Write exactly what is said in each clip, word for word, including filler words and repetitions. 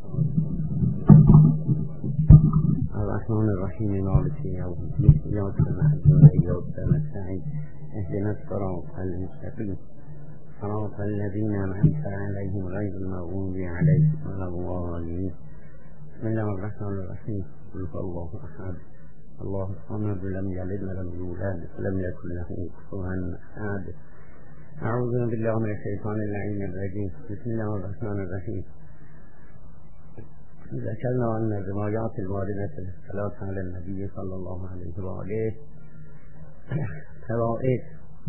الرحمن الرحيم مالك يوم الدين إياك نعبد وإياك نستعين اهدنا الصراط المستقيم صراط الذين أنعمت عليهم غير المغضوب عليهم ولا الضالين. بسم الله الرحمن الرحيم. قل هو الله أحد الله الصمد لم يلد ولم يولد ولم يكن له كفوا أحد. أعوذ بالله من الشيطان اللعين الرجيم. بسم الله الرحمن الرحيم. ذكرنا أن الروايات الواردة في الصلاة على النبي صلى الله عليه وآله فوائد،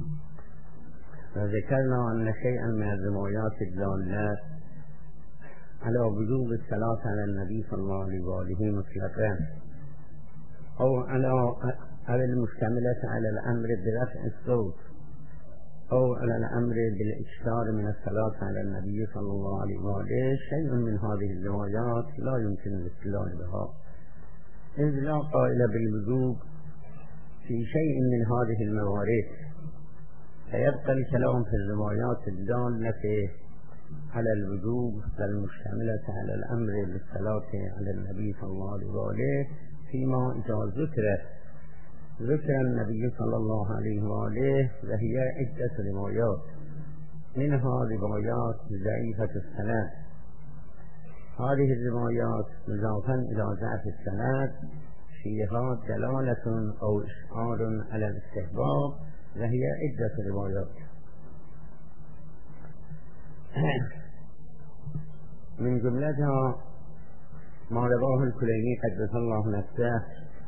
وذكرنا أن شيئا من الروايات الدالة على وجوب الصلاة على النبي صلى الله عليه وآله مطلقا أو على المشتملة على الأمر برفع الصوت أو على الأمر بالإكثار من الصلاة على النبي صلى الله عليه وآله، شيء من هذه الروايات لا يمكن الاستدلال بها، إذ لا قائل بالوجوب في شيء من هذه الموارد، فيبقى الكلام في الروايات الدالة على الوجوب والمشتملة على الأمر بالصلاة على النبي صلى الله عليه وآله فيما إذا ذكر ذكر النبي صلى الله عليه وآله، وهي عدة روايات، منها روايات ضعيفة السند. هذه الروايات مضافا إلى ضعف السند فيها دلالة أو إشعار على الاستحباب، وهي عدة روايات. من جملتها ما رواه الكليني قدس الله نفسه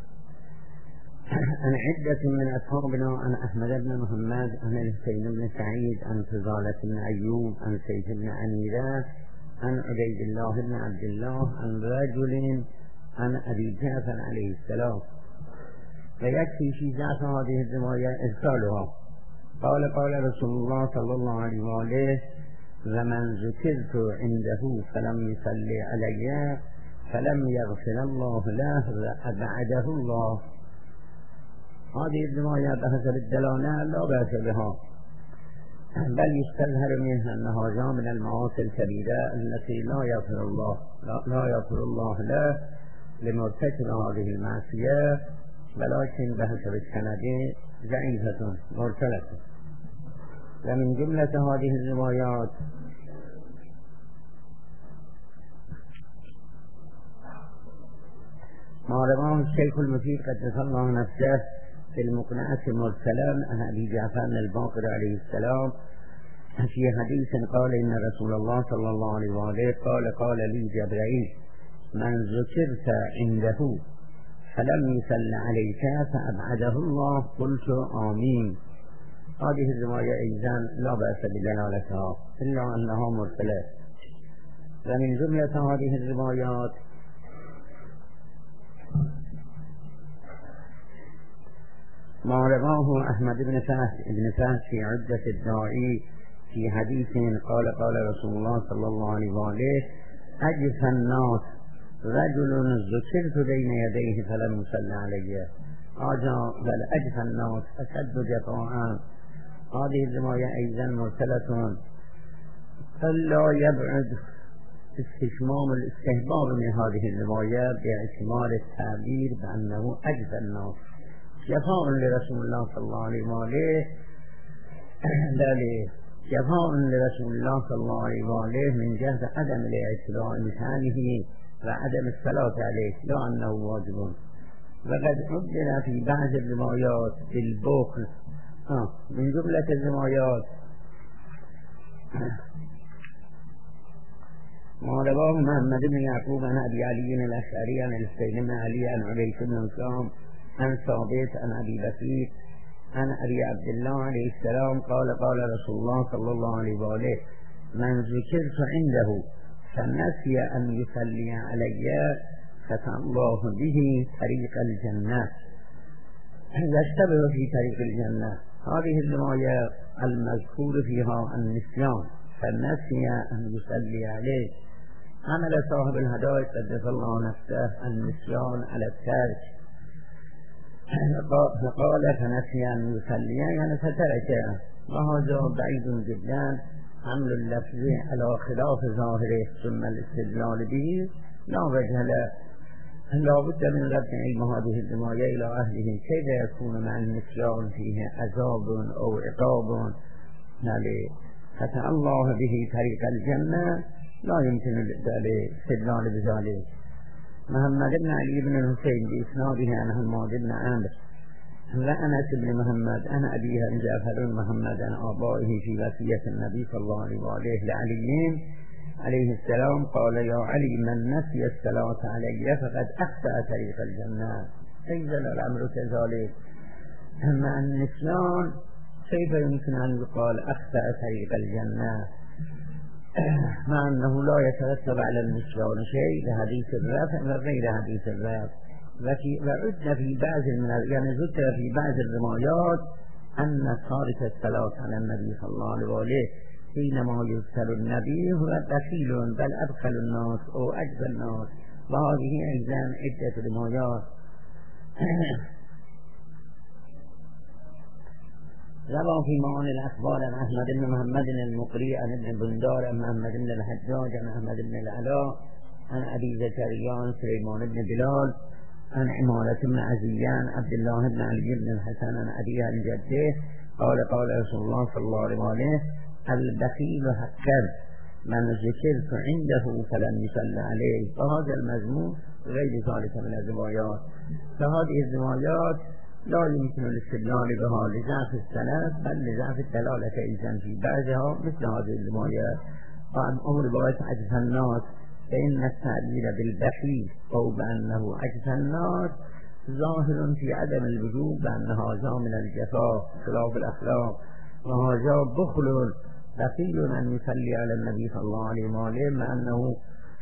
عن عدة من أصحابنا، عن أحمد بن محمد، عن الحسين بن سعيد، عن فضالة بن أيوب، عن سيف بن عنيرة، عن عبيد الله بن عبد الله، عن رجل عن أبي جعفر عليه السلام. ويكفي في ذات هذه الرواية إرسالها. قال قال رسول الله صلى الله عليه وآله: ومن ذكرت عنده فلم يصلي علي فلم يغفر الله له وأبعده الله. هذه الرواية بحسب الدلالة لا بأس بها، بل يستظهر منها أنها جاء من المعاصي الكبيرة التي لا يغفر الله لا, لا يغفر الله له لمرتكب هذه المعصية، ولكن بحسب السند ضعيفة مرسلة. ومن جملة هذه الروايات ما رواه الشيخ المفيد قدس الله نفسه في المقنعة مرسلا عن أبي جعفر الباقر عليه السلام في حديث قال: إن رسول الله صلى الله عليه وآله قال قال لي جبرائيل: من ذكرت عنده فلم يصل عليك فأبعده الله. قلت آمين. هذه الرواية أيضا لا بأس بدلالتها إلا أنها مرسلة. ومن جملة هذه الروايات ما رواه أحمد بن فهد بن فهد في عدة الداعي في حديث قال قال رسول الله صلى الله عليه وآله: أجف الناس رجل ذكرت بين يديه فلم يصل علي. هذا بل أجف الناس أشد جفاء. هذه الرواية أيضا مرسلة، فلا يبعد استشمام الاستهباب من هذه الرواية باعتبار التعبير بأنه أجف الناس جفاء لرسول الله صلى الله عليه وآله، ذلك جفاء لرسول الله صلى الله عليه وآله من جهة عدم الاعتراء بشأنه وعدم الصلاة عليه، لا أنه واجب. وقد عبر في بعض الروايات بالبخل. آه. من جملة الروايات ما رواه محمد بن يعقوب عن أبي علي الأشعري عن الحسين بن علي عن عبيد بن مسلم عن ثابت عن أبي بكير عن أبي عبد الله عليه السلام قال قال رسول الله صلى الله عليه وآله: من ذكرت عنده فنسي أن يصلي علي فتح الله به طريق الجنة، يشتبه في طريق الجنة. هذه الرواية المذكور فيها النسيان، فنسي أن يصلي عليه. عمل صاحب الهداية قدس الله نفسه النسيان على الترك، فقال فنسي أن يصلي يعني فتركه، وهذا بعيد جدا حمل اللفظ على خلاف ظاهره ثم الاستدلال به لا وجه له لا بد من رد علم هذه الرماية إلى أهله كيف يكون مع النسيان فيه عذاب أو عقاب فتح الله به طريق الجنة لا يمكن الاستدلال بذلك. محمد بن علي بن الحسين بإسناده عن حماد بن عمرو وأنس بن محمد عن أبيه عن جعفر بن محمد عن آبائه في وصية النبي صلى الله عليه وآله لعلي عليه السلام قال يا علي من نسي الصلاة علي فقد أخطأ طريق الجنة. انزل الأمر كذلك. أما النسيان كيف يمكن أن يقال أخطأ طريق الجنة مع أنه لا يترتب على النسيان شيء لحديث الرفع وغير حديث الرفع. وعدنا في بعض يعني ذكر في بعض الروايات أن تارك الصلاة على النبي صلى الله عليه وآله حينما يذكر النبي هو بخيل بل أبخل الناس أو أجزى الناس وهذه أيضا عدة روايات. روى في معاني الأخبار عن أحمد بن محمد المقري عن ابن بندار عن محمد بن الحجاج عن أحمد بن العلاء عن أبي زكريا عن سليمان بن بلال عن عمارة بن عزيان عبد الله بن علي بن الحسن عن أبيه عن جده قال قال رسول الله صلى الله عليه وآله البخيل حقا من ذكرت عنده فلم يصلى عليه. فهذا المذموم غير ذلك من الروايات. فهذه الروايات لا يمكن الاستدلال بها لضعف السند بل لضعف الدلالة إذن في بعضها مثل هذه الروايات. وعن أمر رواية عجز الناس فإن التعبير بالبخيل أو بأنه عجز الناس ظاهر في عدم الوجوب بأن هذا من الجفاء خلاف الأخلاق وهذا بخل بخيل أن يصلي على النبي صلى الله عليه وآله مع أنه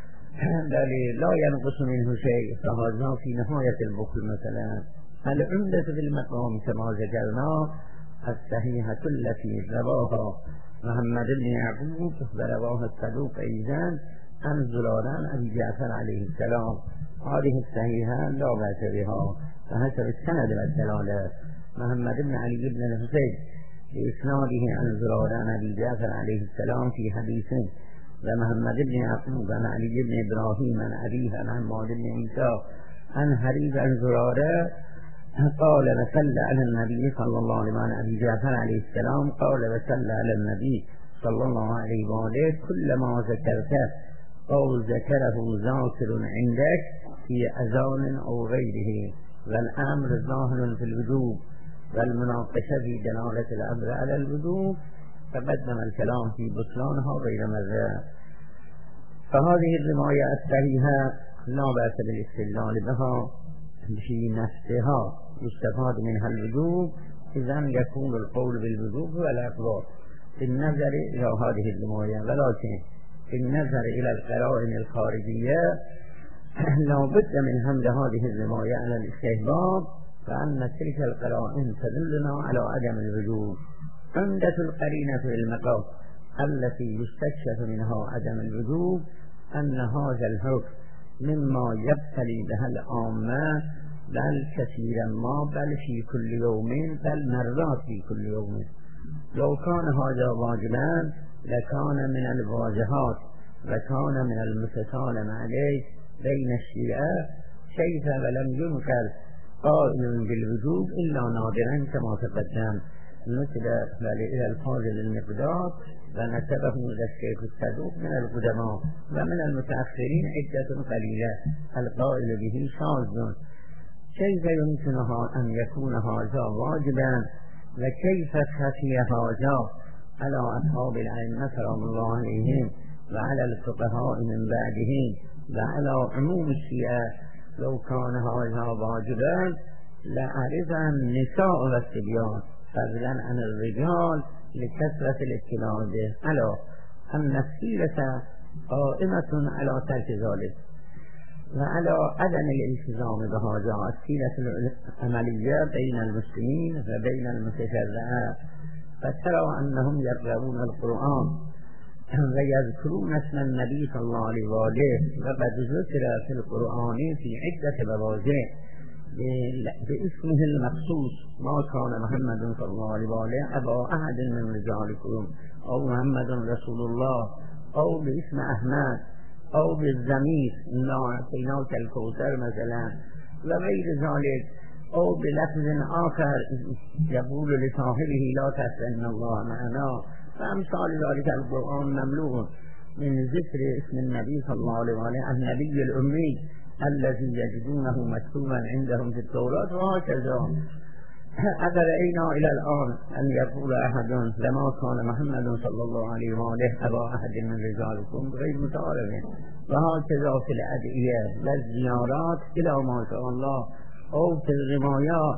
لا ينقص منه شيء فهذا في نهاية البخل مثلا. العمدة في المقام كما ذكرنا الصحيحة التي رواها محمد بن يعقوب ورواها الصدوق أيضا عن زراران أبي جعفر عليه السلام. هذه الصحيحة لا بأس بها فحسب السند والدلالة. محمد بن علي بن الحسين بإسناده عن زراران أبي جعفر عليه السلام في حديث ومحمد بن يعقوب عن علي بن إبراهيم عن أبيه عن عماد بن عيسى عن حريز عن زرارة قال وصلى على النبي صلى الله عليه وآله أبي جعفر عليه السلام قال وصلى على النبي صلى الله عليه وآله كلما ذكرته أو ذكره ذاكر عندك في أذان أو غيره والأمر ظاهر في الوجوب والمناقشة في دلالة الأمر على الوجوب تقدم الكلام في بطلانها غير مرة. فهذه الرواية الصحيحة لا بأس بالاستدلال بها في نفسها يستفاد منها الوجوب إذن يكون القول بالوجوب والإقرار بالنظر إلى هذه الرواية. ولكن بالنظر إلى القرائن الخارجية لا بد من حمل هذه الرواية على الاستحباب فأن تلك القرائن تدلنا على عدم الوجوب. عمدة القرينة في المقام التي يستكشف منها عدم الوجوب أن هذا الحكم مما يبتلي بها العامة بل كثيرا ما بل في كل يوم بل مرات في كل يوم. لو كان هذا واجبا لكان من الواجهات وكان من المتسالم عليه بين الشيعة كيف ولم ينقل قائل بالوجوب إلا نادرا كما تقدم مثل إلى الفاضل المقدار ونسبه للشيخ الصدوق من القدماء ومن المتأخرين عدة قليلة القائل به شاذ. كيف يمكنها أن يكون هذا واجبا وكيف خفي هذا على أصحاب الأئمة رضي الله عليهم وعلى الفقهاء من بعدهم وعلى عموم الشيعة. لو كان هذا واجبا لعرف النساء والصبيان فضلا عن الرجال لكثرة الابتلاء به على أن السيرة قائمة على ترك ذلك وعلى عدم الالتزام بهذا السيرة العملية بين المسلمين وبين المتشرعات. فترى أنهم يقرؤون القرآن ويذكرون اسم النبي صلى الله عليه وآله وقد ذكر في القرآن في عدة مواضع باسمه المخصوص ما كان محمد صلى الله عليه وآله أبا أحد من رجالكم او محمد رسول الله او باسم احمد او بالضمیر انا اعطیناک الکوثر مثلا و غیر ذلك او بلفظ آخر یقول لصاحبه لا تحزن الله معنا و امثال ذلك. القرآن مملوء من ذکر اسم النبی صلی الله علیه و آله النبی الأمی الذي يجدونه مكتوبا عندهم في التوراة. وهكذا أدرينا إلى الآن أن يقول أحد لما كان محمد صلى الله عليه وآله أبا أحد من رجالكم غير متعارف. وهكذا في الأدعية والزيارات إلى ما شاء الله أو في الرمايات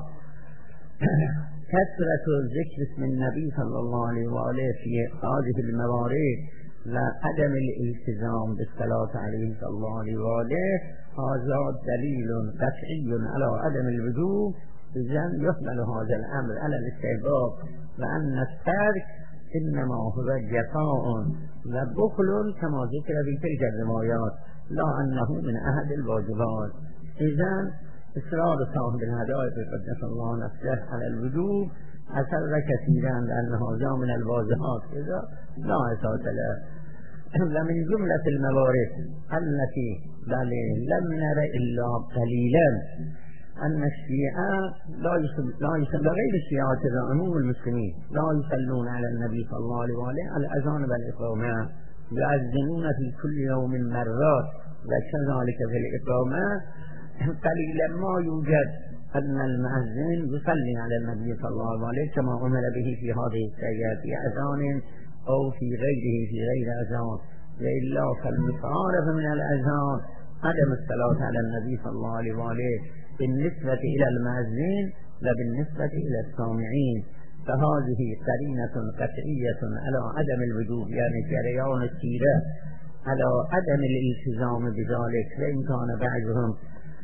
كثرة ذكر اسم النبي صلى الله عليه وآله في هذه الموارد وعدم الالتزام بالصلاة عليه صلى الله عليه وآله هذا دليل قطعي على عدم الوجوب. إذن يحمل هذا الأمر على الاستحباب وأن الترك إنما هو جفاء وبخل كما ذكر في تلك الروايات لا أنه من أحد الواجبات. إذن إصرار صاحب الهداية قدس الله نفسه على الوجوب أثر كثيرا لأن هذا من الواجبات إذا لا أساس له. ومن جملة الموارد التي بل لم نر إلا قليلا أن الشيعة لا يصلون غير الشيعة عموم المسلمين لا يصلون على النبي صلى الله عليه وآله الأذان والإقامة يؤذنون في كل يوم مرات وكذلك في الإقامة قليلا ما يوجد أن المؤذن يصلي على النبي صلى الله عليه وآله كما أمر به في هذه السيئات في أذان أو في غيره في غير أذان. وإلا فالمتعارف من الأذان عدم الصلاة على النبي صلى الله عليه وآله بالنسبة إلى المؤذن وبالنسبة إلى السامعين. فهذه قرينة قطعية على عدم الوجوب يعني جريان السيرة على عدم الالتزام بذلك. وإن كان بعضهم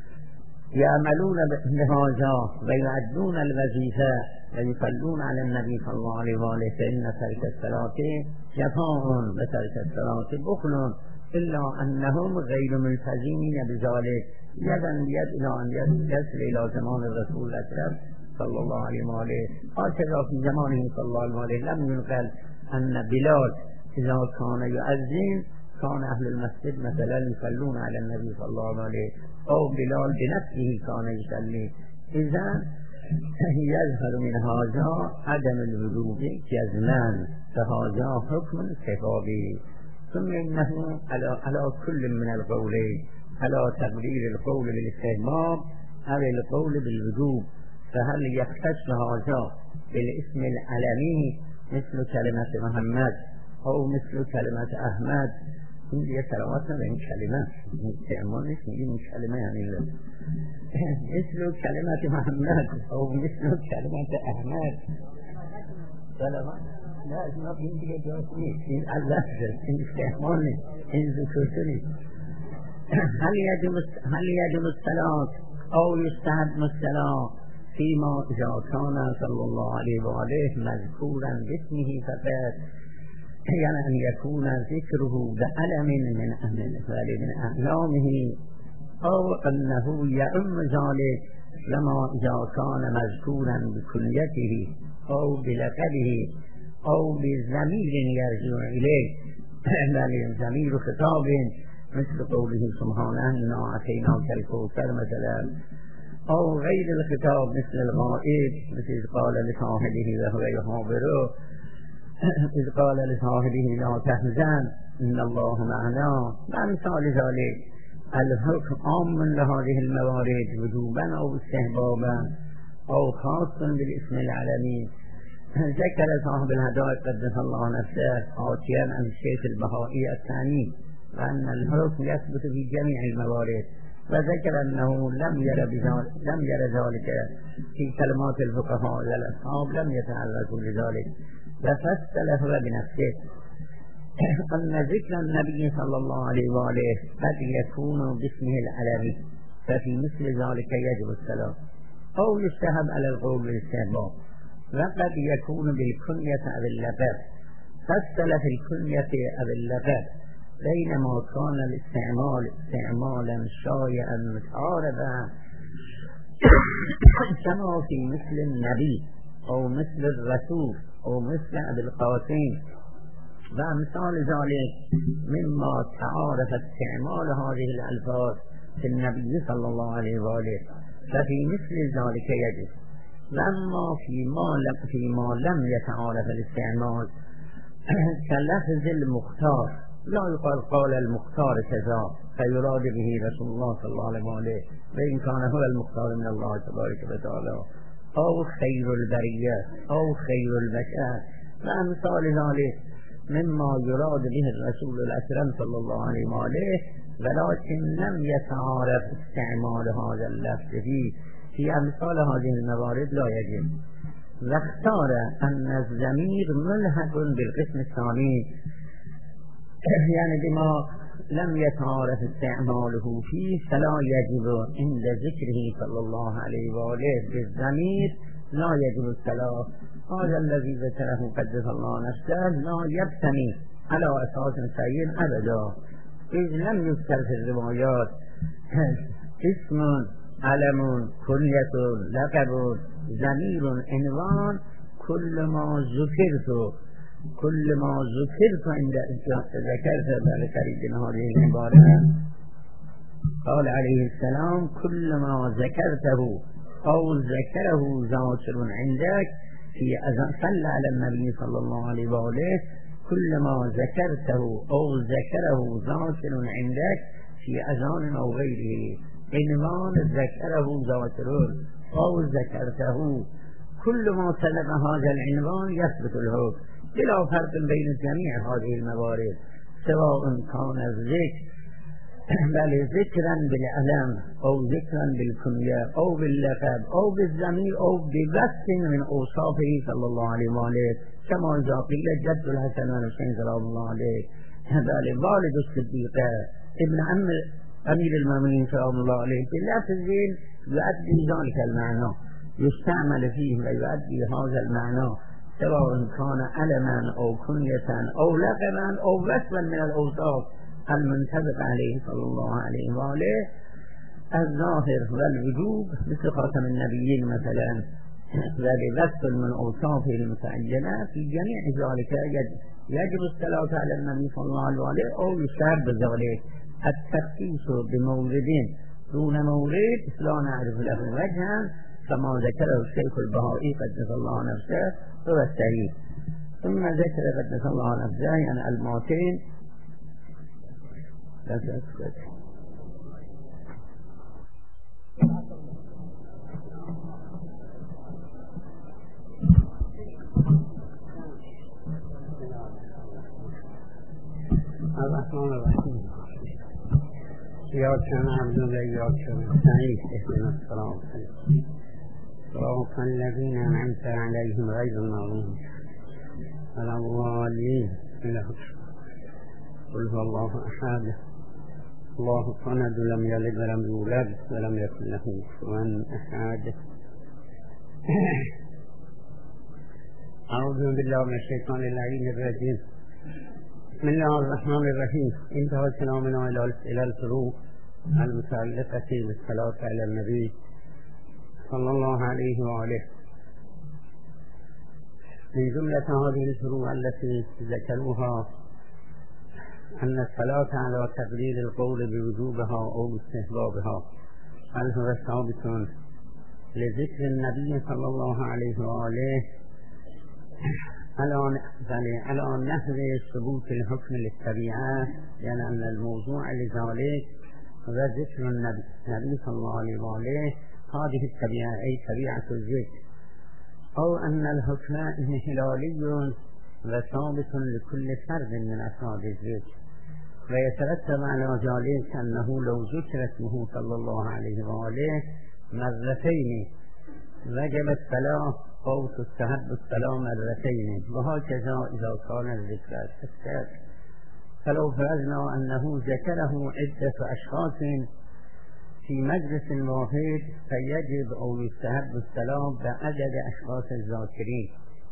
يعملون بهذا ويعدون الوظيفة ويصلون على النبي صلى الله عليه وآله فإن ترك الصلاة جفاء وترك الصلاة بخل إلا أنهم غير ملتزمين بذلك. يدا بيد إلى أن يصل إلى زمان الرسول الأكرم صلى الله عليه وآله. هكذا في زمانه صلى الله عليه وآله لم ينقل أن بلال إذا كان يؤذن كان أهل المسجد مثلا يصلون على النبي صلى الله عليه وآله أو بلال بنفسه كان يصلي. إذن يظهر من هذا عدم الوجوب جزما فهذا حكم استحبابي. ثم إنه على, على كل من القولين على تقدير القول بالاستحباب أو القول بالوجوب. فهل يختص هذا بالاسم العلمي مثل كلمة محمد أو مثل كلمة أحمد؟ این دیگه سلامت به این کلمه استعمال نیست. این کلمه یعنی مثل کلمت محمد او مثل کلمت احمد سلامت نه اینا این دیگه درست نیست. این الله این استعمال نیست. این ذکر نیست. هل يجب الصلاة او يستحب الصلاة فيما اذا كان صلى الله عليه وآله مذكورا باسمه فقط يعني أن يكون ذكره بعلم من أهل من أعلامه أو أنه يعم ذلك لما إذا كان مذكورا بكليته أو بلقبه أو بضمير يرجع إليه يعني ضمير خطاب مثل قوله سبحانه إنا أعطيناك الكوثر مثلا أو غير الخطاب مثل الغائب مثل قال لصاحبه وهو يخابره إذ قال لصاحبه لا تحزن إن الله معنا وأمثال ذلك. الحكم عام لهذه الموارد وجوبا أو استحبابا أو خاص بالاسم العلمي. ذكر صاحب الهداية قدس الله نفسه آتيا عن الشيخ البهائي الثاني وأن الحكم يثبت في جميع الموارد وذكر أنه لم ير بذلك لم ير ذلك في كلمات الفقهاء والأصحاب لم يتعرضوا لذلك. وفصل هو بنفسه أن ذكر النبي صلى الله عليه وآله قد يكون باسمه العلمي ففي مثل ذلك يجب الصلاة أو يستحب على القول بالاستحباب. وقد يكون بالكنية أو اللقب. فصل في الكنية أو اللقب بينما كان الاستعمال استعمالا شائعا متعارضا كما في مثل النبي أو مثل الرسول أو مثل أبي القاسم و امثال ذلك مما تعارف استعمال هذه الألفاظ في النبي صلى الله عليه وآله ففي مثل ذلك يجب. وأما فيما لم, فيما لم يتعارف الاستعمال كلفظ المختار لا يقال قال المختار كذا فيراد به رسول الله صلى الله عليه وآله وإن كان هو المختار من الله تبارك وتعالى أو خير البرية أو خير البشر وأمثال ذلك مما يراد به الرسول الأكرم صلى الله عليه وآله ولكن لم يتعارف استعمال هذا اللفظ فيه في أمثال هذه الموارد لا يجب. واختار أن الضمير ملحق بالقسم الثاني يعني بما لم يتعارف استعماله فيه فلا يجب عند ذكره صلى الله عليه وآله بالضمير لا يجب الصلاة. هذا الذي ذكره قدس الله نفسه لا يبتني على أساس سيء أبدا، إذ لم يذكر في الروايات اسم علم كنية لقب ضمير عنوان كل ما ذكرت كل ما ذكرت عند ذكرت ذلك هذه العبارة قال عليه السلام كل ما ذكرته أو ذكره ذاكر عندك في أذان صلى على النبي صلى الله عليه وآله كل ما ذكرته أو ذكره ذاكر عندك في أذان أو غيره عنوان ذكره ذاكر أو ذكرته كل ما سبق هذا العنوان يثبت الحكم بلا فرق بين جميع هذه الموارد سواء كان الذكر بل ذكرا بالعلم أو ذكرا بالكنية أو باللقب أو بالضمير أو بوصف من أوصافه صلى الله عليه وآله كما إذا قيل جد الحسن والحسين سلام الله عليه بل والد الصديقة ابن عم أمير المؤمنين سلام الله عليه بلفظ يؤدي ذلك المعنى يستعمل فيه ويؤدي هذا المعنى سواء كان علما أو كنية أو لقبا أو وصفا من الأوصاف المنطبق عليه صلى الله عليه وآله الظاهر والوجوب مثل خاتم النبيين مثلا ولوصف من أوصافه المتعينة في جميع ذلك يجب الصلاة على النبي صلى الله عليه وآله أو يشار بذلك التخصيص بمورد دون مورد لا نعرف له وجها كما ذكره الشيخ البهائي قدس الله نفسه هو السعيد. ثم ذكر قدس الله نفسه يعني الماتين لا تأكد الرحمن الرحيم إياك نعبد وإياك نستعين اهدنا الصراط صراط الذين أنعمت عليهم غير المغضوب ولا الضالين. قل هو الله أحد الله الصمد لم يلد ولم يولد ولم يكن له كفوا أحد. أعوذ بالله من الشيطان اللعين الرجيم. بسم الله الرحمن الرحيم. انتهى كلامنا إلى الفروق المتعلقة بالصلاة على النبي صلى الله عليه وآله. من جملة هذه الفروق التي ذكروها أن الصلاة على تقدير القول بوجوبها أو استحبابها هل هو ثابت لذكر النبي صلى الله عليه وآله على نحو ثبوت الحكم للطبيعة، يعني أن الموضوع لذلك هو ذكر النبي صلى الله عليه وآله هذه الطبيعة أي طبيعة الذكر، أو أن الحكم انحلالي وثابت لكل فرد من أفراد الذكر، ويترتب على ذلك أنه لو ذكر اسمه صلى الله عليه وآله مرتين وجب الصلاة أو تستحب الصلاة مرتين، وهكذا إذا كان الذكر أكثر. فلو فرضنا أنه ذكره عدة أشخاص في مجلس واحد فيجب أو يستحب الصلاة بعدد أشخاص الذاكرين.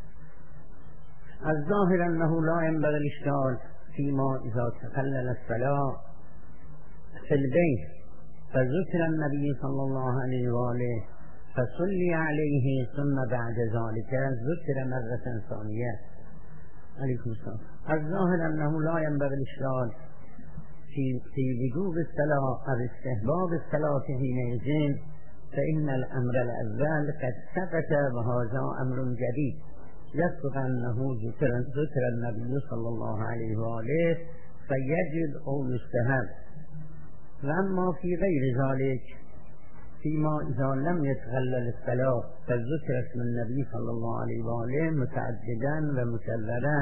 الظاهر أنه لا ينبغي الإشكال فيما إذا تخلل الصلاة في البيت فذكر النبي صلى الله عليه وآله فصلي عليه ثم بعد ذلك ذكر مرة ثانية، عليكم السلام. الظاهر أنه لا ينبغي الإشكال في في وجوب الصلاة أو استحباب الصلاة حينئذ، فإن الأمر الأول قد ثبت وهذا أمر جديد. يصدق أنه ذكر ذكر النبي صلى الله عليه وآله فيجب أو يستحب. وأما في غير ذلك فيما إذا لم يتغلل الصلاة فذكر اسم النبي صلى الله عليه وآله متعددا ومكررا.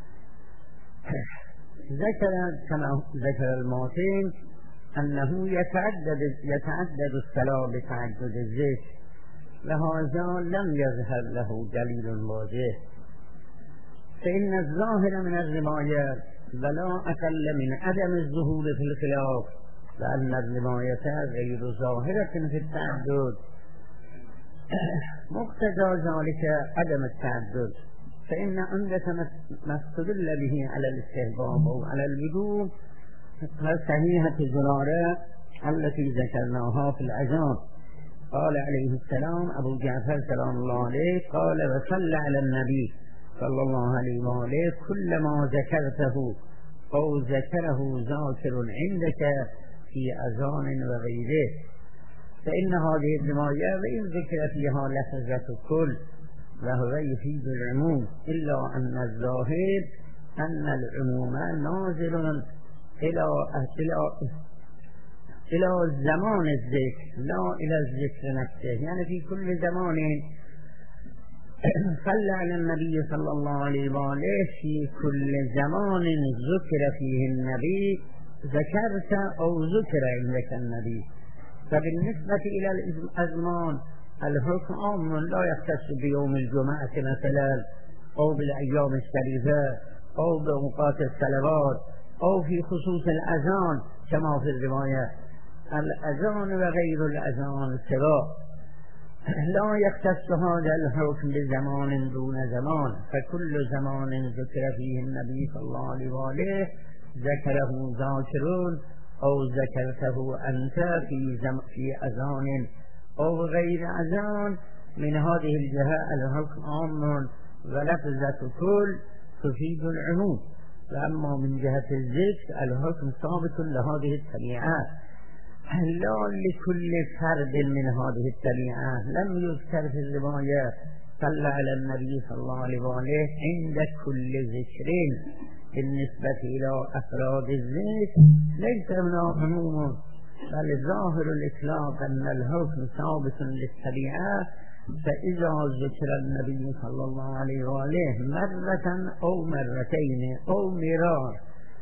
ذكر كما ذكر الماتين أنه يتعدد يتعدد الصلاة بتعدد الذكر، وهذا لم يظهر له دليل واضح، فإن الظاهر من الروايات ولا أقل من عدم الظهور في الخلاف، لأن الرواية غير ظاهرة في التعدد، مقتضى ذلك عدم التعدد، فإن عندك ما استدل به على الاستحباب أو على الوجوب صحيحة زرارة التي ذكرناها في الأذان. قال عليه السلام أبو جعفر سلام الله عليه قال وصلى على النبي صلى الله عليه وآله كلما ذكرته أو ذكره ذاكر عندك في أذان وغيره، فإن هذه الرواية وإن ذكر فيها لفظة كل وهو يفيد العموم، إلا أن الظاهر أن العموم نازل إلى إلى إلى زمان الذكر لا إلى الذكر نفسه، يعني في كل زمان صلى على النبي صلى الله عليه وآله في كل زمان ذكر فيه النبي ذكرت أو ذكر عندك النبي. فبالنسبة إلى الأزمان الحكم عام لا يختص بيوم الجمعة مثلا أو بالأيام الشريفة أو بأوقات الصلوات أو في خصوص الأذان كما في الرواية الأذان وغير الأذان سواء، لا يختص هذا الحكم بزمان دون زمان، فكل زمان ذكر فيه النبي صلى الله عليه وآله ذكره ذاكرون أو ذكرته أنت في زم في أذان أو غير أذان. من هذه الجهة الحكم عام ولفظة كل تفيد العموم، وأما من جهة الذكر الحكم ثابت لهذه التبعات لا لكل فرد من هذه التبعات. لم يذكر في الرواية صلى على النبي صلى الله عليه وآله عند كل ذكر، بالنسبة إلى أفراد الذكر ليس هناك عموم، بل ظاهر الإطلاق أن الحكم ثابت للتبعات، فإذا ذكر النبي صلى الله عليه وآله مرة أو مرتين أو مرار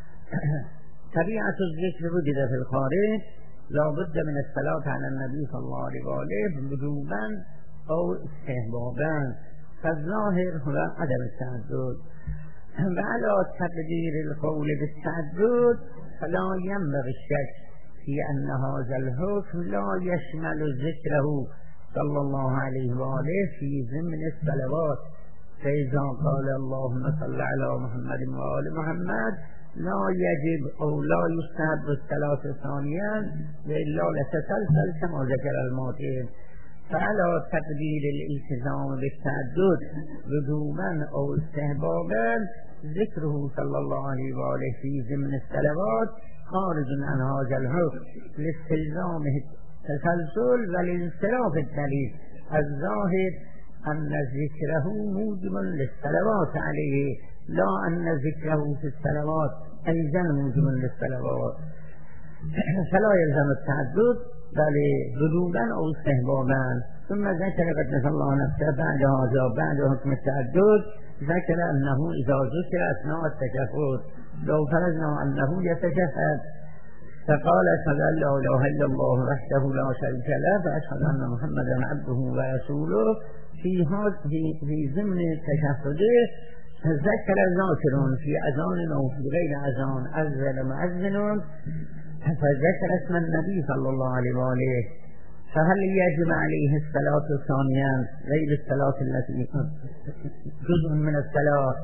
طبيعة الذكر وجد في الخارج لا بد من الصلاة على النبي صلى الله عليه وآله وجوبا أو استحبابا، فالظاهر هو عدم التعدد. وعلى تقدير القول بالتعدد فلا ينبغي الشك في أن هذا الحكم لا يشمل ذكره صلى الله عليه وآله في ضمن الصلوات، فإذا قال اللهم صل على محمد وآل محمد لا يجب أو لا يستحب الصلاة ثانيا إلا لتسلسل كما ذكر الماتين. فعلى تقدير الالتزام بالتعدد وجوبا أو استحبابا ذكره صلى الله عليه وآله في ضمن الصلوات خارج عن هذا الحكم لاستلزامه التسلسل والانصراف الدليل. الظاهر أن ذكره موجب للصلوات عليه، لا أن ذكره في الصلوات أيضا موجب للصلوات، فلا يلزم التعدد بل وجوبا أو استحبابا. ثم ذكر قدس الله نفسه بعد هذا بعد حكم التعدد ذكر أنه إذا ذكر أثناء التشهد لو فرضنا أنه يتشهد فقال أشهد أن لا إله إلا الله وحده لا شريك له وأشهد أن محمدا عبده ورسوله في في في ضمن تشهده ذكر ذاكرون في أذان أو في غير أذان أذن مؤذن فذكر اسم النبي صلى الله عليه وآله، فهل يجب عليه الصلاة ثانيا غير الصلاة التي جزء من الصلاة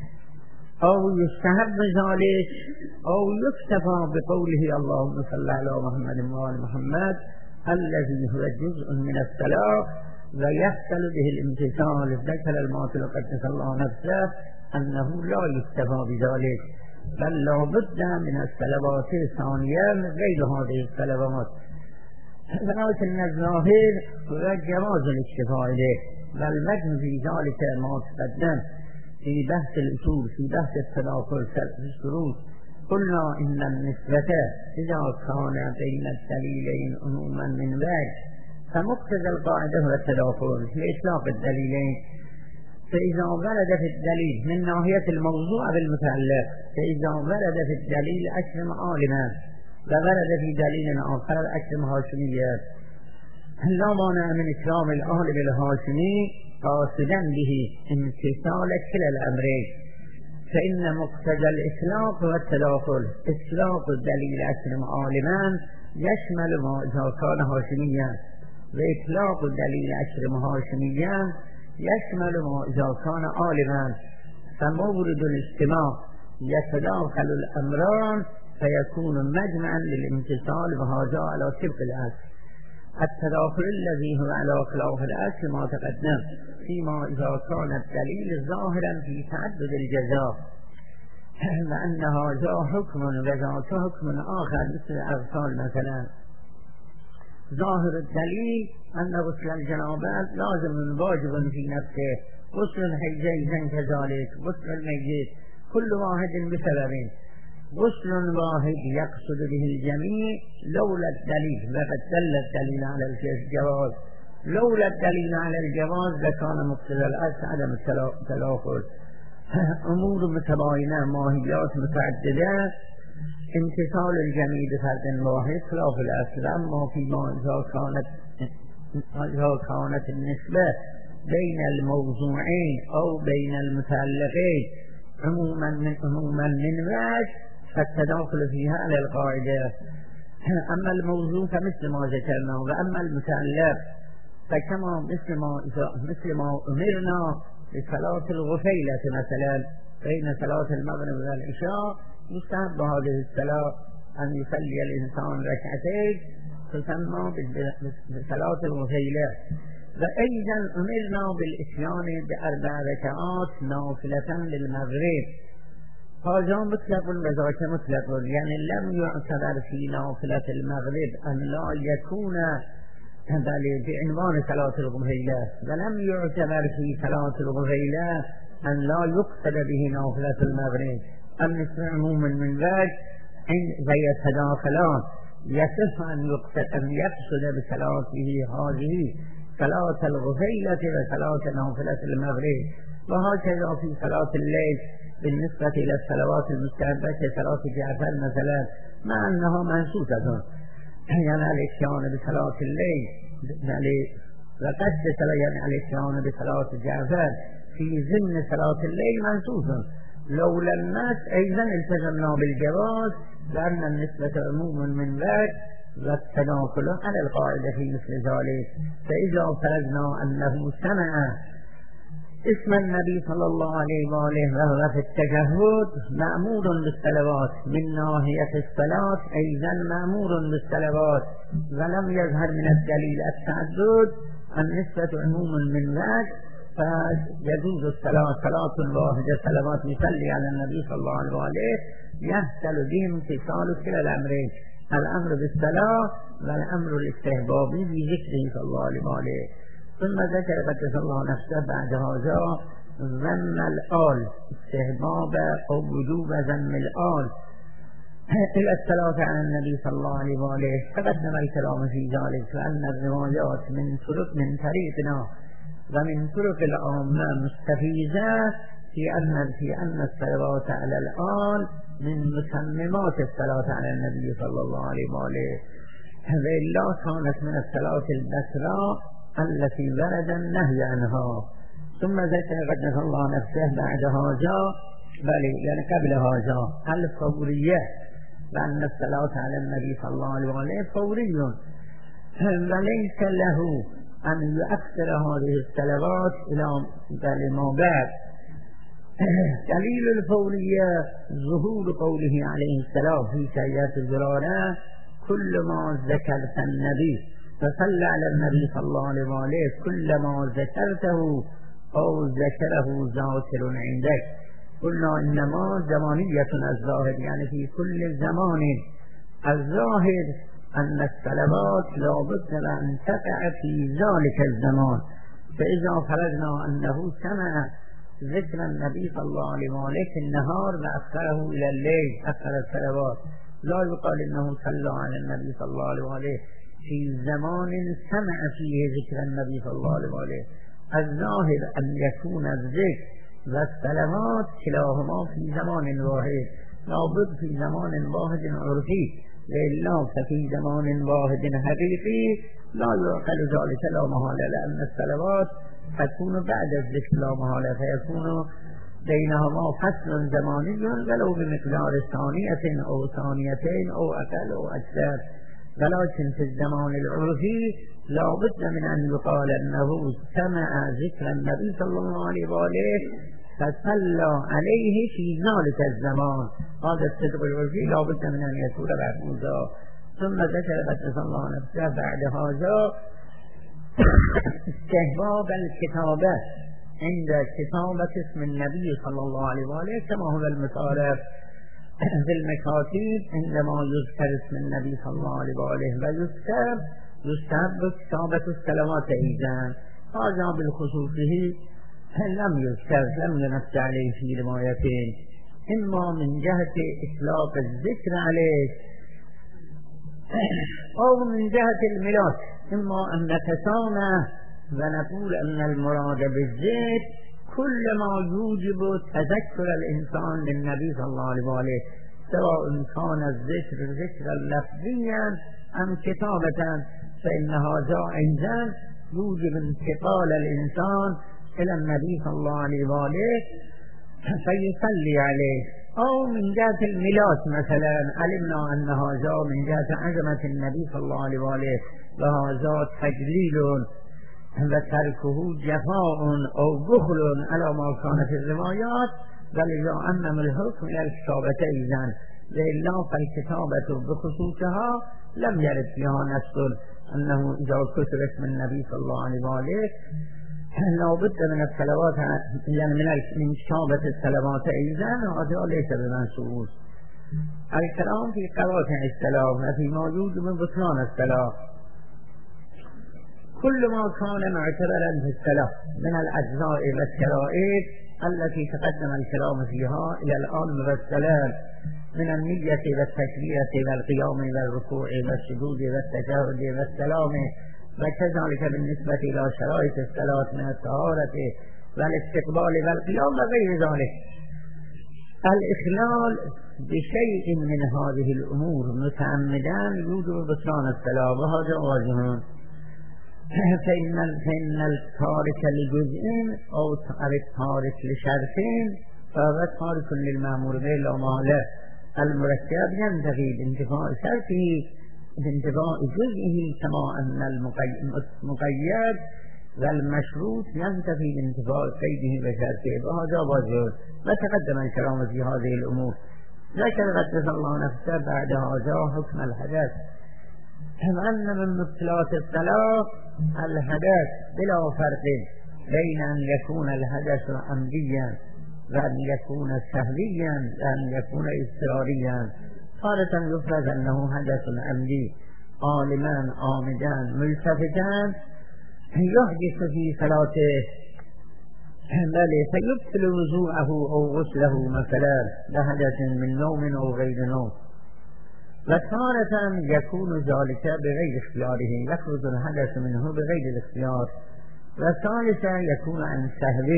أو يستحب ذلك أو يكتفى بقوله اللهم صل على محمد وآل محمد الذي هو جزء من الصلاة ويحصل به الامتثال؟ ذكر الماطل قدس الله نفسه أنه لا يكتفى بذلك، بل لا بد من الصلوات الثانية غير هذه الصلوات، ولكن الظاهر هو جواز الاكتفاء به، بل مجن في ذلك ما تقدم في بحث الأصول في بحث التداخل في الشروط. قلنا إن النسبة إذا كان بين الدليلين عموما من وجه فمقتضى القاعدة هو التداخل لإطلاق الدليلين، فإذا ورد في الدليل من ناحية الموضوع بالمتعلق، فإذا ورد في الدليل أكرم عالما وورد في دليل آخر أكرم هاشمية، لا مانع من إكرام الأهل بالهاشمي قاصدا به امتثال كلا الأمرين، فإن مقتضى الإطلاق هو التداخل. إطلاق الدليل أكرم عالما يشمل ما إذا كان هاشميا، وإطلاق الدليل أكرم هاشميا يشمل ما إذا كان عالما، فمورد الاجتماع يتداخل الأمران فيكون مجمعا للامتثال، وهذا على طبق الأصل. التداخل الذي هو على خلاف الأصل ما تقدم، فيما إذا كان الدليل ظاهرا في تعدد الجزاء، لأن هذا حكم وذاك حكم آخر مثل الأغسال مثلا. ظاهر الدليل أن غسل الجنابة لازم واجب في نفسه، غسل الحجين كذلك، غسل الميت، كل واحد بسبب. غسل واحد يقصد به الجميع لولا الدليل، وقد دل الدليل على الجواز، لولا الدليل على الجواز لكان مقتضى الأصل عدم التداخل. أمور متباينة، ماهيات متعددة، امتثال الجميع بفرد واحد خلاف الأصل. أما فيما إذا كانت إذا كانت النسبة بين الموضوعين أو بين المتعلقين عموما من عموما من وجه فالتداخل فيها على القاعدة. أما الموضوع فمثل ما ذكرنا، وأما المتعلق فكما مثل ما مثل ما أمرنا بصلاة الغفيلة مثلا بين صلاة المغرب والعشاء، يستحب هذه الصلاة أن يصلي الإنسان ركعتين تسمى بصلاة الغفيلة. وأيضا أمرنا بالإتيان بأربع ركعات نافلة للمغرب، هذا مطلق وذاك مطلق، يعني لم يعتبر في نافلة المغرب أن لا يكون بل بعنوان صلاة الغفيلة، ولم يعتبر في صلاة الغفيلة أن لا يقصد به نافلة المغرب. النسبة عموما من ذلك ويتداخلان، يصح أن يقصد أن يقصد بصلاته هذه صلاة الغفيلة وصلاة نافلة المغرب. وهكذا في صلاة الليل بالنسبة إلى الصلوات المستحبة كصلاة جعفر مثلا، مع أنها منسوسة، يعني الاتيان بصلاة الليل يعني وقصد يعني الاتيان بصلاة جعفر في ضمن صلاة الليل منسوس. لولا الناس أيضا التزمنا بالجواز، لأن النسبة عموم من ذلك والتداخل على القاعدة في مثل ذلك. فإذا فرضنا أنه سمع اسم النبي صلى الله عليه وآله وهو في التشهد مأمور بالصلوات من ناحية الصلاة، أيضا مأمور بالصلوات، ولم يظهر من الدليل التعدد، النسبة عموم من ذلك، فيجوز الصلاة صلاة واحدة صلوات يصلي على النبي صلى الله عليه وآله يحصل به امتثال كلا الأمرين، الأمر بالصلاة والأمر الاستحبابي بذكره صلى الله عليه وآله. ثم ذكر قدس الله نفسه بعد هذا ذم الآل، استحباب أو وجوب ذم الآل إلى الصلاة على النبي صلى الله عليه وآله. تقدم الكلام في ذلك، فأن الروايات من طرق من طريقنا ومن طرق العامة مستفيدة في أن في أن الصلاة على الآل من متممات الصلاة على النبي صلى الله عليه وآله، وإلا كانت من الصلاة البسرى التي ورد النهي عنها. ثم ذكر قدس الله نفسه بعد هذا بل يعني قبل هذا الفورية، لأن الصلاة على النبي صلى الله عليه وآله فوري، وليس له أن يؤخر هذه الصلوات إلى ما بعد. دليل الفورية ظهور قوله عليه السلام في سيئة الزرارة كل ما ذكرت النبي فصلى على النبي صلى الله عليه وآله كل ما ذكرته أو ذكره ذاكر عندك، قلنا انما زمانیت از ظاهر، یعنی فی کل زمان از ظاهر ان الصلوات لابد ان تقع فی ذلك الزمان، فاذا فرضنا انه سمع ذکر النبی صلی الله علیه و آله فی النهار و اخره الى الليل اخر الصلوات، لا يقال انه صلى على النبي صلى الله عليه وآله في زمان سمع فيه ذكر النبي صلى الله عليه وآله. الظاهر ان يكون الذكر والصلوات كلاهما في زمان واحد، لابد في زمان واحد عرفي، لله ففي زمان واحد حقيقي لا يعقل ذلك لا محالة، لأن الصلوات تكون بعد الذكر لا محالة، فيكون بينهما فصل زماني ولو بمقدار ثانية أو ثانيتين أو أقل أو أكثر، ولكن في الزمان العرفي لا بد من أن يقال أنه سمع ذكر النبي صلى الله عليه وآله فصلى عليه في ذلك الزمان، هذا الصدق العرفي لا بد من أن يكون محفوظا. ثم ذكر قدس الله نفسه بعد هذا استحباب الكتابة عند كتابة اسم النبي صلى الله عليه وآله كما هو المتعارف في المكاتب، عندما يذكر اسم النبي صلى الله عليه وآله ويذكر يستحب كتابة الصلوات أيضا. هذا بالخصوصه لم يذكر، لم ينص عليه في روايتين، إما من جهة إطلاق الذكر عليه أو من جهة الملاك، إما أن نتسامى ونقول أن المراد بالذكر كل ما يوجب تذكر الإنسان للنبي صلى الله عليه وآله، سواء كان الذكر ذكرا لفظيا أم كتابة، فإن هذا عندنا يوجب انتقال الإنسان إلى النبي صلى الله عليه وآله فيصلي عليه. أو من جهة الميلاد مثلا علمنا أن هذا من جهة عظمة النبي صلى الله عليه وآله وهذا تجليل وتركه جفاء أو بخل على ما كان في الروايات، ولذا أنم الحكم إلى الكتابة إذن لإلا فالكتابة بخصوصها لم يرد فيها نص أنه إذا كتب اسم النبي صلى الله عليه وآله لا بد من الصلوات، يعني من كتابة الصلوات إذن، هذا ليس بمنصوص. الكلام في قواطع الصلاة وفيما يوجب من بطلان الصلاة. كل ما كان معتبرا في الصلاة من الأجزاء والشرائط التي تقدم الكلام فيها إلى الآن والسلام، من النية والتكبيرة والقيام والركوع والسجود والتشهد والسلام، وكذلك بالنسبة إلى شرائط الصلاة من الطهارة والاستقبال والقيام وغير ذلك. الإخلال بشيء من هذه الأمور متعمدا يوجب بطلان الصلاة، وهذا واضح. فإن فإن التارك لجزء أو التارك لشرط فهو تارك للمأمور به لا محالة. المركب ينتفي بانتفاء شرطه بانتفاء جزئه، كما أن المقيد والمشروط ينتفي بانتفاء قيده وشرطه، وهذا واضح. وتقدم الكلام في هذه الأمور. ذكر قدس الله نفسه بعد هذا حكم الحدث، أن من مبطلات الصلاة الحدث بلا فرق بين أن يكون الحدث عمديا وأن يكون سهويا وأن يكون اضطراريا. تارة يفرض أنه حدث عمدي عالما عامدا ملتفتا يحدث في صلاته، بل فيبطل وضوءه أو غسله مثلا لحدث من نوم أو غير نوم. وتارة يكون ذلك بغير اختياره، يخرج الحدث منه بغير الاختيار. وثالثا يكون عن سهو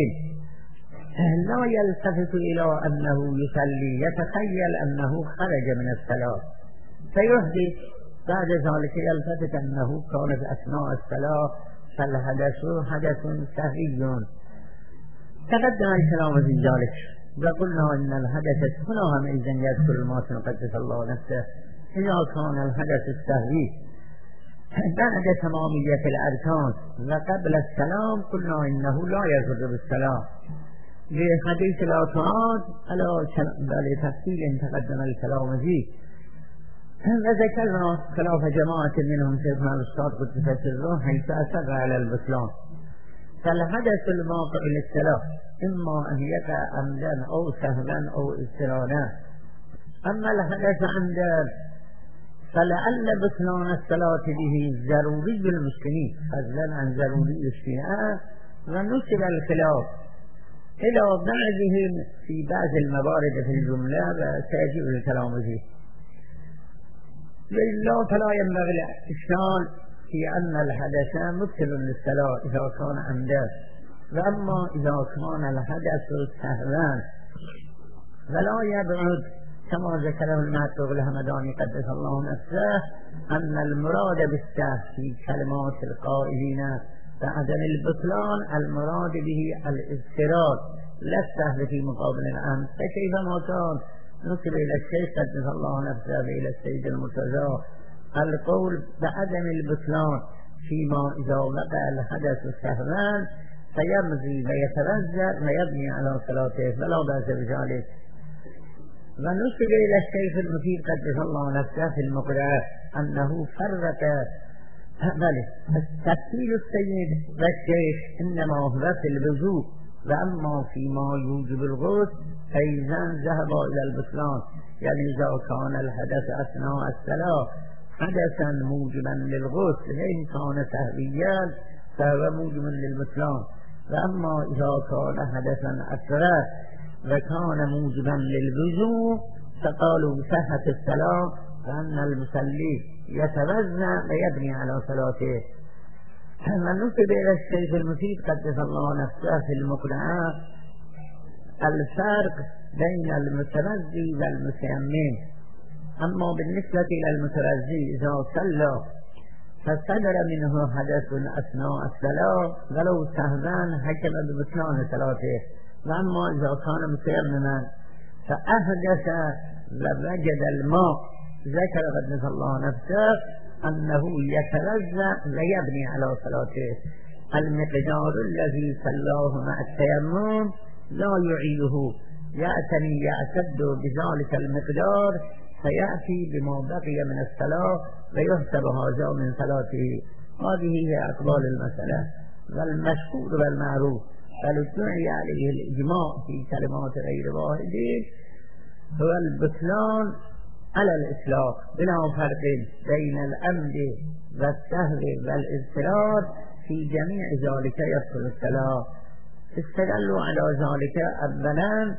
لا يلتفت إلى أنه يصلي، يتخيل أنه خرج من الصلاة فيحدث، بعد ذلك يلتفت أنه كان في أثناء الصلاة، فالحدث حدث سهوي. تقدم الكلام في ذلك وقلنا أن الحدث هنا هم إذن يذكر الماتن قدس الله نفسه إذا كان الحدث السهوي بعد تمامية الأركان وقبل السلام قلنا إنه لا يضر بالسلام، لحديث لا تعاد على تفصيل تقدم الكلام فيه. وذكرنا خلاف جماعة منهم شيخنا الأستاذ قدس سره حيث أسر على البطلان، فالحدث الواقع للصلاة إما أن يقع عمدا أو سهوا أو اضطرارا. أما الحدث عمدا فلعل بطلان الصلاة به ضروري المسلمين فضلا عن ضروري الشيعة، ونسب الخلاف إلى بعضهم في بعض الموارد في الجملة وسيجيء الكلام فيه. وإلا فلا ينبغي الإشكال في أن الحدث مبطل للصلاة إذا كان عمدا، وأما إذا كان الحدث سهوا فلا يبعد كما ذكره المعتوق الهمداني قدس الله نفسه أن المراد بالسهو في كلمات القائلين بعدم البطلان المراد به الاضطرار لا السهو في مقابل الأمر. فكيف ما كان نسب إلى الشيخ قدس الله نفسه إلى السيد المرتضى القول بعدم البطلان فيما إذا وقع الحدث سهوا فيمضي ويتوزع ويبني على صلاته فلا بأس بذلك. ونسب إلى الشيخ المفيد قدس الله نفسه في المقرأة أنه فرق بله التفصيل السيد والشيخ إنما هو في الوضوء، وأما فيما يوجب الغسل فإذا ذهب إلى البطلان، يعني إذا كان الحدث أثناء الصلاة حدثا موجبا للغسل وإن كان سهويا فهو موجب للبطلان، وأما إذا كان حدثا أكبر وكان موجبا للوضوء فقالوا صحة الصلاة وأن المصلي يتوضأ ويبني على صلاته. ونسب إلى الشيخ المفيد قدس الله نفسه في المقنعة الفرق بين المتوضي والمتيمم. أما بالنسبة إلى المتوضي إذا صلى فصدر منه حدث أثناء الصلاة ولو سهوا حكم ببطلان صلاته، وأما إذا كان متيمما فأحدث ووجد الماء ذكر قدس الله نفسه أنه يتوضأ ويبني على صلاته. المقدار الذي صلاه مع التيمم لا يعيده، يأتني يعتد بذلك المقدار فيأتي بما بقي من الصلاة ويحسب هذا من صلاته. هذه هي أقبال المسألة والمشهور والمعروف، فلتدعي عليه الإجماع في كلمات غير واحدين هو البطلان على الإطلاق بلا فرق بين الأمر والسهو والاضطرار في جميع ذلك يدخل الصلاة. استدلوا على ذلك أولا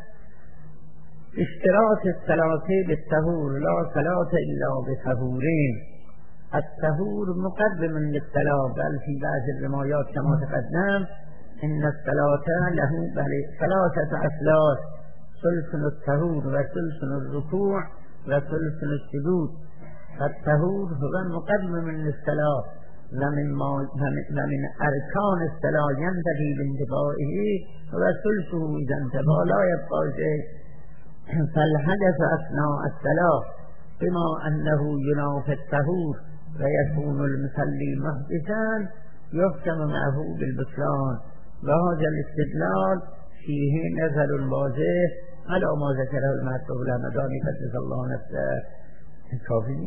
اشتراط الصلاة بالطهور، لا صلاة إلا بطهورين. الطهور مقدم للصلاة، بل في بعض الروايات كما تقدم إن الصلاة له ثلاثة أثلاث: ثلث الطهور وثلث الركوع وثلث السجود. فالطهور هو مقدم للصلاة ومن, ومن أركان الصلاة ينتهي بانتفائه وثلثه إذا انتفى لا يبقى شيء. فالحدث أثناء الصلاة بما أنه ينافي الطهور ويكون المصلي محدثا يحكم معه بالبطلان، وهذا الاستدلال فيه نظر واضح على ما ذكره المعتوق الهمداني قدس الله نفسه. كافي.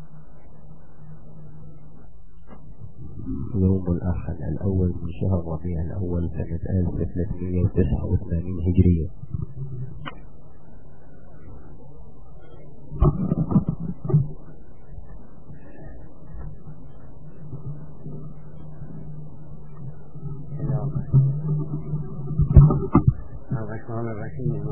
يوم الأحد الأول من شهر ربيع الأول سنة ألف وثلاثمائة وتسعة وثمانين هجرية. الرحمن الرحيم.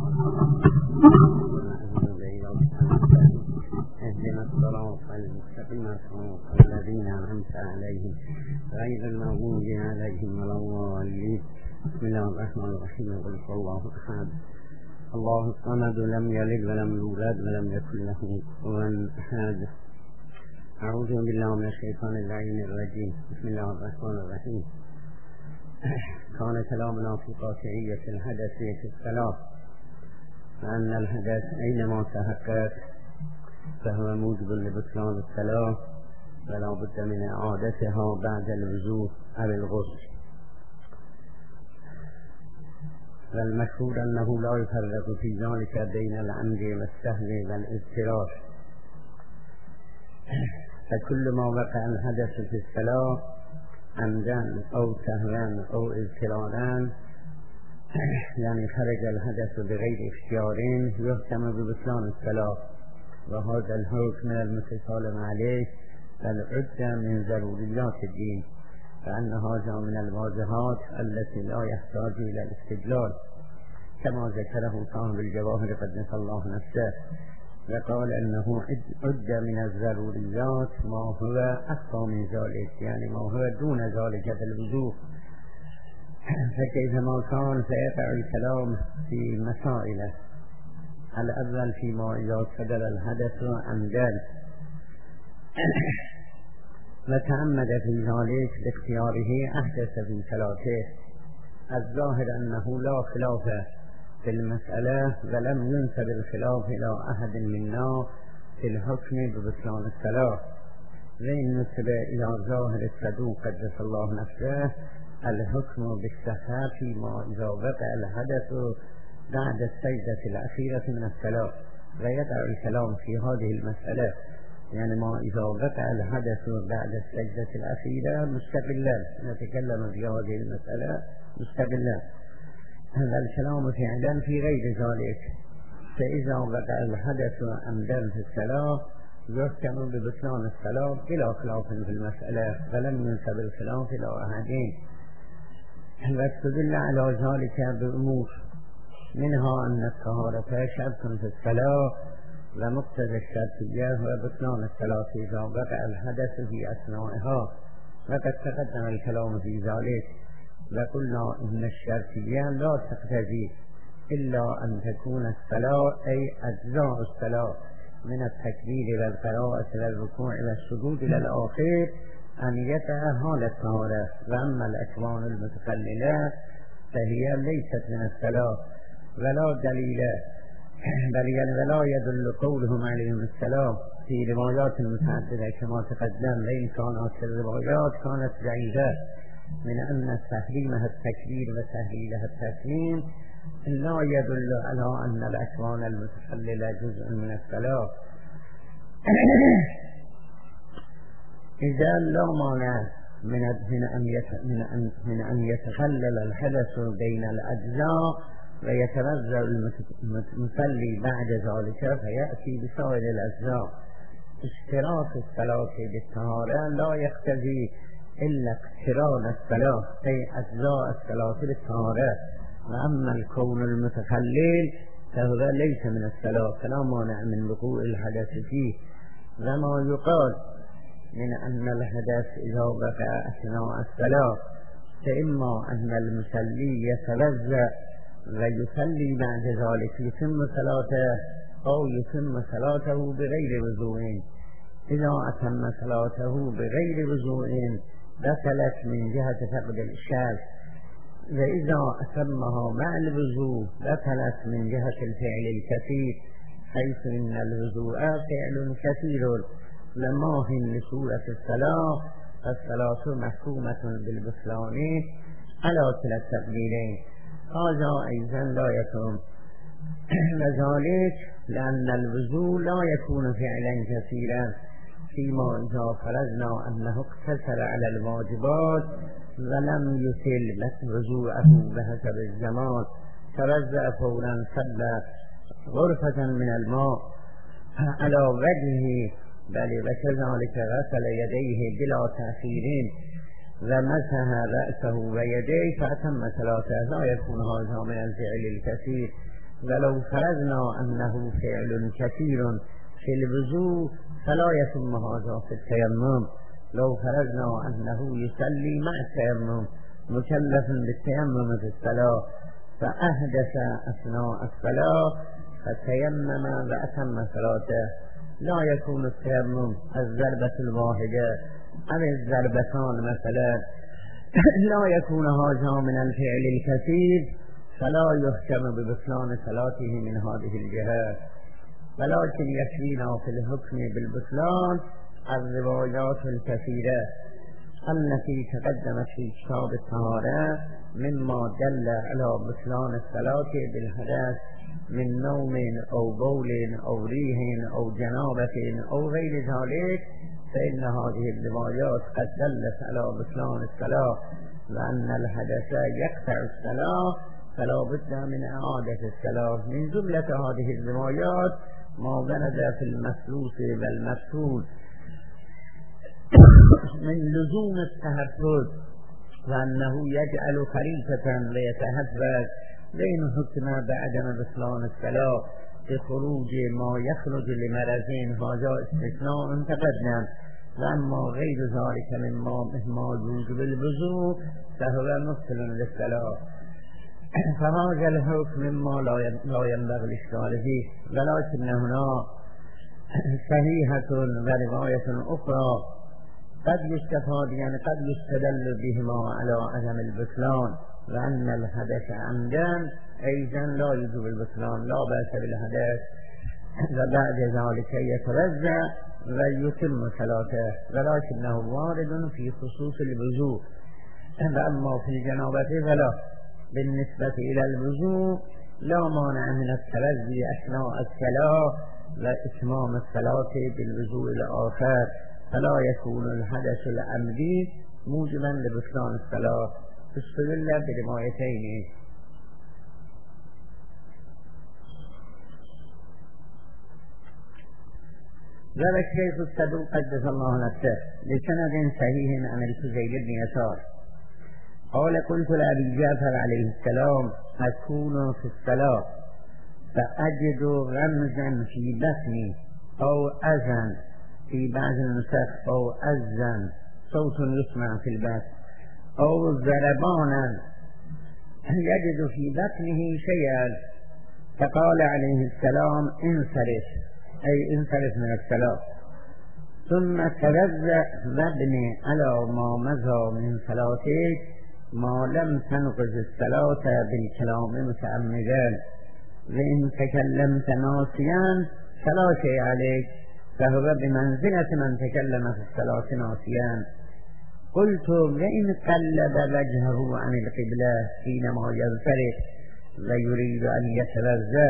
اهدنا الصراط المستقيم صراط الذين أنعمت عليهم غير المغضوب عليهم ولا الضالين. بسم الله الرحمن الرحيم. قل هو الله أحد الله الصمد لم يلد ولم يولد ولم يكن له كفوا أحد. أعوذ بالله من الشيطان اللعين الرجيم. بسم الله الرحمن الرحيم. كان كلامنا في قاطعية الحدث في الصلاة، فأن الحدث أينما تحقق فهو موجب لبطلان الصلاة ولا بد من إعادتها بعد الوضوء أو الغسل. والمشهور أنه لا يفرق في ذلك بين العمد والسهو والاضطرار، فكل ما وقع الحدث في الصلاة عمدن او سهوا او اضطرارا يعني خرج الحدث بغير اختيار يحكم ببطلان الصلاة. وهذا الحكم المتكلم عليه بل عد من ضروريات الدين، فأن هذا من الواضحات التي لا يحتاج إلى الاستدلال، كما ذكره صاحب الجواهر قدس الله نفسه، وقال أنه عد من الضروريات ما هو أخفى من ذلك، يعني ما هو دون ذلك بالوضوح. فكيفما كان فيقع الكلام في مسائل. الأول فيما إذا صدر الحدث عمدا وتعمد في ذلك باختياره أحدث في صلاته. الظاهر أنه لا خلاف في المسألة، ولم ينسب الخلاف إلى أحد منا في الحكم ببطلان الصلاة، وإن نسب إلى ظاهر الصدوق قدس الله نفسه الحكم بالصحة فيما إذا وقع الحدث بعد السجدة الأخيرة من الصلاة. ويقع الكلام في هذه المسألة، يعني ما إذا وقع الحدث بعد السجدة الأخيرة مستقلا، نتكلم في هذه المسألة مستقلا. هذا الكلام فعلا في غير ذلك. فإذا وقع الحدث عمدا في الصلاة يحكم ببطلان الصلاة بلا خلاف في المسألة، ولم ينسب الخلاف إلى أحدين. واستدل على ذلك بأمور، منها أن الطهارة شرط في الصلاة، ومقتضى الشرطية هو بطلان الصلاة إذا وقع الحدث في أثنائها، وقد تقدم الكلام في ذلك. وقلنا إن الشرطية لا تقتضي إلا أن تكون الصلاة أي أجزاء الصلاة من التكبير والقراءة والركوع والسجود إلى الآخر أن يقع حال الطهارة. وأما الأكوان المتخللة فهي ليست من الصلاة ولا دليل، بل ولا يدل قولهم عليهم السلام في روايات متعددة كما تقدم، وإن كانت الروايات كانت ضعيفة من أن تحريمها التكبير وتحليلها التسليم لا يدل على أن الأكوان المتخللة جزء من الصلاة. إذا لا مانع من من أن يتخلل الحدث بين الأجزاء ويتنزل المصلي بعد ذلك فيأتي بسائر الأجزاء. اشتراك الصلاة بالطهارة لا يقتضي إلا اقتران الصلاة أي أجزاء الصلاة بالطهارة. وأما الكون المتخلل فهو ليس من الصلاة، فلا مانع من وقوع الحدث فيه. وما يقال من أن الحدث إذا وقع أثناء الصلاة فإما أن المصلي يتوضأ ويصلي بعد ذلك يتم صلاته، أو يتم صلاته بغير وضوء. إذا أتم صلاته بغير وضوء دخلت من جهة فقد الإشكال، وإذا أتمها مع الوضوء دخلت من جهة الفعل الكثير، حيث إن الوضوء فعل كثير لماه لصورة الصلاة، فالصلاة محكومة بالبطلان على كلا التقديرين. هذا أيضا لا يكون لذلك لأن الوضوء لا يكون فعلا كثيرا، فيما إذا فرضنا أنه اقتصر على الواجبات ولم يسل وضوءه بحسب الزمان، توضأ فورا صلى غرفة من الماء على وجهه، بل وكذلك غسل يديه بلا تأخير ومسح رأسه ويديه فأتم صلاته، لا يكون هذا من الفعل الكثير. ولو فرضنا أنه فعل كثير في الوضوء فلا يتم هذا في التيمم. لو فرضنا أنه يصلي مع التيمم مكلف بالتيمم في الصلاة فأحدث أثناء الصلاة فتيمم وأتم صلاته، لا يكون التيمم الضربة الواحدة أو الضربتان مثلا، لا يكون هذا من الفعل الكثير، فلا يحكم ببطلان صلاته من هذه الجهات. ولكن يكفينا في الحكم بالبطلان الروايات الكثيرة التي تقدمت في كتاب الطهارة مما دل على بطلان الصلاة بالحدث من نوم أو بول أو ريح أو جنابة أو غير ذلك، فإن هذه الروايات قد دلت على بطلان الصلاة وأن الحدث يقطع الصلاة فلا بد من إعادة الصلاة. من جملة هذه الروايات ما ورد في المسلوس والمفتون من لزوم التحفظ وأنه يجعل خريطة ويتحفظ بين حكم بعدم بطلان الصلاة بخروج ما يخرج لمرضين، هذا استثناء تقدم. وأما غير ذلك مما ما يوجب الوضوء فهو مبطل للصلاة. فهذا الحكم مما لا ينبغي الاشكال فيه، ولكن هنا صحيحة ورواية أخرى قد يستفاد يعني قد يستدل بهما على عدم البطلان، وأن الحدث عمدا أيضا لا يجوز البطلان، لا بأس بالحدث، وبعد ذلك يتوضأ ويتم صلاته، ولكنه وارد في خصوص الوضوء. وأما في الجنابة فلا. بالنسبة إلى الوضوء لا مانع من التوضأ أثناء الصلاة وإتمام الصلاة بالوضوء الآخر، فلا يكون الحدث العمدي موجبا لبطلان الصلاة. استدل بروايتين. روى الشيخ الصدوق قدس الله نفسه بسند صحيح عن الفضيل بن يسار قال قلت لأبي جعفر عليه السلام أكون في الصلاة فأجد رمزا في بطني أو أذن في بعض النسخ أو أذن صوت يسمع في البث أو ضربانا يجد في بطنه شيئا، فقال عليه السلام انصرف أي انصرف من الصلاة، ثم توضأ وابني على ما مضى من صلاتك ما لم تنقض الصلاة بالكلام متعمدا، وإن تكلمت ناسيا فلا شيء عليك، فهو بمنزلة من تكلم في الصلاة ناسيا. قلت وإن قلب وجهه عن القبلة حينما ينصرف ويريد أن يتوضأ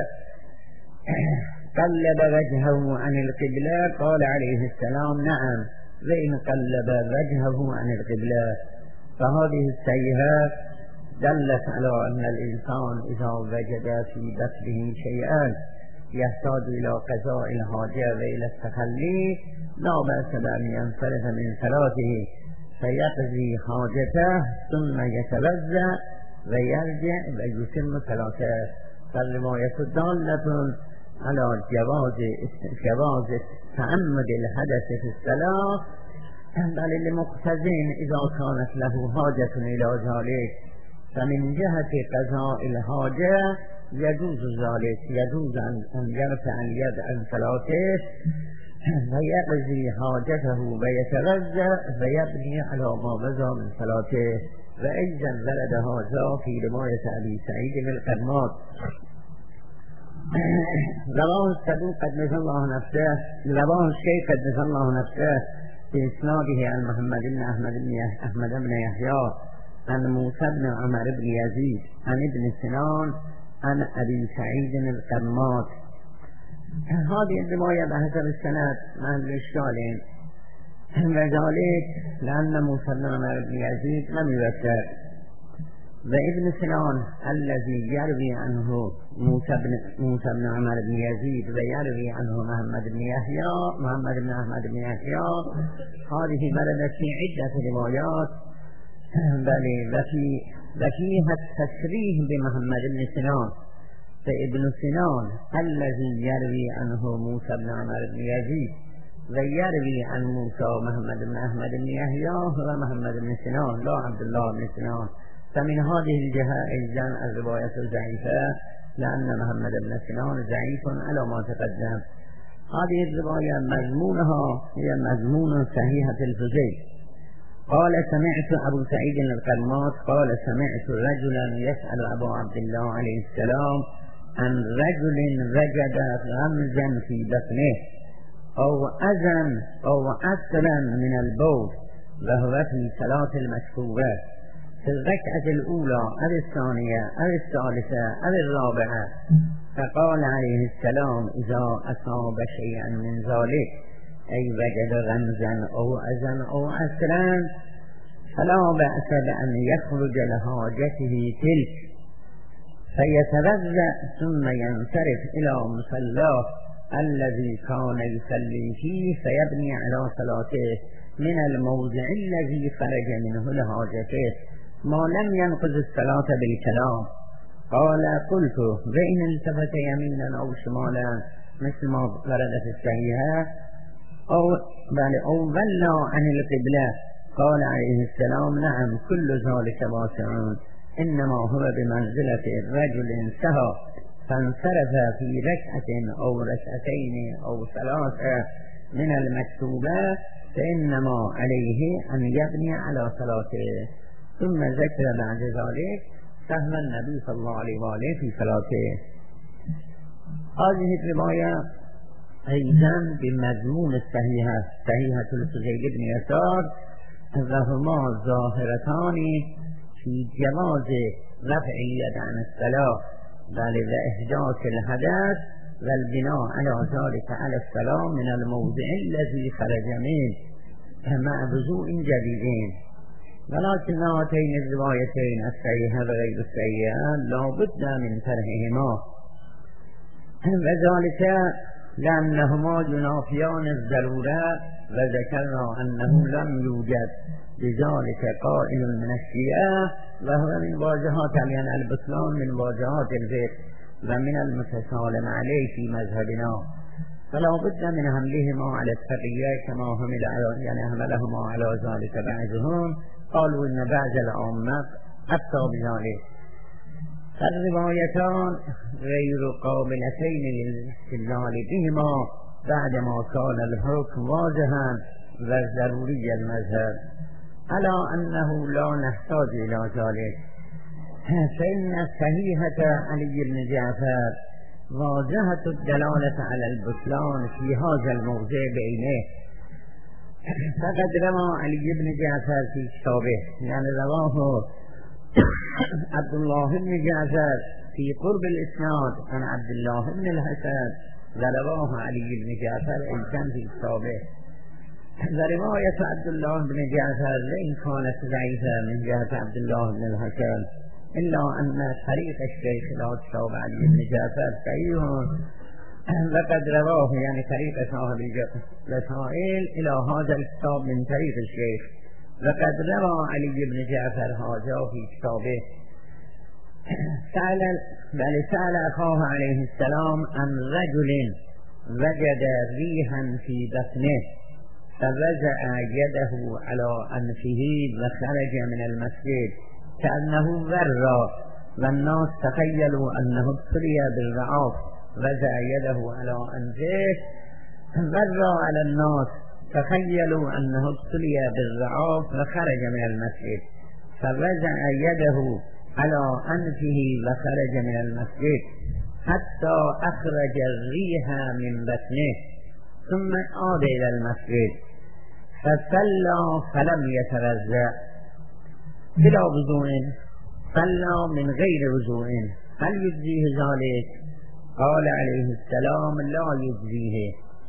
قلب وجهه عن القبلة، قال عليه السلام نعم، وإن قلب وجهه عن القبلة. فهذه السيئة دلت على أن الإنسان إذا وجد في بطنه شيئا يحتاج إلى قضاء الحاجة وإلى التخلي لا بأس بأن ينصرف من صلاته فيقضي حاجته ثم يتوضأ ويرجع ويتم صلاته. فالرواية دالة على جواز جواز تعمد الحدث في الصلاة، بل لمقتضٍ إذا كانت له حاجة إلى ذلك، فمن جهة قضاء الحاجة يجوز ذلك، يجوز أن يرفع اليد عن صلاته ويقضي حاجته ويتوضأ ويبني على ما مضى من صلاته. وأيضا ورد هذا في رواية أبي سعيد القرماط رواه الصدوق قدس الله نفسه رواه الشيخ قدس الله نفسه بإسناده عن محمد بن أحمد بن أحمد بن يحيى عن موسى بن عمر بن يزيد عن ابن سنان عن أبي سعيد القرماط. هذه الرواية بحسب السند محل إشكالين، وذلك لأن موسى بن عمر بن يزيد لم يذكر، وابن سنان الذي يروي عنه موسى بن موسى بن عمر بن يزيد ويروي عنه محمد بن يحيى محمد بن أحمد بن يحيى، هذه وردت في عدة روايات، بل وفي وفيها التصريح بمحمد بن سنان. فابن سنان الذي يروي عنه موسى بن عمر بن يزيد ويروي عن موسى ومحمد بن أحمد بن يحيى هو محمد بن سنان لا عبد الله بن سنان. فمن هذه الجهة أيضا الرواية ضعيفة، لأن محمد بن سنان ضعيف على ما تقدم. هذه الرواية مضمونها هي مضمون صحيحة الفضيل. قال سمعت أبو سعيد القرماط قال سمعت رجلا يسأل أبو عبد الله عليه السلام عن رجل وجد غمزا في بطنه أو أذى أو أثرا من البول وهو في صلاة المكتوبة في الركعة الأولى أو الثانية أو الثالثة أو الرابعة، فقال عليه السلام إذا أصاب شيئا من ذلك أي وجد رمزا أو أذى أو عسرا فلا بأس بأن يخرج لحاجته تلك فيتوضأ ثم ينصرف إلى مصلاه الذي كان يصلي فيه فيبني على صلاته من الموضع الذي خرج منه لحاجته ما لم ينقض الصلاة بالكلام. قال قلت وإن التفت يمينا أو شمالا مثل ما ورد في الصحيحة أو بل أو ولى عن القبلة قال عليه السلام نعم كل ذلك واسع إنما هو بمنزلة الرجل انتهى فانصرف في ركعة أو ركعتين أو ثلاثة من المكتوبة فإنما عليه أن يبني على صلاته. ثم ذكر بعد ذلك سهم النبي صلى الله عليه وآله في صلاته. هذه الرواية أيضا بمضمون الصحيحة صحيحة الفضيل بن يسار وهما ظاهرتان في جواز رفع اليد عن الصلاة بل وإحداث الحدث والبناء على ذلك على الصلاة من الموضع الذي خرج منه مع وضوء جديدين. ولكن هاتين الروايتين الصحيحة وغير الصحيحة لا بد من طرحهما وذلك لأنهما ينافيان الضرورة وذكرنا أنه لم يوجد بذلك قائل من الشيعة وهو من واجهات يعني البطلان من واجهات الفقه ومن المتسالم عليه في مذهبنا فلا بد من حملهما على التقية كما حمل يعني حملهما على ذلك بعضهم قالوا إن بعض العامة حتى بذلك. فالروايتان غير قابلتين للاستدلال بهما بعدما كان الحكم واضحا وضروري المذهب على أنه لا نحتاج إلى ذلك فإن صحيحة علي بن جعفر واضحة الدلالة على البطلان في هذا الموضع بعينه. فقد روى علي بن جعفر في كتابه يعني رواه عبد الله بن جعفر في قرب الإسناد عن عبد الله بن الحسن ورواه علي بن جعفر أيضا في كتابه. ورواية عبد الله بن جعفر وإن كانت ضعيفة من جهة عبد الله بن الحسن إلا أن طريق الشيخ لا كتاب علي بن جعفر صحيح وقد رواه يعني طريق صاحب الرسائل إلى هذا الكتاب من طريق الشيخ وقد روى علي بن جعفر هذا في كتابه. سأل بل سأل أخاه عليه السلام عن رجل وجد ريحا في بطنه فوضع يده على أنفه وخرج من المسجد كأنه ورى والناس تخيلوا أنه ابتلي بالرعاف وضع يده على أنفه ورى على الناس تخيلوا أنه ابتلي بالرعاف وخرج من المسجد فوضع يده على أنفه وخرج من المسجد حتى أخرج الريح من بطنه ثم عاد إلى المسجد فصلى فلم يتوضأ بلا وضوء صلى من غير وضوء هل يجزيه ذلك؟ قال عليه السلام لا يجزيه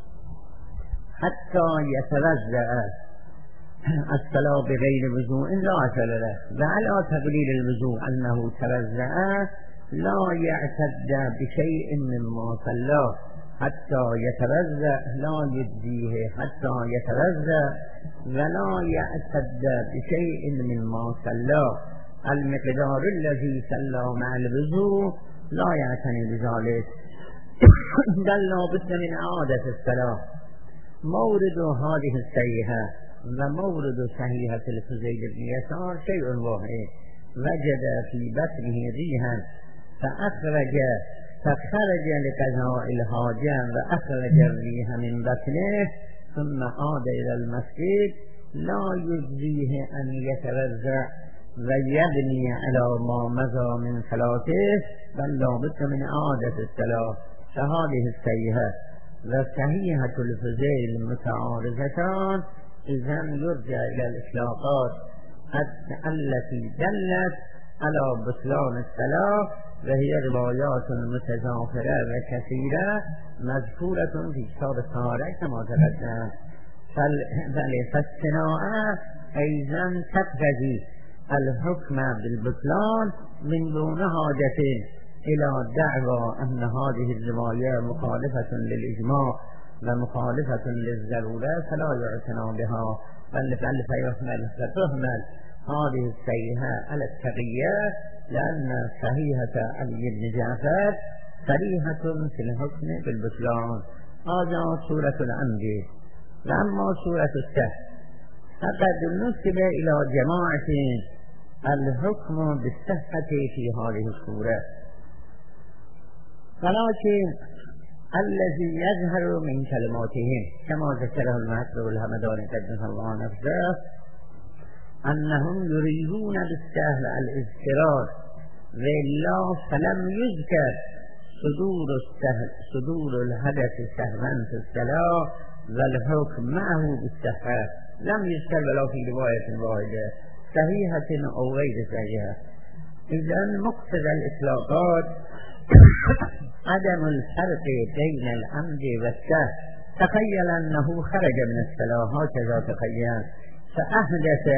حتى يتوضأ. الصلاة بغير وضوء لا أثر له وعلى تقليل الوضوء أنه توضأ لا يعتد بشيء مما صلاه حتى يتوضأ لا يجزيه حتى يتوضأ ولا يعتد بشيء مما صلاه المقدار الذي صلى مع الوضوء لا يعتني بذلك بل لا بد من إعادة الصلاة. مورد هذه الصحيحة ومورد صحيحة الفضيل بن يسار شيء واحد وجد في بطنه ريحا فأخرج فخرج لقضاء الحاجة وأخرج الريح من بطنه ثم عاد إلى المسجد لا يجزيه أن يتوضأ ويبني على ما مضى من صلاته بل لا بد من إعادة الصلاة. فهذه الصحيحة وصحيحة الفضيل متعارضتان إذن يرجع إلى الإطلاقات التي دلت على بطلان الصلاة وهي روايات متضافرة وكثيرة مذكورة في كتاب الطهارة كما تقدم. بله فالصناعة أيضا تقتضي الحكم بالبطلان من دون حاجة إلى دعوى أن هذه الرواية مخالفة للإجماع ومخالفة للضرورة فلا يعتنى بها، بل بل فيحمل فتحمل هذه الصحيحة على التقية، لأن صحيحة علي بن جعفر صريحة في الحكم بالبطلان. هذا سورة الأنبياء. وأما سورة السهل فقد نسب إلى جماعة الحكم بالصحة في هذه السورة، ولكن الذي يظهر من كلماتهم كما ذكره المحقق الهمداني قدس الله نفسه أنهم يريدون بالسهل الاضطرار، وإلا فلم يذكر صدور السهل صدور الحدث سهوا في الصلاة والحكم معه بالصحة، لم يذكر ولا في رواية واحدة صحيحة أو غير صحيحة. إذن مقتضى الإطلاقات عدم الفرق بين العمد والسهو. تخيل أنه خرج من الصلاة هكذا تخيل فأحدث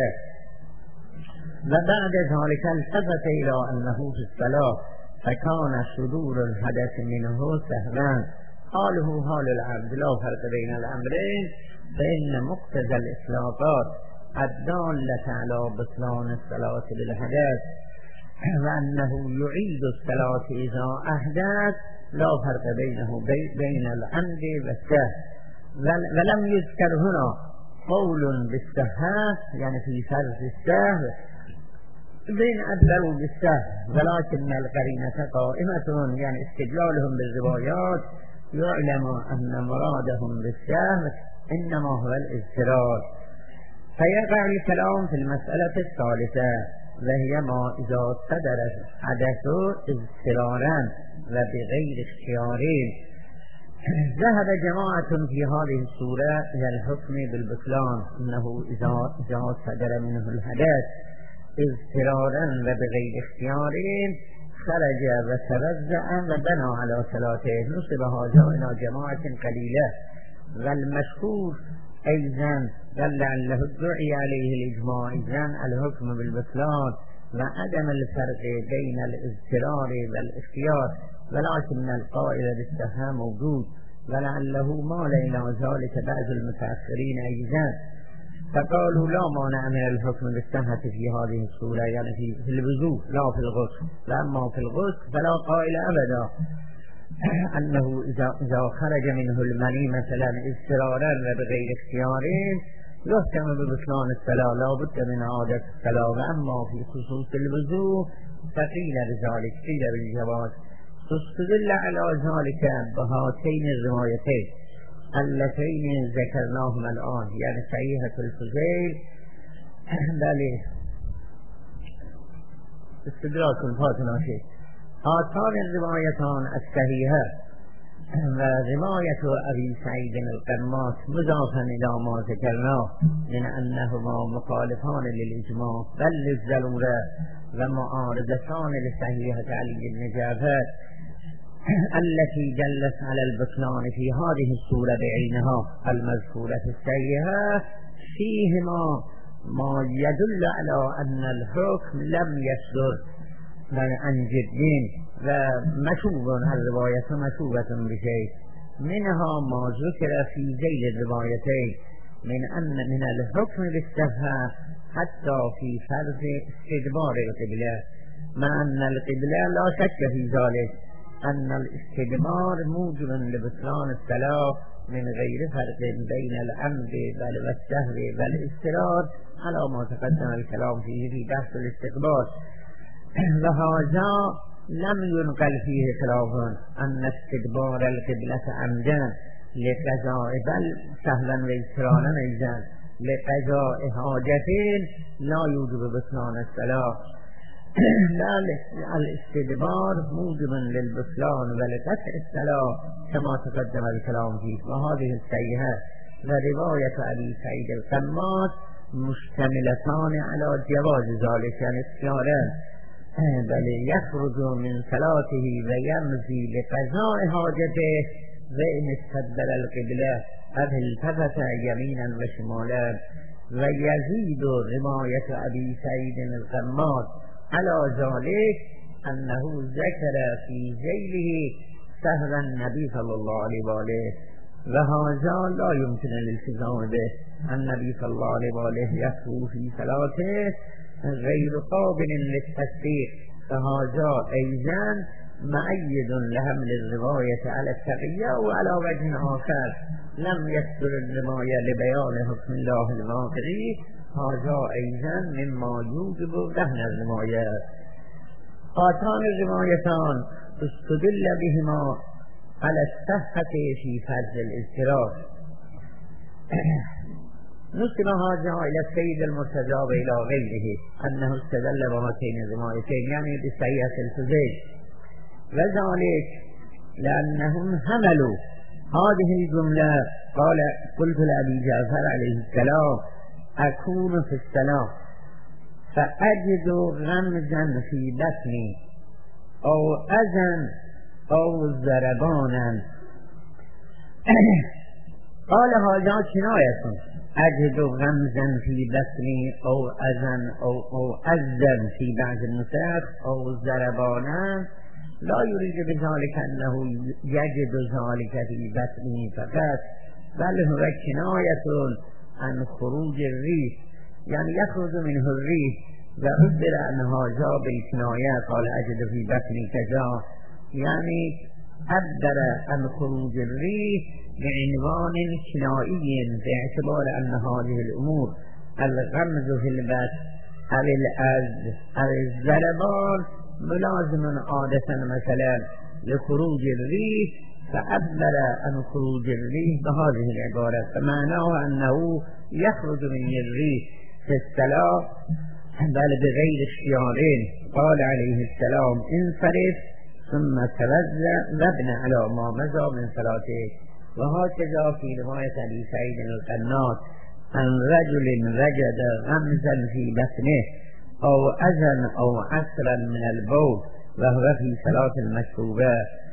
وبعد ذلك التفت إلى أنه في الصلاة فكان صدور الحدث منه سهوا، حاله حال العبد لا فرق بين الأمرين، فإن مقتضى الإطلاقات الدالة على بطلان الصلاة بالحدث وأنه يعيد الصلاة إذا أحدث لا فرق بينه بين العمد والسهو. ولم يذكر هنا قول بالصحة يعني في فرض السهو بين أدلوا بالسهو، ولكن القرينة قائمة يعني استدلالهم بالروايات يعلم أن مرادهم بالسهو إنما هو الاضطرار. فيقع الكلام في المسألة الثالثة وهي ما إذا صدر حدث اضطرارا وبغير اختيارين. ذهب جماعة في هذه السورة إلى الحكم بالبطلان أنه إذا إذا صدر منه الحدث اضطرارا وبغير اختيارين خرج وتوزع وبنى على صلاته. نصب هذا إلى جماعة قليلة، والمشهور أيضا دل لعله ادعي عليه الإجماع إذن الحكم بالبطلان وعدم الفرق بين الاضطرار والاختيار، ولكن القائل بالصحة موجود، ولعله مال إلى ذلك بعض المتأخرين أيضا فقالوا لا مانع من الحكم بالصحة في هذه السورة يعني في الوضوء لا في الغسل، لأما في الغسل فلا قائل أبدا أنه إذا, إذا خرج منه المني مثلا اضطرارا وبغير اختيارين يحكم ببطلان الصلاة لا بد من عادة الصلاة. وأما في خصوص الوضوء فقيل بذلك قيل بالجواز. تستدل على ذلك بهاتين الروايتين اللتين ذكرناهما الآن يعني صحيحة الفضيل بل استدراك الفاتنة شيء هاتان الروايتان الصحيحة ورواية أبي سعيد القماس مضافا إلى ما ذكرناه من أنهما مخالفان للإجماع بل للضرورة ومعارضتان لصحيحة علي بن جعفر التي دلت على البطلان في هذه السورة بعينها المذكورة الصحيحة، فيهما ما يدل على أن الحكم لم يصدر عن جدين ومشوب الرواية مشوبة بشيء، منها ما ذكر في ذيل الروايتين من أن من الحكم بالصحة حتى في فرض استدبار القبلة، مع أن القبلة لا شك في ذلك أن الاستدبار موجب لبطلان الصلاة من غير فرق بين العمد بل والسهو والاضطرار على ما تقدم الكلام فيه في بحث الاستقبال. وهذا لم ينقل فيه خلاف أن استدبار القبلة عمدا لقضاء بل سهوا واضطرارا أيضا لقضاء حاجة لا يوجب بطلان الصلاة، بل الاستدبار موجب للبطلان ولقطع الصلاة كما تقدم الكلام فيه. وهذه الصحيحة ورواية أبي سعيد القماس مشتملتان على جواز ذلك يعني اختيارا، بل يخرج من صلاته ويمضي لقضاء حاجته وإن استدبر القبلة قد التفت یمینا و شمالا و یزید روایت ابی سعید القماد علی ذلك انه ذکر فی ذیله سهر النبی صلی الله علیه و آله و هذا لا يمكن الالتزام به. النبي صلى الله عليه وآله يخطو في صلاته غير قابل للتصديق، فهذا أيضا مؤيد لحمل الرواية على التقية. وعلى وجه آخر لم يذكر الرواية لبيان حكم الله الواقعي، هذا أيضا مما يوجب رهن الروايات. هاتان الروايتان استدل بهما على الصحة في فرض الاضطرار. نسب هذا إلى السيد المرتضى وإلى غيره أنه استدل بهاتين الروايتين يعني بصحيح الفزيج، وذلك لأنهم حملوا هذه الجملة. قال قلت لأبي جعفر عليه السلام أكون في الصلاة فأجد غمزا في بطني أو أذى أو ضربانا. قال هذا كناية، أجد غمزا في بطني أو أذى أو أو أذى في بعض النسخ أو ضربانا، لا يريد بذلك أنه يجد ذلك في بطنه فقط، بل هو كناية عن خروج الريح، يعني يخرج منه الريح. وعبر أن هذا بالكناية، قال أجد في بطني كذا، يعني عبر عن خروج الريح بعنوان كنائي باعتبار أن هذه الأمور الغمز في البطن أو الأذى أو الضربان ملازم عادة مثلا لخروج الريح، فعبر عن خروج الريح بهذه العبارة، فمعناه أنه يخرج من الريح في الصلاة بل بغير اختيارين. قال عليه السلام انصرف ثم توضأ وابن على ما مضى من صلاته. وهكذا في رواية أبي سعيد القناط عن رجل وجد غمزا في بطنه أو أذى أو عسرا من البول وهو في صلاة المكتوبة،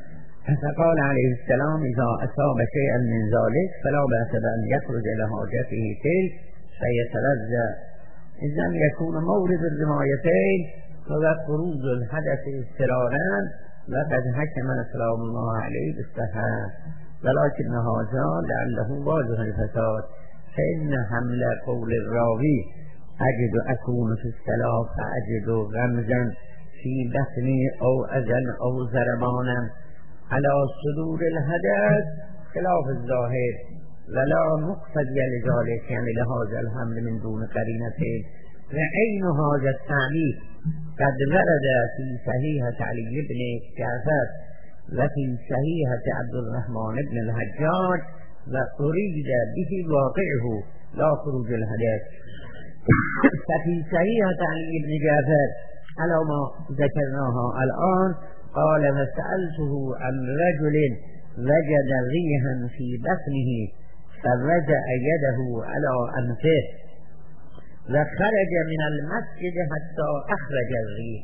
فقال عليه السلام إذا أصاب شيئا من ذلك فلا بأس بأن يخرج إلى حاجته تلك فيتوضأ. إذن يكون مورد الروايتين هو خروج الحدث اضطرارا، وقد حكم سلام الله عليه بالصحة، ولكن هذا لعله واضح الفساد، فإن حمل قول الراوي أجد أكون في الصلاة فأجد غمزا في بطني أو أذى أو ضربانا على صدور الحدث خلاف الظاهر، ولا مقتضي لذلك، يعني لهذا الحمل من دون قرينة. وعين هذا التعليق قد ورد في صحيحة علي بن جعفر وفي صحيحة عبد الرحمن بن الحجاج، وأريد به واقعه لا خروج الحدث. ففي صحيحة علي بن جعفر على ما ذكرناها الآن قال فسألته عن رجل وجد ريحا في بطنه فرجع يده على أنفه وخرج من المسجد حتى أخرج الريح.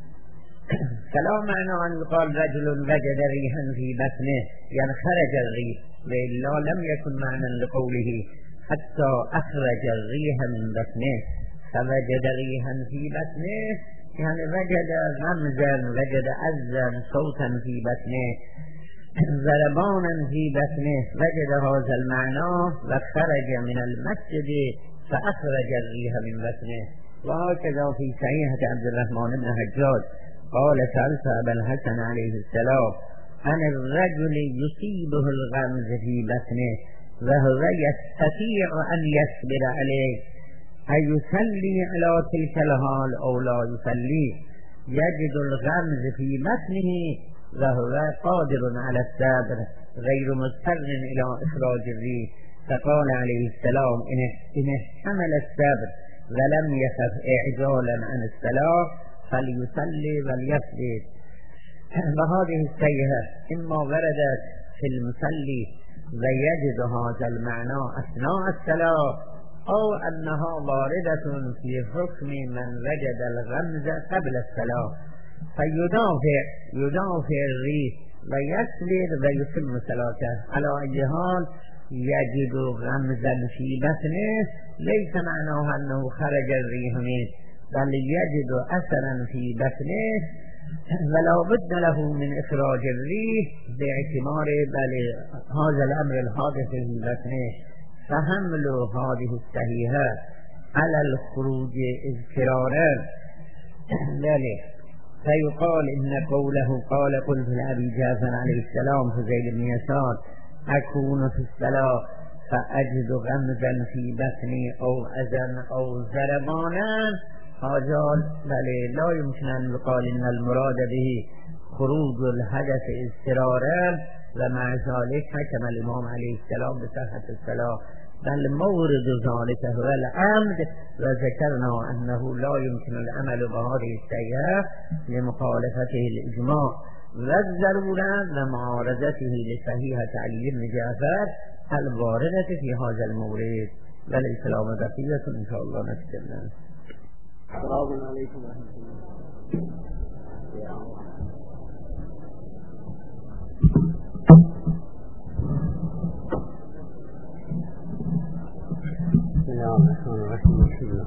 فلا معنى أن يقال رجل وجد ريحا في بطنه يعني خرج الريح، وإلا لم يكن معنى لقوله حتى أخرج الريح من بطنه، فوجد ريحا في بطنه يعني وجد غمزا وجد أذى صوتا في بطنه ضربانا في بطنه، وجد هذا المعنى وخرج من المسجد فأخرج الريح من بطنه. وهكذا في صحيحة عبد الرحمن بن حجاج قال سألت أبا الحسن عليه السلام عن الرجل يصيبه الغمز في بطنه وهو يستطيع أن يصبر عليه أيصلي على تلك الحال أو لا يصلي، يجد الغمز في بطنه وهو قادر على الصبر غير مضطر إلى إخراج الريح. فقال عليه السلام إن احتمل الصبر ولم يخف إعجالا عن الصلاة فليصلي وليسجد. وهذه الصيحة إما وردت في المصلي ويجد هذا المعنى أثناء الصلاة، أو أنها واردة في حكم من وجد الغمز قبل الصلاة فيدافع يدافع الريح ويسجد ويتم صلاته. على أي حال يجد غمزا في بطنه ليس معناه أنه خرج الريح منه، بل يجد أثرا في بطنه ولا بد له من إخراج الريح باعتبار بل هذا الأمر الحادث في بطنه، فحمل هذه الصحيحة على الخروج اضطرارا ذلك. فيقال إن قوله قال قلت لأبي جعفر عليه السلام فزيد بن يسار أكون في الصلاة فأجد غمزا في بطني أو أذى أو ضربانا، هذا بل لا يمكن أن يقال إن المراد به خروج الحدث اضطرارا ومع ذلك حكم الإمام عليه السلام بصحة الصلاة، بل مورد ذلك هو العمد، وذكرنا أنه لا يمكن العمل بهذه الصحيحة لمخالفته الإجماع والضرورة ومعارضته لصحيحة علي بن جعفر الواردة في هذا المورد. والإسلام بقية إن شاء الله نتكلم. السلام عليكم ورحمة الله. بسم الله الرحمن الرحيم.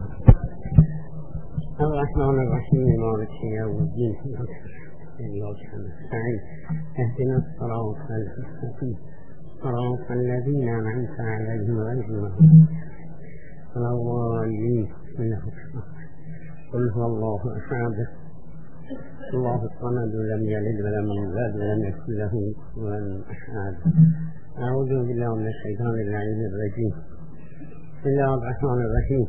الرحمن الرحيم مالك يوم الدين إياك نستعين اهدنا الصراط المستقيم صراط الذين أنعمت عليهم غير المغضوب عليهم ولا الضالين. قل هو الله أحد الله الصمد لم يلد ولم يولد ولم يكن له كفوا أحد. أعوذ بالله من الشيطان اللعين الرجيم. بسم الله الرحمن الرحيم.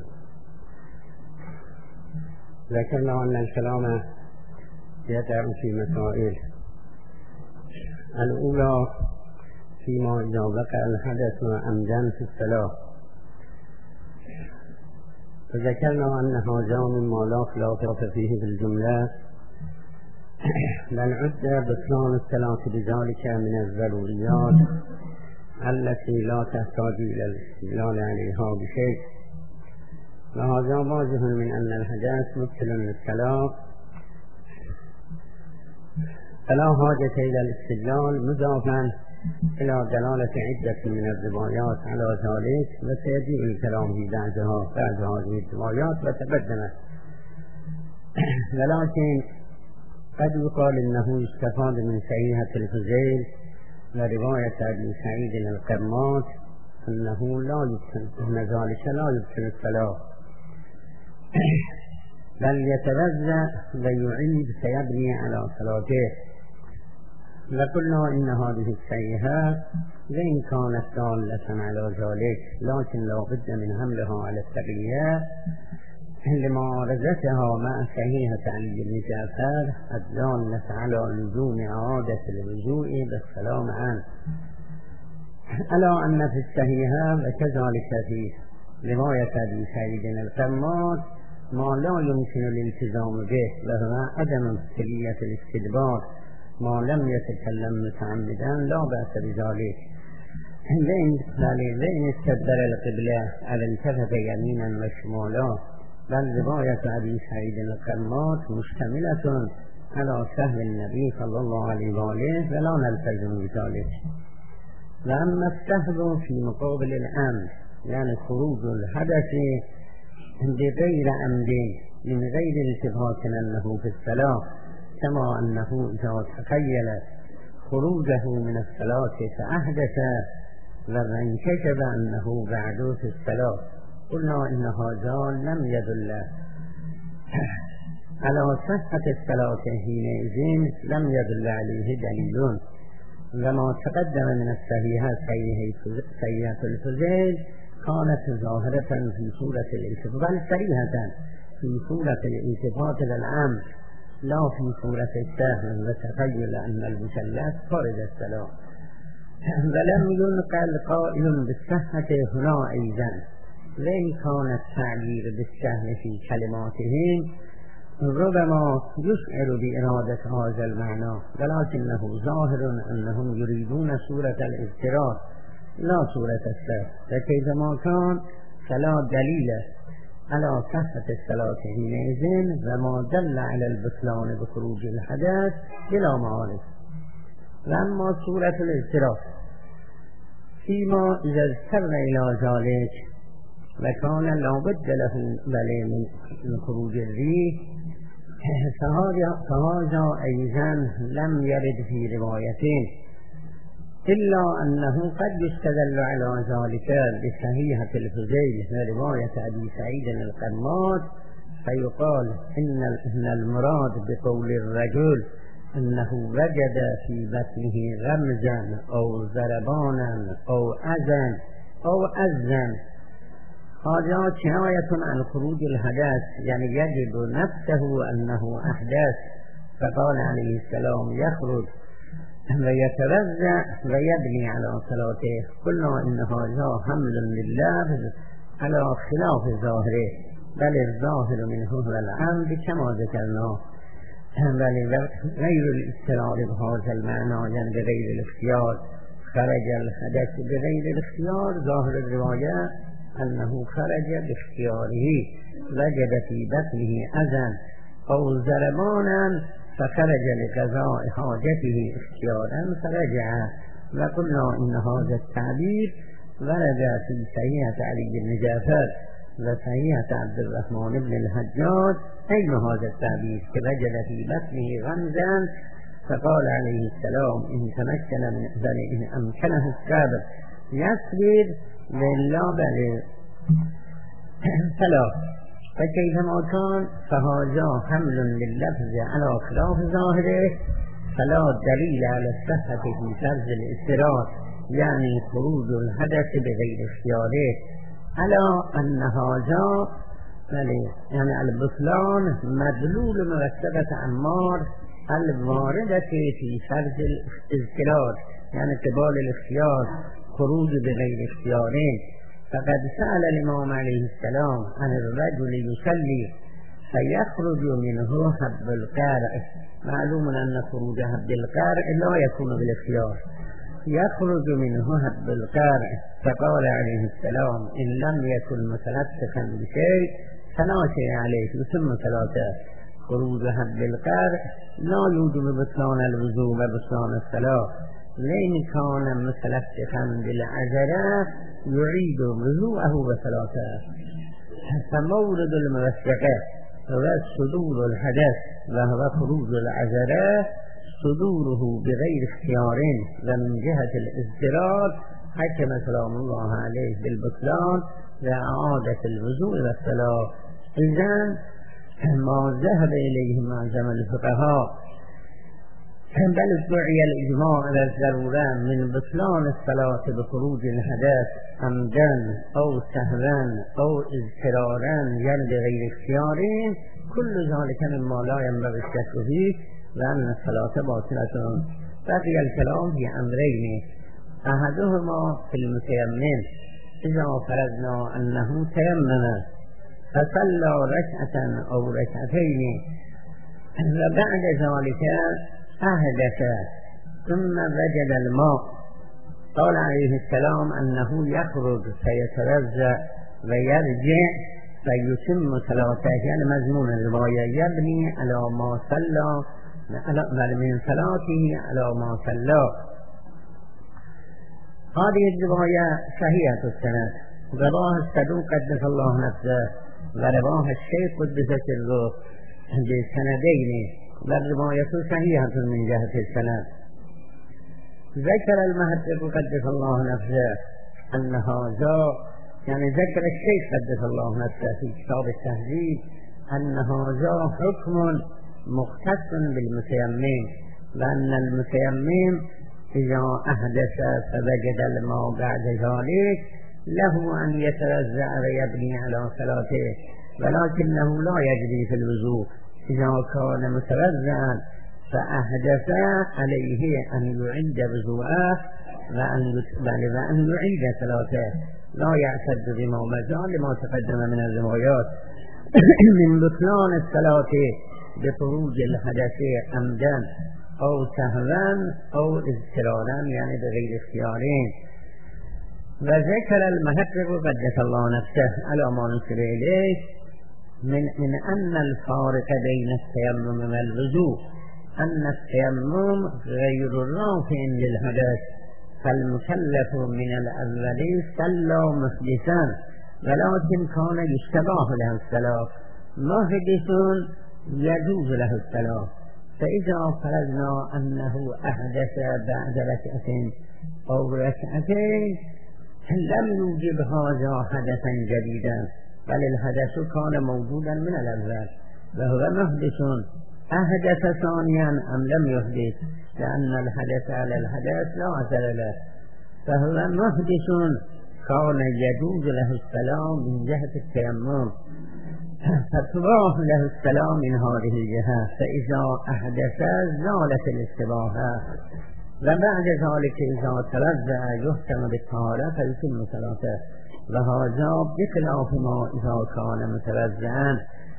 ذكرنا أن الكلام يقع في مسائل، الأولى فيما إذا وقع الحدث عمدا في الصلاة، فذكرنا أن هذا مما لا خلاف فيه بالجملة، بل عد بطلان الصلاة بذلك من الضروريات التي لا تحتاج إلى الاستدلال عليها بشيء، وهذا واضح من أن الحدث مبطل للصلاة فلا حاجة إلى الاستدلال، مضافا إلى دلالة عدة من الروايات على ذلك، وسيجيء الكلام في بعضها بعض هذه الروايات وتقدمت. ولكن قد يقال إنه يستفاد من صحيحة الفضيل ورواية أبي سعيد القرمات أنه لا يبطل أن ذلك لا يبطل الصلاة، بل يتوضأ ويعيد فيبني على صلاته. وقلنا إن هذه الصحيحة وإن كانت دالة على ذلك لكن لا بد من حملها على التقية لمعارضتها مع صحيحة علي بن جعفر الدالة على لزوم إعادة الوضوء بالسلام عنه، ألا أن في الصحيحة وكذلك في رواية أبي سعيد القرمات ما لا يمكن الالتزام به، وهو عدم امتثالية الاستدبار ما لم يتكلم متعمدا لا بأس بذلك، لأن استدبر القبلة على التفت يمينا وشمالا، بل رواية أبي سعيد القرمات مشتملة على سهل النبي صلى الله عليه وآله ولا نلتزم بذلك. وأما السهل في مقابل الأمر يعني خروج الحدث بغير أمر من غير التفات أنه في الصلاة، كما أنه إذا تخيل خروجه من الصلاة فأحدث وانكشف أنه بعد في الصلاة، قلنا إن هذا لم يدل على صحة الصلاة حينئذ، لم يدل عليه دليل. وما تقدم من الصحيحة صحيحة الفضيل كانت ظاهرة في سورة الالتفات، بل صريحة في سورة الالتفات للعام لا في سورة السهل وتخيل أن المثلث خارج الصلاة. ولم ينقل قائل بالصحة هنا أيضا، وإن كان التعبير بالسهل في كلماتهم ربما يشعر بإرادة هذا المعنى، ولكنه ظاهر أنهم يريدون سورة الاضطرار لا سورة السهل، فكيفما كان فلا دليل على صحة الصلاة حينئذ، وما دل على البطلان بخروج الحدث بلا معارض. وأما سورة الاضطرار فيما إذا اضطر إلى ذلك وكان لا بد له من خروج الريح فهذا أيضا لم يرد في روايتين، إلا أنه قد يستدل على ذلك بصحيحة الفضيل ورواية أبي سعيد القماد، فيقال إن المراد بقول الرجل أنه وجد في بطنه غمزا أو ضربانا أو أذى أو أذى، هذا كناية عن خروج الحدث، يعني يجد نفسه أنه أحدث، فقال عليه السلام يخرج ويترزع ويبني على صلاته. قلنا إن هذا حمل لله على خلاف ظاهره، بل الظاهر منه هو العمد كما ذكرنا، بل غير الاضطرار بهذا المعنى، يعني بغير الاختيار. خرج الحدث بغير الاختيار، ظاهر الرواية أنه خرج باختياره، وجد في بطنه أذى أو ضربانا فخرج لقضاء حاجته اختيارا فرجع. وقلنا إن هذا التعبير ورد في صحيحة علي بن جعفر وصحيحة عبد الرحمن بن الحجاج أين هذا التعبير، وجد في بطنه غمزا فقال عليه السلام إن تمكن من بل إن أمكنه الصبر يصبر لله بل فلا، فكيفما كان فهذا حمل لللفظ على خلاف ظاهره، فلا دليل على الصحة في فرض الاضطرار، يعني خروج الحدث بغير اختياره، على أن هذا يعني البطلان مدلول مرتبة عمار الواردة في فرض الاضطرار، يعني قبال الاختيار، خروج بغير اختيارين. فقد سأل الإمام عليه السلام عن الرجل يصلي فيخرج منه حب القارئ، معلوم أن خروج حب القارئ لا يكون بالاختيار، يخرج منه حب القارئ، فقال عليه السلام إن لم يكن متلطفا بشيء فلا شيء عليه ثم ثلاثة. خروج حب القارئ لا يوجب بطلان الوضوء وبطلان الصلاة، لأن كان متلطفا بالعذرة يعيد وضوءه وصلاته. فمورد الموثقة هو صدور الحدث وهو خروج العذرة، صدوره بغير اختيار ومن جهة الاضطرار حكم سلام الله عليه بالبطلان وإعادة الوضوء والصلاة. إذن ما ذهب إليه معظم الفقهاء بل ادعي الإجماع على الضرورة من بطلان الصلاة بخروج الحدث عمدا أو سهوا أو اضطرارا يعني بغير اختيار، كل ذلك مما لا ينبغي الشك فيه وأن الصلاة باطلة. بقي الكلام في أمرين، أحدهما في المتيمم، إذا فرضنا أنه تيمم فصلى ركعة أو ركعتين وبعد ذلك أحدث ثم وجد الماء، قال عليه السلام أنه يخرج فيتوضأ ويرجع فيتم صلاته، يعني مضمون الرواية يبني على ما صلى من صلاته على ما صلى. هذه الرواية صحيحة السند، رواه الصدوق قدس الله نفسه ورواه الشيخ قدس سره بسندين، والرواية صحيحة من جهة السند. ذكر المحقق قدس الله نفسه أن هذا، يعني ذكر الشيخ قدس الله نفسه في كتاب التهذيب أن هذا حكم مختص بالمتيمم، وأن المتيمم إذا أحدث فوجد الماء بعد ذلك له أن يتوضأ ويبني على صلاته، ولكنه لا يجري في الوضوء. إذا كان متوضئا فأحدث عليه أن يعيد وضوءه وأن يعيد صلاته، لا يعتد بما مضى لما تقدم من الروايات من بطلان الصلاة بخروج الحدث عمدا أو سهوا أو اضطرارا يعني بغير اختيارين. وذكر المحقق قدس الله نفسه على ما نشر إليه من, من أن الفارق بين التيمم والوضوء أن التيمم غير رافع للحدث، فالمكلف من الأول صلى محدثا ولكن كان يشتبه له الصلاة محدث يجوز له الصلاة. فإذا فرضنا أنه أحدث بعد ركعة أو ركعتين لم يوجب هذا حدثا جديدا، بل الحدث كان موجودا من الأول وهو محدث. أحدث ثانيا أم لم يحدث؟ لأن الحدث على الحدث لا أثر له، فهو محدث كان يجوز له الصلاة من جهة التيمم، فتباح له الصلاة من هذه الجهة. فإذا أحدث زالت الاستباحة، وبعد ذلك إذا ترضع يحكم بالطهارة فيتم صلاته، وهذا بخلاف ما إذا كان متوضعا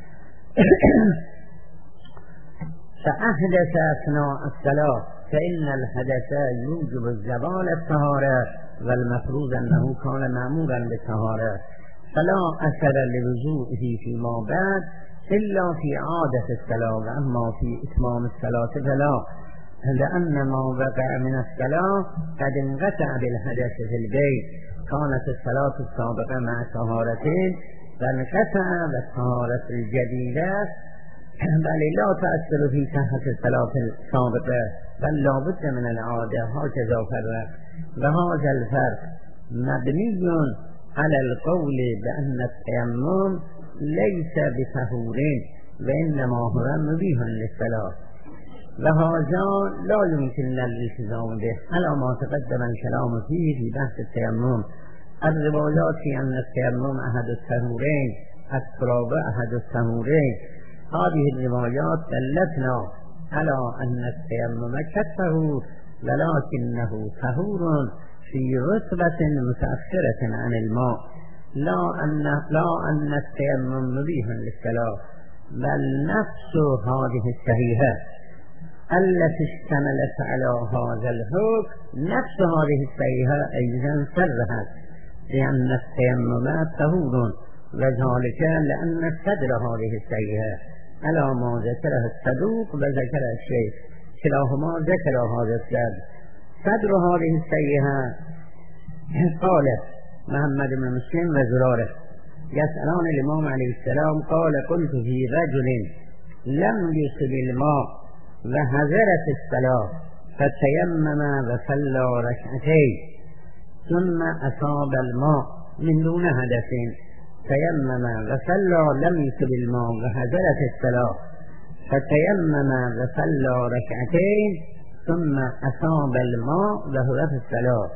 فأحدث أثناء الصلاة، فإن الحدث يوجب الزوال الطهارة، والمفروض أنه كان مأمورا بالطهارة، فلا أثر لوضوئه فيما بعد إلا في عادة الصلاة، وأما في إتمام الصلاة فلا، لأن ما وقع من الصلاة قد انقطع بالحدث في البيت. كانت الصلاة السابقة مع طهارتين فانقطع بالطهارة الجديدة، بل لا تأثر في صحة الصلاة السابقة، بل لا بد من العادة. هكذا فرق، وهذا الفرق مبني على القول بأن التيمم ليس بطهور وإنما هو مبيح للصلاة، وهذا لا يمكن الالتزام به على ما تقدم الكلام فيه في بحث التيمم. الروايات في أن التيمم أحد الطهورين، التراب أحد الطهورين، هذه الروايات دلتنا على أن التيمم كالطهور، ولكنه طهور في رتبة متأخرة عن الماء، لا أن لا أن التيمم مبيح للصلاة، بل نفس هذه الصحيحة التي اشتملت على هذا الحكم، نفس هذه الصحيحة أيضا صرحت بأن التيمم طهور، وذلك لأن صدر هذه الصحيحة على ما ذكره الصدوق وذكر الشيخ، كلاهما ذكر هذا الصدر. صدر هذه الصحيحة قال محمد بن مسلم وزراره يسألون الإمام عليه السلام قال قلت في رجل لم يصب الماء وحضرت الصلاة فتيمم وصلى ركعتين ثم أصاب الماء من دون حدث، تيمم وصلى لم يصب الماء وحضرت الصلاة فتيمم وصلى ركعتين ثم أصاب الماء وهو في الصلاة،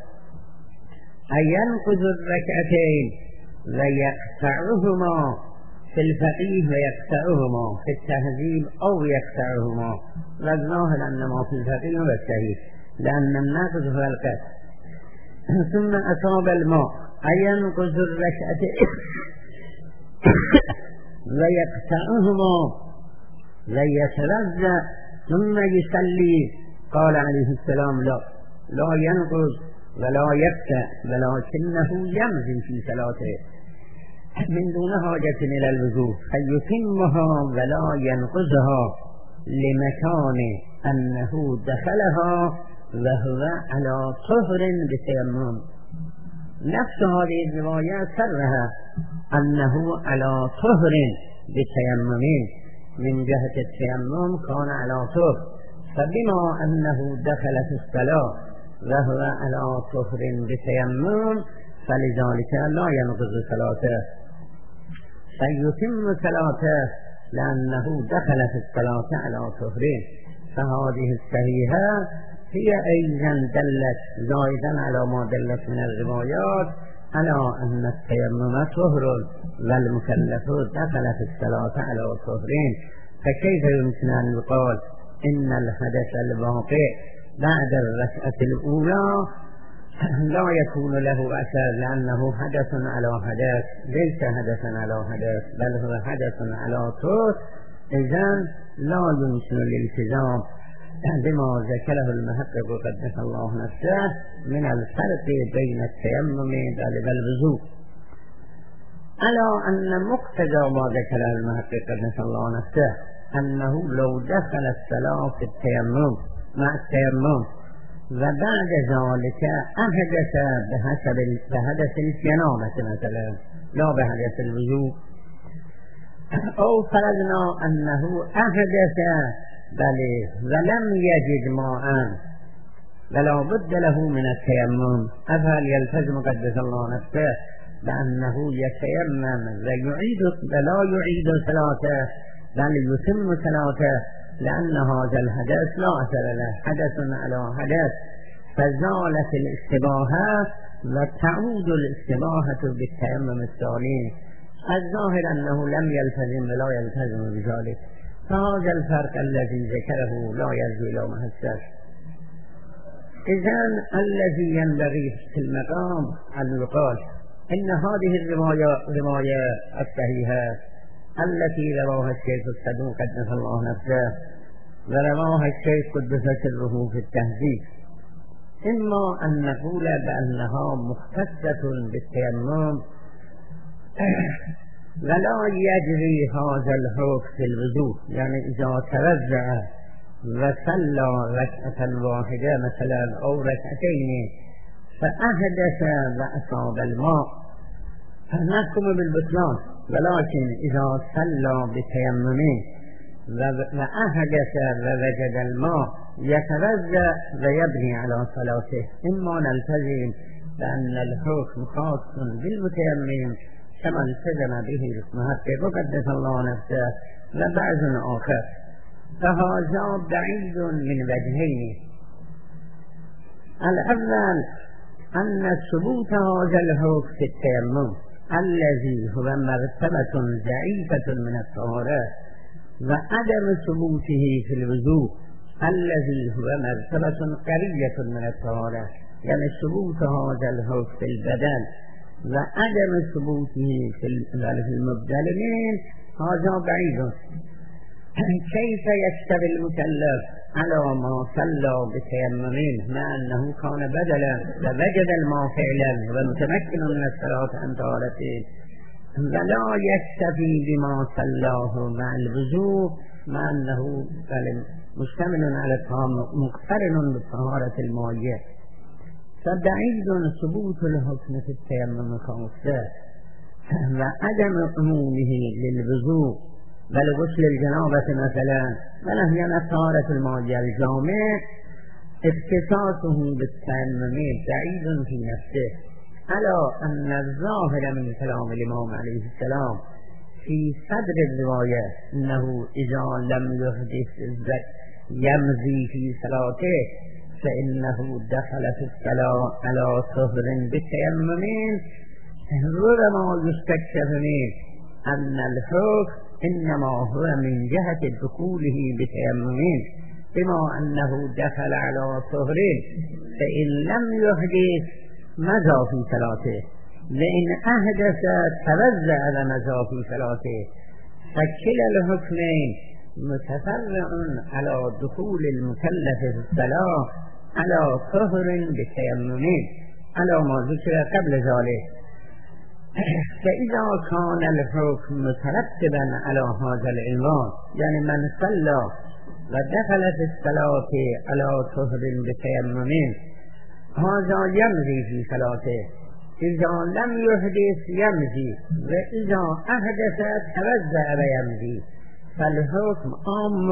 أينقض الركعتين ويقطعهما في الفقيه ويقطعهما في التهذيب أو يقطعهما، والظاهر أن ما في الفقيه هو الصحيح لأن الناقض هو القطع. ثم أصاب الماء أينقض الركعتين ويقطعهما ويتوضأ ثم يصلي. قال عليه السلام لا لا ينقض ولا يقطع، ولكنه يمضي في صلاته من دون حاجة إلى الوضوء فيتمها ولا ينقضها لمكان أنه دخلها وهو على طهر بتيمم. نفس هذه الرواية سرها أنه على طهر بتيمم، من جهة التيمم كان على طهر، فبما أنه دخل في الصلاة وهو على طهر بتيمم فلذلك لا ينقض صلاته، فيتم صلاته لأنه دخل في الصلاة على طهرين. فهذه الصحيحة هي أيضا دلت زائدا على ما دلت من الروايات على أن التيمم طهر والمكلف دخل في الصلاة على طهرين. فكيف يمكن أن يقال إن الحدث الواقع بعد الركعة الأولى لا يكون له أثر لأنه حدث على حدث، ليس حدثا على حدث بل هو حدث على طهر؟ إذن لا يمكن الالتزام بما ذكره المحقق قدس الله نفسه من الفرق بين التيمم والوضوء، على أن مقتضى ما ذكره المحقق قدس الله نفسه أنه لو دخل الصلاة في التيمم مع التيمم و بعد ذلك احدث بحسب بحدث الجنابة مثلا لا بحدث الوضوء، او فرضنا انه احدث بله ولم يجد ماء ولا بد له من التيمم، افهل يلتزم قدس الله نفسه بانه يتيمم ويعيد ولا يعيد صلاته بل يتم صلاته، لان هذا الحدث لا اثر له، حدث على حدث فزالت الاشتباهه وتعود الاشتباهه بالتيمم الثاني. الظاهر انه لم يلتزم ولا يلتزم بذلك، فهذا الفرق الذي ذكره لا يرجو الى محسس. اذن الذي ينبغي في المقام ان يقال ان هذه الروايه روايه الصحيحه التي رواها الشيخ الصدوق قدس الله نفسه ورواها الشيخ قدس سره في التهذيب، اما ان نقول بانها مختصه بالتيمم ولا يجري هذا الحكم في الوضوء، يعني اذا توضأ وصلى ركعة واحدة مثلا او ركعتين فاحدث واصاب الماء فنحكم بالبطلان، ولكن اذا صلى بتيمم وأحدث ووجد الماء يتوضأ ويبني على صلاته، إما نلتزم بأن الحكم خاص بالمتيمم كما التزم به المحقق قدس الله نفسه وبعض آخر، فهذا بعيد من وجهين. الأول أن ثبوت هذا الحكم في التيمم الذي هو مرتبة ضعيفة من الطهارة وعدم ثبوته في الوضوء الذي هو مرتبة قرية من الطهارة، يعني ثبوت هذا الحكم في البدن وعدم ثبوته في المبتلين هذا بعيد. كيف يستوي المكلف على ما صلى بتيمم مع أنه كان بدلا ووجد الماء فعلا ومتمكن من الصلاة عن طهارته، ولا يكتفي بما صلاه مع الوضوء مع أنه مشتمل على مقترن بالطهارة المائية، فبعيد ثبوت الحكم في التيمم خاصة وعدم عمومه للوضوء بل غسل الجنابة مثلا ونهي عن الطهارة المائية الجامع، اختصاصه بالتيمم بعيد في نفسه، على أن الظاهر من كلام الإمام عليه السلام في صدر الرواية أنه إذا لم يحدث يمضي في صلاته فإنه دخل في الصلاة على طهر بالتيمم، ربما يستكشف منه أن الحكم إنما هو من جهة دخوله بتيمم، بما أنه دخل على طهر فإن لم يحدث مضى في صلاته، لأن أحدث توزع ومضى في صلاته، فكلا الحكمين متفرع على دخول المكلف في الصلاة على طهر بتيمم على ما ذكر قبل ذلك. فإذا كان الحكم مترتبا على هذا العنوان، يعني من صلى ودخل في الصلاة على طهر بتيمم هذا يمضي في صلاته، إذا لم يحدث يمضي، وإذا أحدث توزع ويمضي، فالحكم عام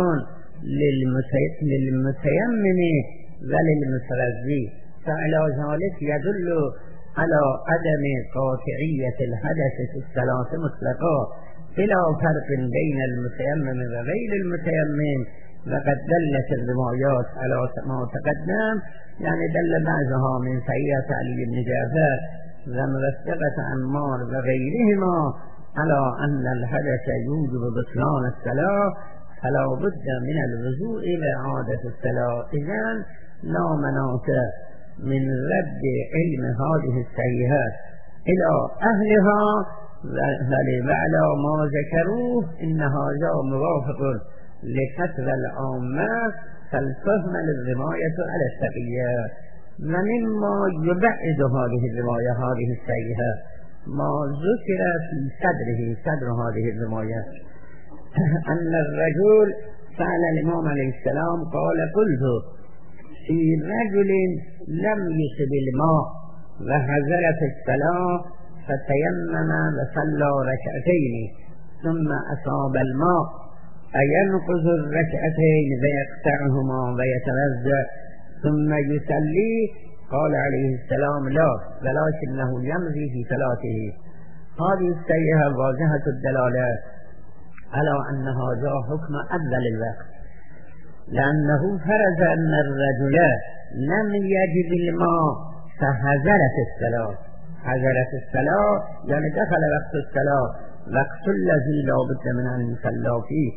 للمتيمم وللمتوضي، فعلى ذلك يدل على عدم قاطعية الحدث في الصلاة مطلقا بلا فرق بين المتيمم وغير المتيمم، وقد دلت الروايات على ما تقدم، يعني دل بعضها من سيئة علي بن جعفر وموثقة عمار وغيرهما على أن الحدث يوجب بطلان الصلاة، فلا بد من الوضوء لإعادة الصلاة. إذن لا مناط من رد علم هذه السيئات إلى أهلها، وعلى ما ذكروه إن هذا موافق لفتوى العامة، فالفهم للرواية على التقية. ومما يبعد هذه الرواية هذه السيئة ما ذكر في صدره صدر هذه الرواية أن الرجل سأل الإمام عليه السلام قال قلت في رجل لم يصب الماء وحضر في الصلاة فتيمم وصلى ركعتين ثم أصاب الماء أينقض الركعتين ويقطعهما ويتوضأ ثم يصلي؟ قال عليه السلام لا، ولكنه يمضي في صلاته. هذه السيئة واضحة الدلالة على أن هذا حكم أول الوقت، لأنه فرض أن الرجل لم يجد الماء فحضر في الصلاة. حضر في الصلاة يعني دخل وقت الصلاة، وقت الذي لا بد من أن يصلى فيه،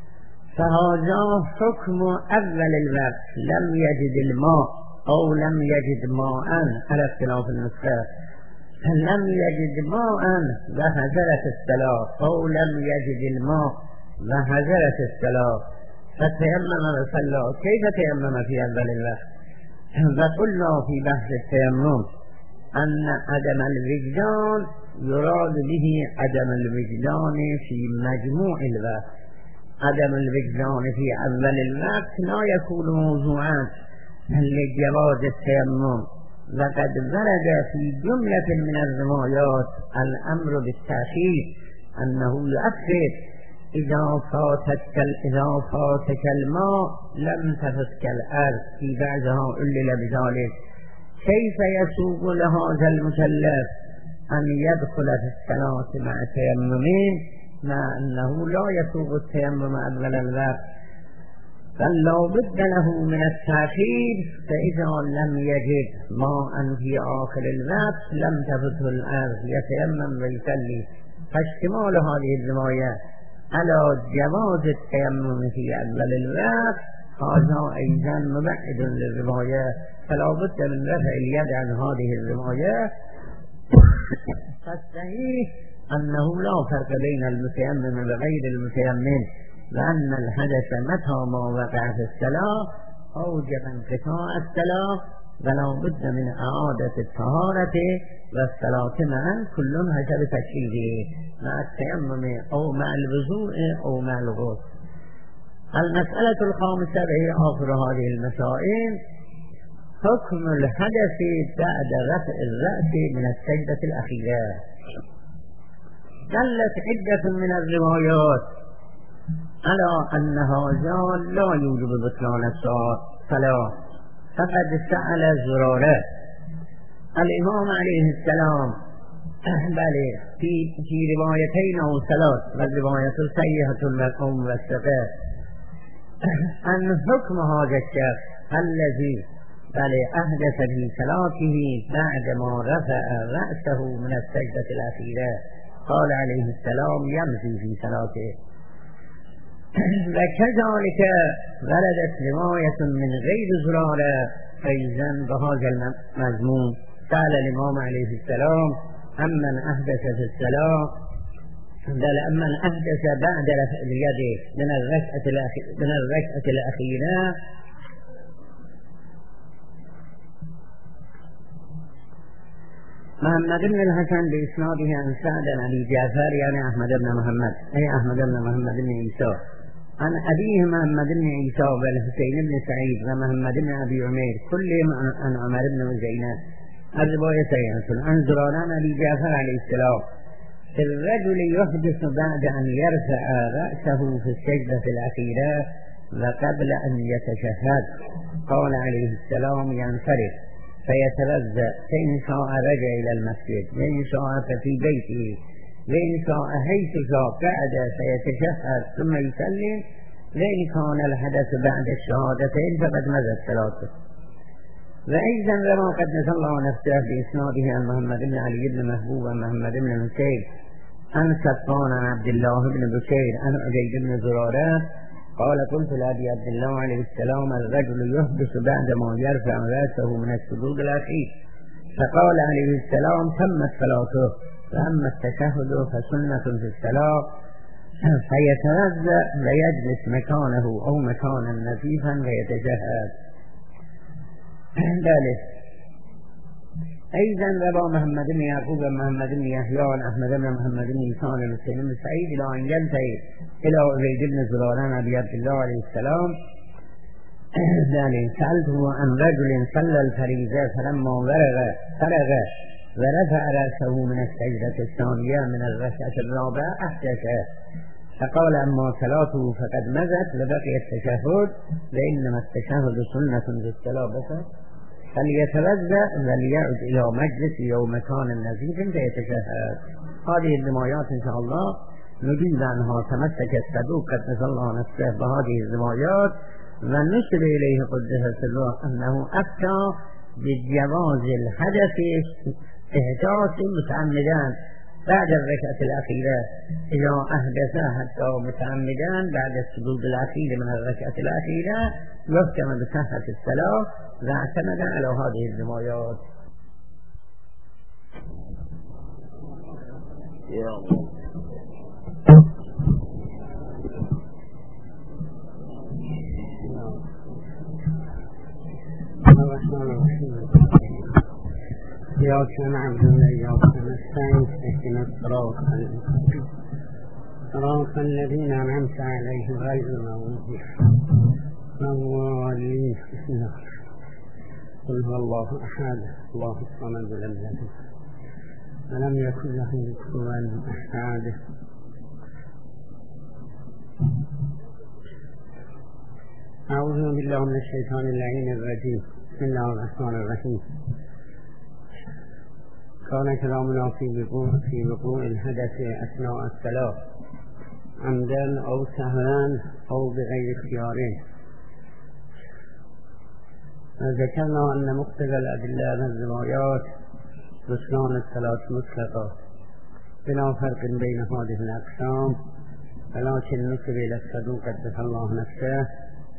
فهذا حكم أول الوقت. لم يجد الماء أو لم يجد ماء على اختلاف النسخة، لم يجد ماء وحضر في الصلاة أو لم يجد الماء وحضر في الصلاة فتيمم وصلى. كيف تيمم في أول الوقت؟ وقلنا في بحث التيمم أن عدم الوجدان يراد به عدم الوجدان في مجموع الوقت. عدم الوجدان في أول الوقت لا يكون موضوعا لجواز التيمم، وقد ورد في جملة من الروايات الأمر بالتأخير، أنه يؤخر إذا فاتك إذا فاتك الماء لم تفتك الأرض. في بعضها علل بذلك. كيف يسوق لهذا المكلف أن يدخل في الصلاة مع تيممين مع أنه لا يسوق التيمم أول الوقت؟ فلا بد له من التأخير، فإذا لم يجد ماء في آخر الوقت لم تفته الأرض يتيمم ويصلي. فاشتمال هذه الرواية على جواز التيمم في أول الوقت هذا أيضا مبعد للرواية، فلا بد من رفع اليد عن هذه الرواية. فالصحيح أنه لا فرق بين المتيمم وغير المتيمم، لأن الحدث متى ما وقع في الصلاة أوجب انقطاع الصلاة، ولا بد من إعادة الطهارة والصلاة معا كل حسب تشريعه، مع التيمم أو مع الوضوء أو مع الغسل. المسألة الخامسة وهي آخر هذه المسائل حكم الحدث بعد رفع الرأس من السجدة الأخيرة. دلت عدة من الروايات على أن هذا لا يوجب بطلان الصلاة. فقد سأل زرارة الإمام عليه السلام بل في في روايتين أو ثلاث، والرواية صحيحة للقوم والثقة، أن حكم هذا الشخص الذي بل أحدث في صلاته بعدما رفع رأسه من السجدة الأخيرة. قال عليه السلام يمضي في صلاته. وكذلك وردت رواية من غير زرارة أيضا بهذا المضمون. سأل الإمام عليه السلام أمن أحدث في الصلاة بل أمن أحدث بعد رفع اليد من الركعة من الركعة الأخيرة. محمد بن الحسن بإسناده عن سعد بن أبي جعفر يعني أحمد بن محمد أي أحمد بن محمد بن عيسى عن أبيه محمد بن عيسى والحسين بن سعيد ومحمد بن أبي عمير كلهم عن عمر بن زينب. الروايتين عن زراران أبي جعفر عليه السلام الرجل يحدث بعد أن يرفع رأسه في السجدة الأخيرة وقبل أن يتشهد. قال عليه السلام ينصرف فيتوضأ، فإن شاء رجع إلى المسجد، وإن شاء ففي بيته، وإن شاء حيث شاء قعد فيتشهد ثم يسلم، وإن كان الحدث بعد الشهادتين فقد مضت صلاته. وأيضا لما قد نزل الله نفسه بإسناده عن محمد بن علي بن محبوب ومحمد بن حسين عن صفوان عن عبد الله بن بشير عن عبيد بن زرارة قال قلت لأبي عبد الله عليه السلام الرجل يحدث بعدما يرفع رأسه من السجود الأخير، فقال عليه السلام تمت صلاته، فأما التشهد فسنة في الصلاة، فيتوضأ ويجلس مكانه أو مكانا نظيفا ويتشهد. ذلك أيضا روى محمد بن يعقوب ومحمد بن يحيى عن أحمد بن محمد بن عيسى عن مسلم بن سعيد إلى أن ينتهي إلى عبيد بن زرارة أبي عبد الله عليه السلام ذلك سألته عن رجل صلى الفريضة فلما فرغ فرغ ورفع رأسه من السجدة الثانية من الركعة الرابعة أحدث، فقال أما صلاته فقد مضت لبقي التشهد وإنما التشهد سنة في الصلاة بس، فليتوضأ وليعد إلى مجلس أو مكان نظيف فيتشهد. هذه الروايات إن شاء الله نجيب عنها تمسك الصدوق قدس الله نفسه بهذه الروايات ونشر إليه قدس سره أنه أفتى بجواز الحدث إحداث متعمدا بعد الركعة الأخيرة إذا أحدث حتى متعمدا بعد السجود الأخير من الركعة الأخيرة يحكم بصحة الصلاة واعتمد على هذه الروايات. يا الله. الرحمن الرحيم. إياك نعبد وإياك نستعين اهدنا الصراط المستقيم صراط الذين أنعمت عليهم غير المغضوب عليهم. بسم الله. قل هو الله أحد الله الصمد لم يلد ولم يكن له كفوا أحد. أعوذ بالله من الشيطان اللعين الرجيم. بسم الله الرحمن الرحيم. كان كلامنا في وقوع في وقوع الحدث أثناء الصلاة عمدا أو سهوا أو بغير اختيار. ذكرنا أن مقتضى الأدلة من الروايات بطلان الصلاة مطلقة بلا فرق بين هذه الأقسام، ولكن نسب إلى الصدوق قدس الله نفسه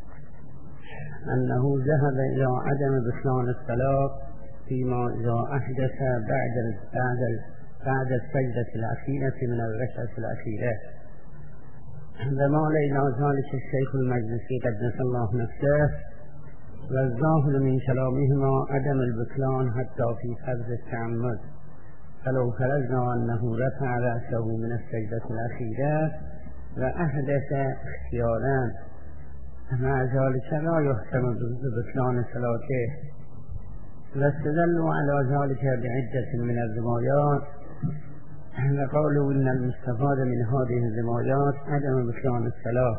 أنه ذهب إلى عدم بطلان الصلاة فيما إذا أحدث بعد بعد بعد السجدة الأخيرة من الركعة الأخيرة، ومال إلى ذلك الشيخ المجلسي قدس الله نفسه، والظاهر من كلامهما عدم البطلان حتى في فرض التعمد، فلو فرضنا أنه رفع رأسه من السجدة الأخيرة وأحدث اختيارا مع ذلك لا يحكم ببطلان صلاته. واستدلوا على ذلك بعدة من الروايات، وقالوا إن المستفاد من هذه الروايات عدم بطلان الصلاة.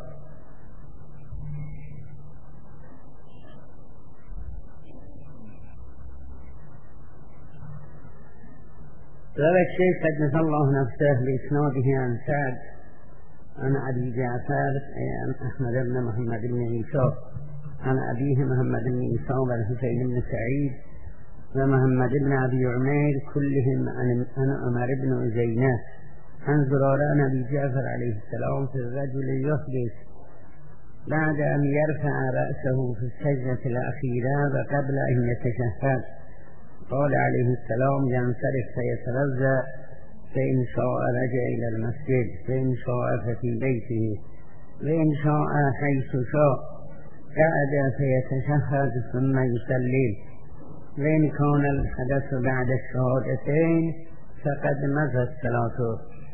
روى الشيخ قدس الله نفسه بإسناده عن سعد عن أبي جعفر عن أحمد بن محمد بن عيسى عن أبيه محمد بن عيسى والحسين بن سعيد ومحمد بن أبي عمير كلهم عن عمر بن عزينة عن زرارة أبي جعفر عليه السلام في الرجل يحدث بعد أن يرفع رأسه في السجدة الأخيرة وقبل أن يتشهد، قال عليه السلام ينصرف فيتوضأ، فإن شاء رجع إلى المسجد، فإن شاء ففي بيته، وإن شاء حيث شاء قعد فيتشهد ثم يصلي، وإن كان الحدث بعد الشهادتين فقد مضت صلاته.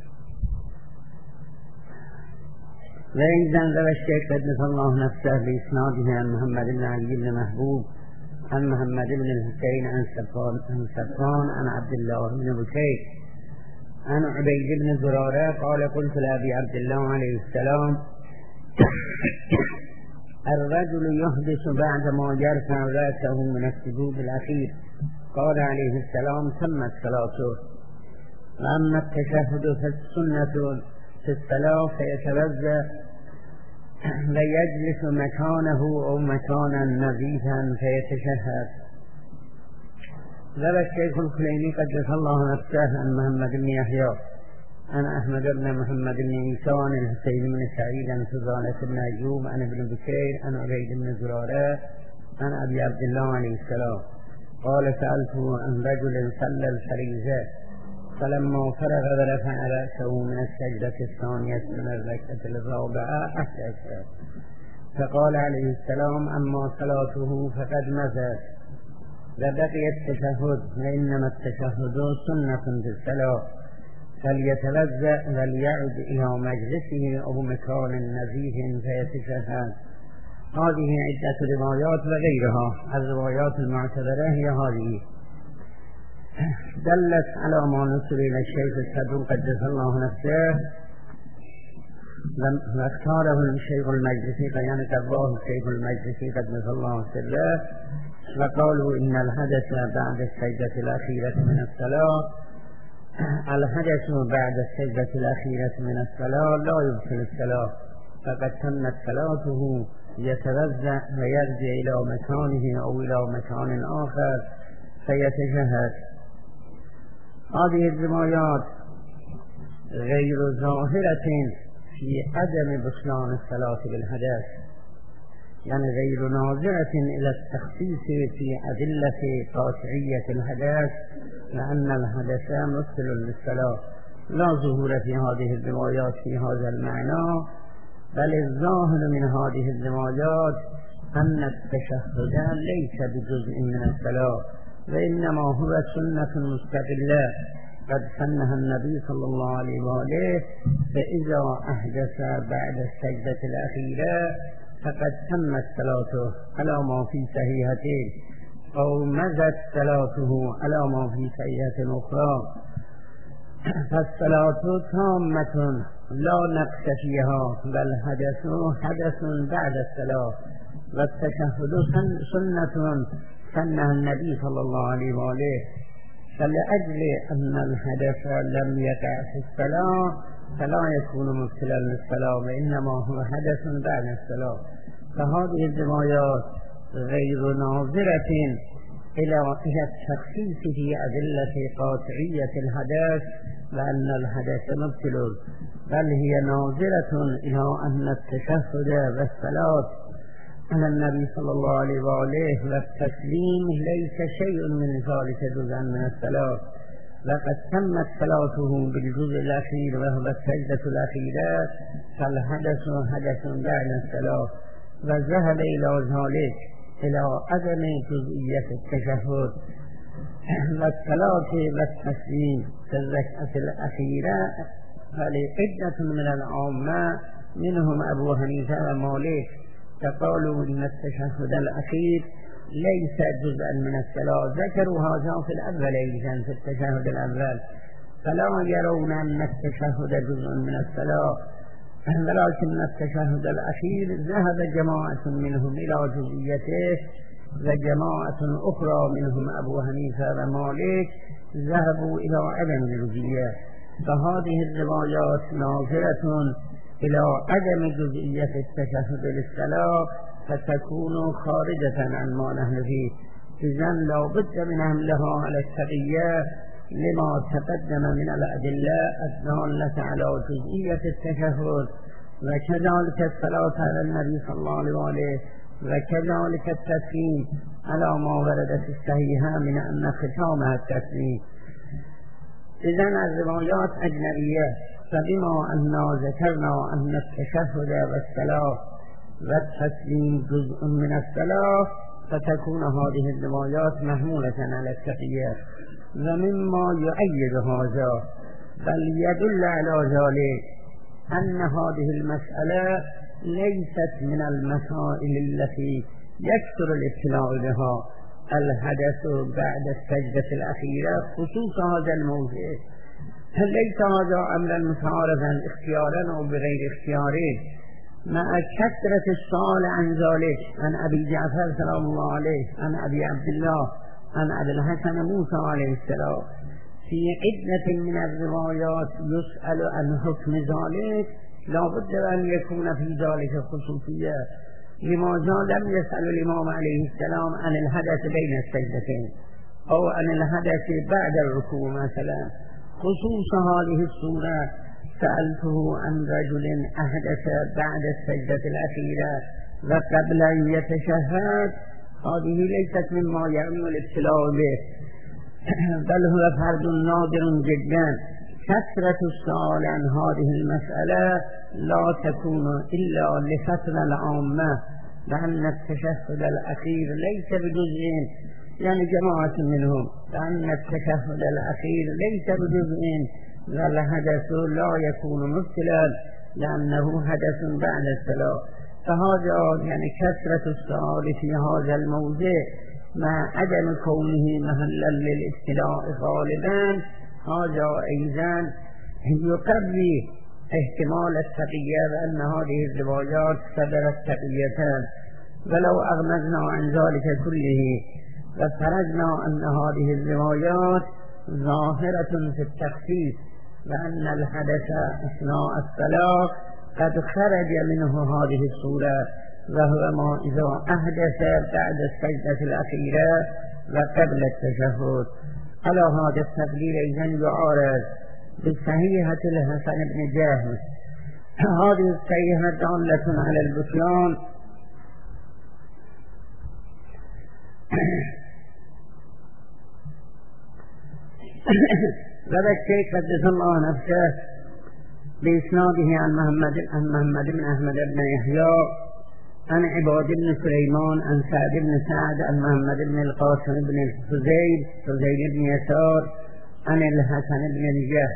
وأيضا روى الشيخ قدس الله نفسه بإسناده عن محمد بن علي بن محبوب عن محمد بن الحسين عن صفوان عن عبد الله بن بكير عن عبيد بن زرارة قال قلت لأبي عبد الله عليه السلام الرجل يحدث بعدما يرفع رأسه من السجود الأخير، قال عليه السلام تمت صلاته. وأما التشهد فالسنة في الصلاة فيتوضأ ويجلس مكانه أو مكانا نظيفا فيتشهد. روى الشيخ الكليني قدس الله نفسه عن محمد بن يحيى عن أحمد بن محمد بن عيسى عن الحسين بن سعيد عن فضالة بن أيوب عن ابن بكير عن عبيد بن زرارة عن أبي عبد الله عليه السلام قال سألته عن رجل صلى الفريضة فلما فرغ ورفع رأسه من السجدة الثانية من الركعة الرابعة أحدث، فقال عليه السلام أما صلاته فقد مضت وبقي التشهد، وإنما التشهد سنة في الصلاة، فليتوضأ وليعد إلى مجلسه أو مكان نزيه فيتشهد. هذه عدة روايات وغيرها. الروايات المعتبرة هي هذه، دلت على ما نسل إلى الشيخ الصدوق قدس الله نفسه واختاره الشيخ المجلسي بيان قضاه الشيخ المجلسي قدس الله سره، وقالوا إن الحدث بعد السجدة الأخيرة من الصلاة الحدث بعد السجدة الأخيرة من الصلاة لا يبطل الصلاة، فقد تمت صلاته، يتوزع ويرجع إلى مكانه أو إلى مكان آخر فيتشهد. هذه الروايات غير ظاهرة في عدم بطلان الصلاة بالحدث، يعني غير ناظرة إلى التخصيص في أدلة قاطعية الحدث، لأن الحدث مبطل للصلاة، لا ظهور في هذه الروايات في هذا المعنى، بل الظاهر من هذه الروايات أن التشهد ليس بجزء من الصلاة، وإنما هو سنة مستقلة قد سنها النبي صلى الله عليه وآله، فإذا أحدث بعد السجدة الأخيرة فقد تمت صلاته على ما في صحيحتين، أو مزت صلاته على ما في صحيحة أخرى، فالصلاة تامة لا نقص فيها، بل حدث حدث بعد الصلاة، والتشهد سنة سنها النبي صلى الله عليه وآله، فلأجل أن الحدث لم يقع في الصلاة فلا يكون مبتلا للصلاة، وإنما هو حدث بعد الصلاة. فهذه الروايات غير ناظرة إلى التخصيص في أدلة قاطعية الحدث لأن الحدث مبتل، بل هي ناظرة إلى أن التشهد والصلاة على النبي صلى الله عليه وآله والتسليم ليس شيء من ذلك جزءا من الصلاة، لقد تمت صلاته بالجزء الأخير وهو السجدة الأخيرة، فالحدث حدث بعد الصلاة، وذهب إلى ذلك إلى عدم جزئية التشهد والصلاة والتسليم في الركعة الأخيرة، فلعدة من العامة منهم أبو حنيفة ومالك فقالوا إن التشهد الأخير ليس جزءا من الصلاة، ذكروا هذا في الأول أيضا في التشهد الأول، فلا يرون أن التشهد جزء من الصلاة، ولكن التشهد الأخير ذهب جماعة منهم إلى جزئيته، وجماعة أخرى منهم أبو حنيفة ومالك ذهبوا إلى عدم الجزئية. فهذه الروايات ناظرة إلى عدم جزئية التشهد للصلاة، فتكون خارجة عن ما نحن فيه، إذن لا بد من حملها على التقية لما تقدم من الأدلة الدالة على جزئية التشهد، وكذلك الصلاة على النبي صلى الله عليه وآله، وكذلك التسليم على ما ورد في الصحيحة من أن ختامها التسليم. إذن الروايات أجنبية، فبما أننا ذكرنا أن التشهد والصلاة والتسليم جزء من الصلاة، فتكون هذه الروايات محمولة على التقية. ومما يؤيد هذا بل يدل على ذلك أن هذه المسألة ليست من المسائل التي يكثر الابتلاء بها الحدث بعد السجدة الأخيرة، خصوص هذا الموضوع ليس هذا أمرا متعارضا اختيارا أو بغير اختيارين، مع كثرة السؤال عن ذلك عن أبي جعفر سلام الله عليه، عن أبي عبد الله، عن أبي الحسن موسى عليه السلام، في عدة من الروايات يسأل عن حكم ذلك، لا بد أن يكون في ذلك خصوصية. لماذا لم يسأل الإمام عليه السلام عن الحدث بين السجدتين أو عن الحدث بعد الركوع مثلا؟ خصوص هذه الصورة سألته عن رجل أحدث بعد السجدة الأخيرة وقبل أن يتشهد، هذه ليست مما يعمل الابتلاء به، بل هو فرد نادر جدا. كثرة السؤال عن هذه المسألة لا تكون إلا لفترة العامة، لأن التشهد الأخير ليس بجزء، يعني جماعة منهم لأن التشهد الأخير ليس بجزء، والحدث لا يكون مبتلا لأنه حدث بعد الصلاة، فهذا يعني كثرة السؤال في هذا الموضع مع عدم كونه محلا للابتلاء غالبا هذا أيضا يقوي احتمال التقية بأن هذه الروايات صدرت تقيتان. ولو أغمضنا عن ذلك كله وفرضنا أن هذه الروايات ظاهرة في التخصيص وأن الحدث أثناء الصلاة قد خرج منه هذه الصورة وهو ما إذا أحدث بعد السجدة الأخيرة وقبل التشهد. على هذا التقدير أيضا يعارض بصحيحة الحسن بن جاهز. هذه الصحيحة دالة على البطلان وذا الشيخ قدس الله نفسه بإسناده عن محمد عن محمد بن أحمد بن يحيى عن عباد بن سليمان عن سعد بن سعد عن محمد بن القاسم بن فزيل فزيل بن يسار عن الحسن بن نجاح.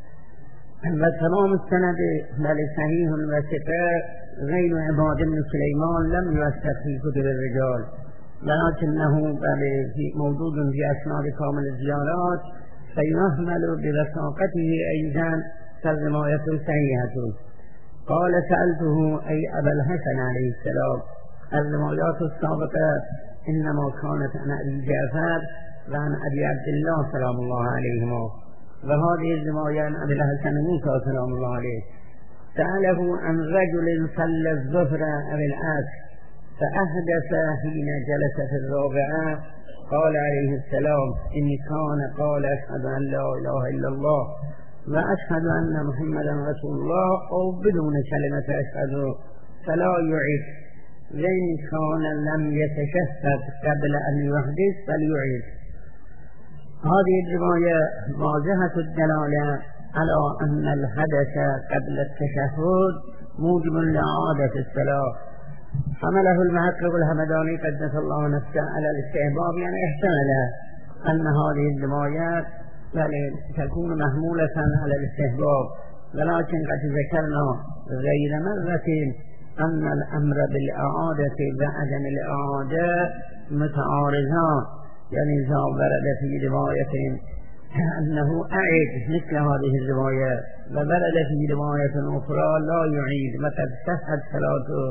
وتمام السند بل صحيح وثقة غير عباد بن سليمان لم يوثق في كتب الرجال ولكنه موجود في أسناد كامل الزيارات فيحمل بوثاقته أيضا كالرواية صحيحة. قال سألته أي أبا الحسن عليه السلام. الروايات السابقة إنما كانت عن أبي جعفر وعن أبي عبد الله سلام الله عليهما، وهذه الرواية عن أبي الحسن موسى سلام الله عليه. سأله عن رجل صلى الظهر أو العصر فأحدث حين جلس في الرابعة قال عليه السلام إن كان قال أشهد أن لا إله إلا الله وأشهد أن محمدا رسول الله أو بدون كلمة أشهد فلا يعيد، وإن كان لم يتشهد قبل أن يحدث فليعيد. هذه الرواية واضحة الدلالة على أن الحدث قبل التشهد موجب لإعادة الصلاة. حمله المحقق الهمداني قدس الله نفسه على الاستحباب، يعني احتمل أن هذه الروايات تكون محمولة على الاستحباب، ولكن قد ذكرنا غير مرة أن الأمر بالإعادة وعدم الإعادة متعارضان، يعني إذا ورد في رواية أنه أعيد مثل هذه الرواية وورد في رواية أخرى لا يعيد وقد صحت صلاته،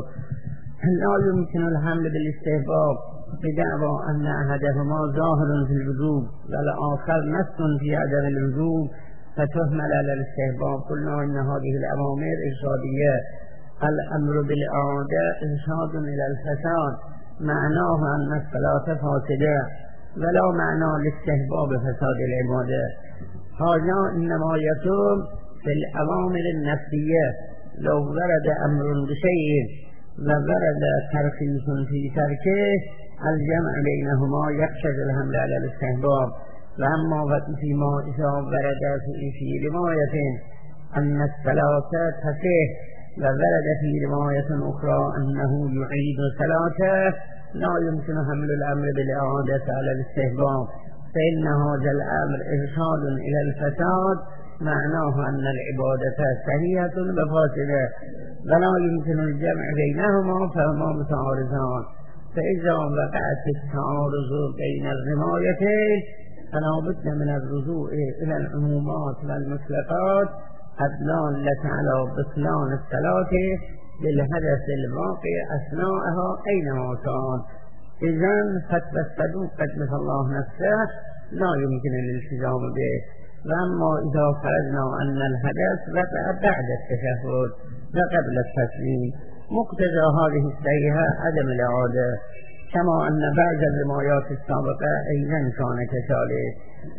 لا يمكن الحمل بالاستحباب بدعوى أن أحدهما ظاهر في الوجوب والآخر نص في عدم الوجوب فتحمل على الاستحباب. قلنا إن هذه الأوامر إرشادية، الأمر بالإعادة إرشاد إلى الفساد، معناه أن الصلاة فاسدة ولا معنى لاستحباب فساد العبادة. هذا إنما يكون في الأوامر النفسية. لو ورد أمر بشيء وورد ترخيص في تركه الجمع بينهما يقتضي الحمل على الاستحباب. وأما فيما إذا ورد في رواية أن الصلاة تصح وورد في رواية أخرى أنه يعيد صلاته لا يمكن حمل الأمر بالإعادة على الاستحباب، فإن هذا الأمر إرشاد إلى الفساد معناه أن العبادة صحيحة وفاسدة ولا يمكن الجمع بينهما فهما متعارضان. فإذا وقعت التعارض بين الروايتين فلا بد من الرجوع إلى العمومات والمطلقات الدالة على بطلان الصلاة بالحدث الواقع أثناءها أينما كان. إذن فتوى الصدوق قدس الله نفسه لا يمكن الالتزام به. وأما إذا فرضنا أن الحدث وقع بعد التشهد وقبل التسليم مقتضى هذه الصحيحة عدم الإعادة، كما أن بعض الروايات السابقة أيضا كان كذلك.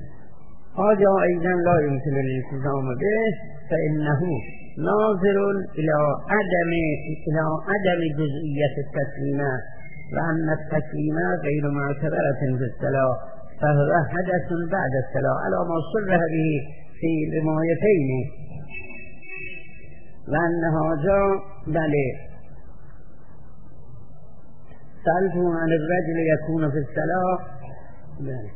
هذا أيضا لا يمكن الالتزام به، فإنه ناظر إلى عدم إلى عدم جزئية التسليمة، وأن التسليمة غير معتبرة في الصلاة، فهو حدث بعد الصلاة على ما صرح به في روايتين. وأن هذا بل سألته عن الرجل يكون في الصلاة بل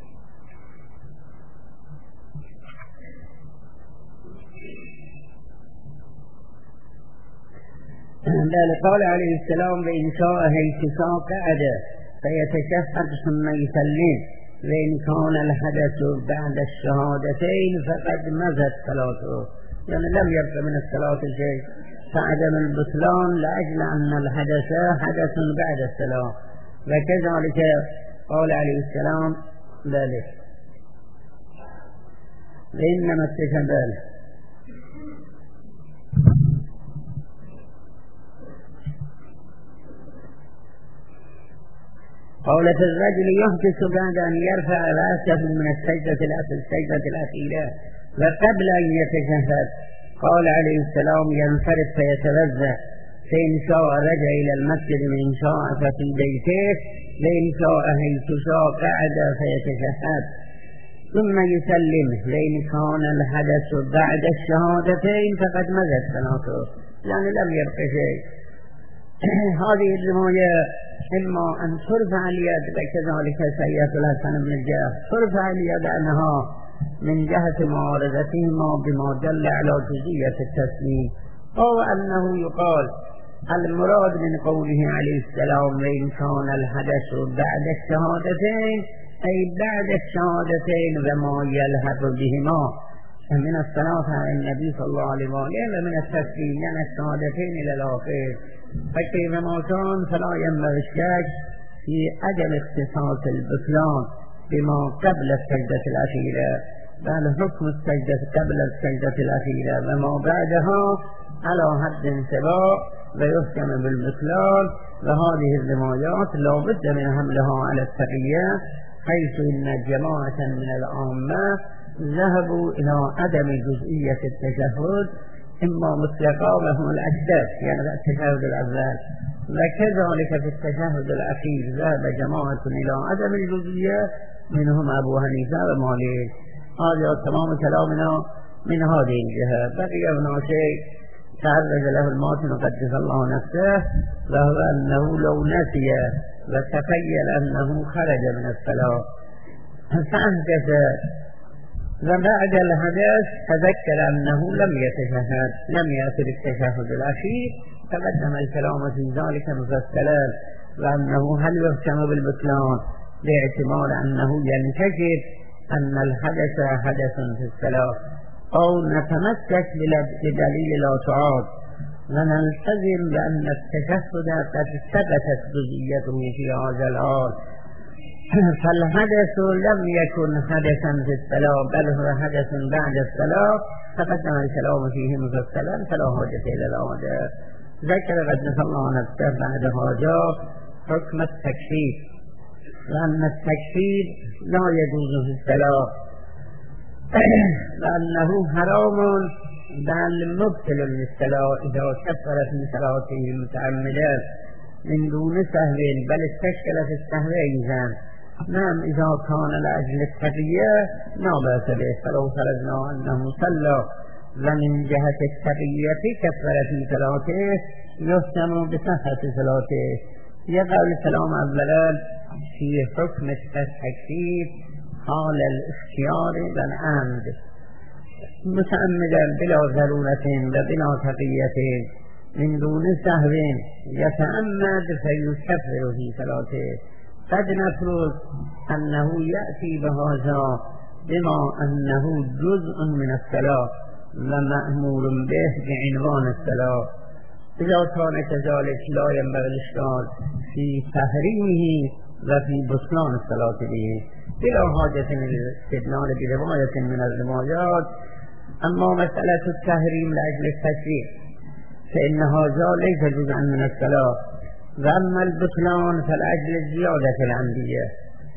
بل قال عليه السلام وإن شاء هيتسا قعد فيتشهد ثم يسلم وإن كان الحدث بعد الشهادتين فقد مضت صلاته، يعني لم يبق من الصلاة شيء، فعدم البطلان لأجل أن الحدث حدث بعد الصلاة. وكذلك قال عليه السلام ذلك وإنما استشهد. قال في الرجل يحدث بعد أن يرفع رأسه من السجدة السجدة الأخيرة وقبل أن يتشهد، قال عليه السلام ينصرف فيتوضأ، فإن شاء رجع إلى المسجد وإن شاء ففي بيته، وإن شاء حيث شاء قعد فيتشهد ثم يسلم، وإن كان الحدث بعد الشهادتين فقد مضت صلاته، يعني لم يبق شيء. هذه الرواية إما أن ترفع اليد وكذلك سيئة الحسن بن الجاه ترفع اليد أنها من جهة معارضتهما بما دل على جزئية التسليم، أو أنه يقال المراد من قوله عليه السلام وإن كان الحدث بعد الشهادتين أي بعد الشهادتين وما يلحق بهما من الصلاة على النبي صلى الله عليه وسلم ومن التسليم يعني الشهادتين إلى الآخر. فكيفما كان فلا ينبغي الشك في عدم اختصاص البطلان بما قبل السجدة الأخيرة، بل حكم السجدة قبل السجدة الأخيرة وما بعدها على حد سواء ويحكم بالبطلان. وهذه الروايات لا بد من حملها على التقية، حيث إن جماعة من العامة ذهبوا إلى عدم جزئية التشهد إما مطلقا وهم الأكثر يعني التشهد الأول، وكذلك في التشهد الأخير ذهب جماعة إلى عدم الجزئية منهم أبو حنيفة ومالك. هذا تمام كلامنا من هذه الجهة. بقي هنا شيء تعرض له الماتن قدس الله نفسه، وهو أنه لو نسي وتخيل أنه خرج من الصلاة فأنجز وبعد الحدث تذكر أنه لم يتشهد لم يأتي بالتشهد الأخير، تقدم الكلام في ذلك مفصلا، وأنه هل يحكم بالبطلان باعتبار أنه ينكشف أن الحدث حدث في الصلاة، أو نتمسك بدليل لا تعاد ونلتزم بأن التشهد قد ثبتت جزئيته في هذا الحال، فالحدث لم يكن حدثا في الصلاة بل هو حدث بعد الصلاة، تقدم الكلام فيه مفصلا فلا حاجة إلى العادة. ذكر قدس الله نفسه بعد هذا حكم التكفير، لأن التكفير لا يجوز في الصلاة لأنه حرام بل مبطل للصلاة إذا كفر في صلاته متعمدا من دون سهو بل استشكل في السهو أيضا. نعم إذا كان لأجل التقية لا بأس به، فلو فرضنا أنه صلى ومن جهة التقية كفر في صلاته يحكم بصحة صلاته. يقع الكلام أولا في حكم التكفير حال الاختيار والعمد، متعمدا بلا ضرورة وبلا تقية من دون سهو يتعمد فيكفر في صلاته. قد نفرض أنه يأتي بهذا بما أنه جزء من الصلاة ومأمور به بعنوان الصلاة، إذا كان كذلك لا ينبغي الإشكال في تحريمه وفي بطلان الصلاة به بلا حاجة للاستدلال برواية من الروايات. أما مسألة التحريم لأجل التشريع فإن هذا ليس جزءا من الصلاة، وأما البطلان فلأجل الزيادة العمدية،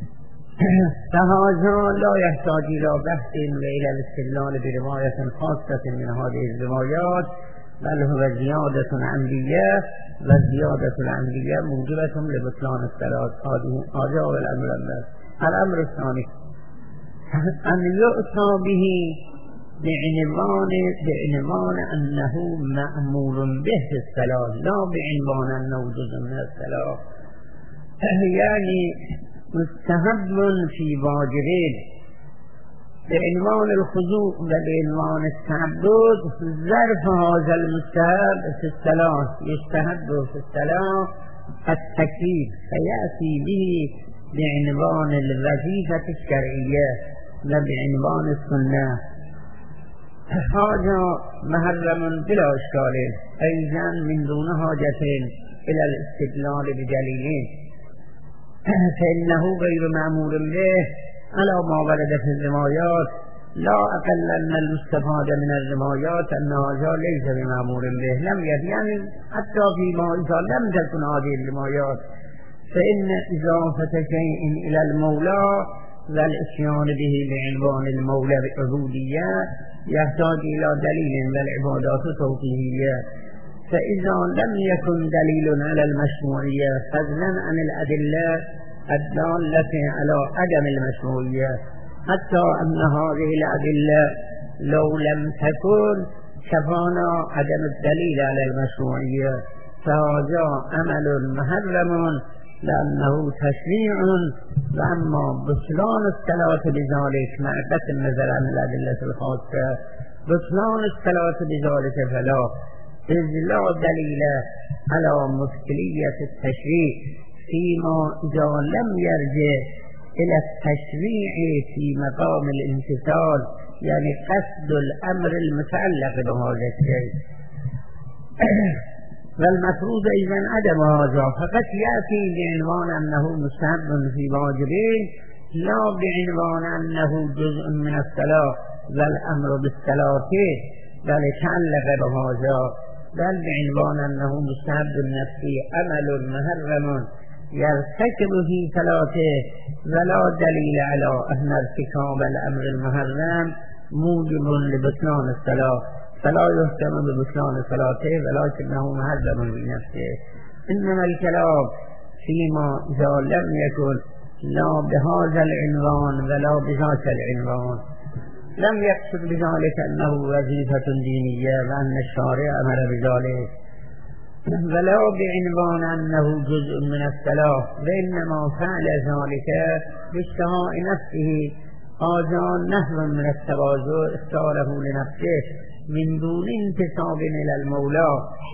فهذا لا يحتاج إلى بحث وإلى الاستدلال برواية خاصة من هذه الروايات، بل هو زيادة عمدية، والزيادة العمدية موجبة لبطلان الصلاة. هذا هو الأمر الأول. الأمر الثاني أن يؤتى به بعنوان بعنوان أنه مأمور به في الصلاة، لا بعنوان أنه جزء من الصلاة، يعني مستحب في واجبين به عنوان الخضوع و به عنوان التعبد ظرف هذا المستحب في الصلاة يستحب في الصلاة التكبير فيأتي به بعنوان الوظيفة الشرعية و بعنوان السنة. هذا محرم بلا اشكال ايضا من دون حاجة الى الاستدلال بدليل فانه غير مأمور به على ما ورد في الروايات لا اقل ان المستفاد من الروايات ان هذا ليس بمأمور به لم يكن يعني حتى فيما اذا لم تكن هذه الروايات فان اضافة شيء الى المولى والاتيان به بعنوان المولى بالعبودية يحتاج الى دليل والعبادات توقيفية، فاذا لم يكن دليل على المشروعية فضلا عن الادلة الدالة على عدم المشروعية حتى ان هذه الادلة لو لم تكن كفانا عدم الدليل على المشروعية فهذا عمل محرم لأنه تشريع، وأما بطلان الصلاة بذلك مع قطع النظر عن الأدلة الخاصة بطلان الصلاة بذلك فلا، إذ لا دليل على مشكلية التشريع فيما إذا لم يرجع إلى التشريع في مقام الامتثال يعني قصد الأمر المتعلق بهذا الشيء. والمفروض ايضا عدم هذا فقط يأتي بعنوان انه مستحب في واجبين لا بعنوان انه جزء من الصلاة والامر بالصلاة بل تعلق بهذا، بل بعنوان انه مستحب نفسي عمل محرم يرتكب في صلاته ولا دليل على ان ارتكاب الامر المحرم موجب لبطلان الصلاة فلا يهتم ببطلان صلاته ولكنه محرم بنفسه. انما الكلام فيما اذا لم يكن لا بهذا العنوان ولا بذاك العنوان لم يقصد بذلك انه وظيفة دينية وان الشارع امر بذلك ولا بعنوان انه جزء من الصلاة وانما فعل ذلك باشتهاء نفسه هذا نحو من التواضع اختاره لنفسه من دون انتساب الى المولى.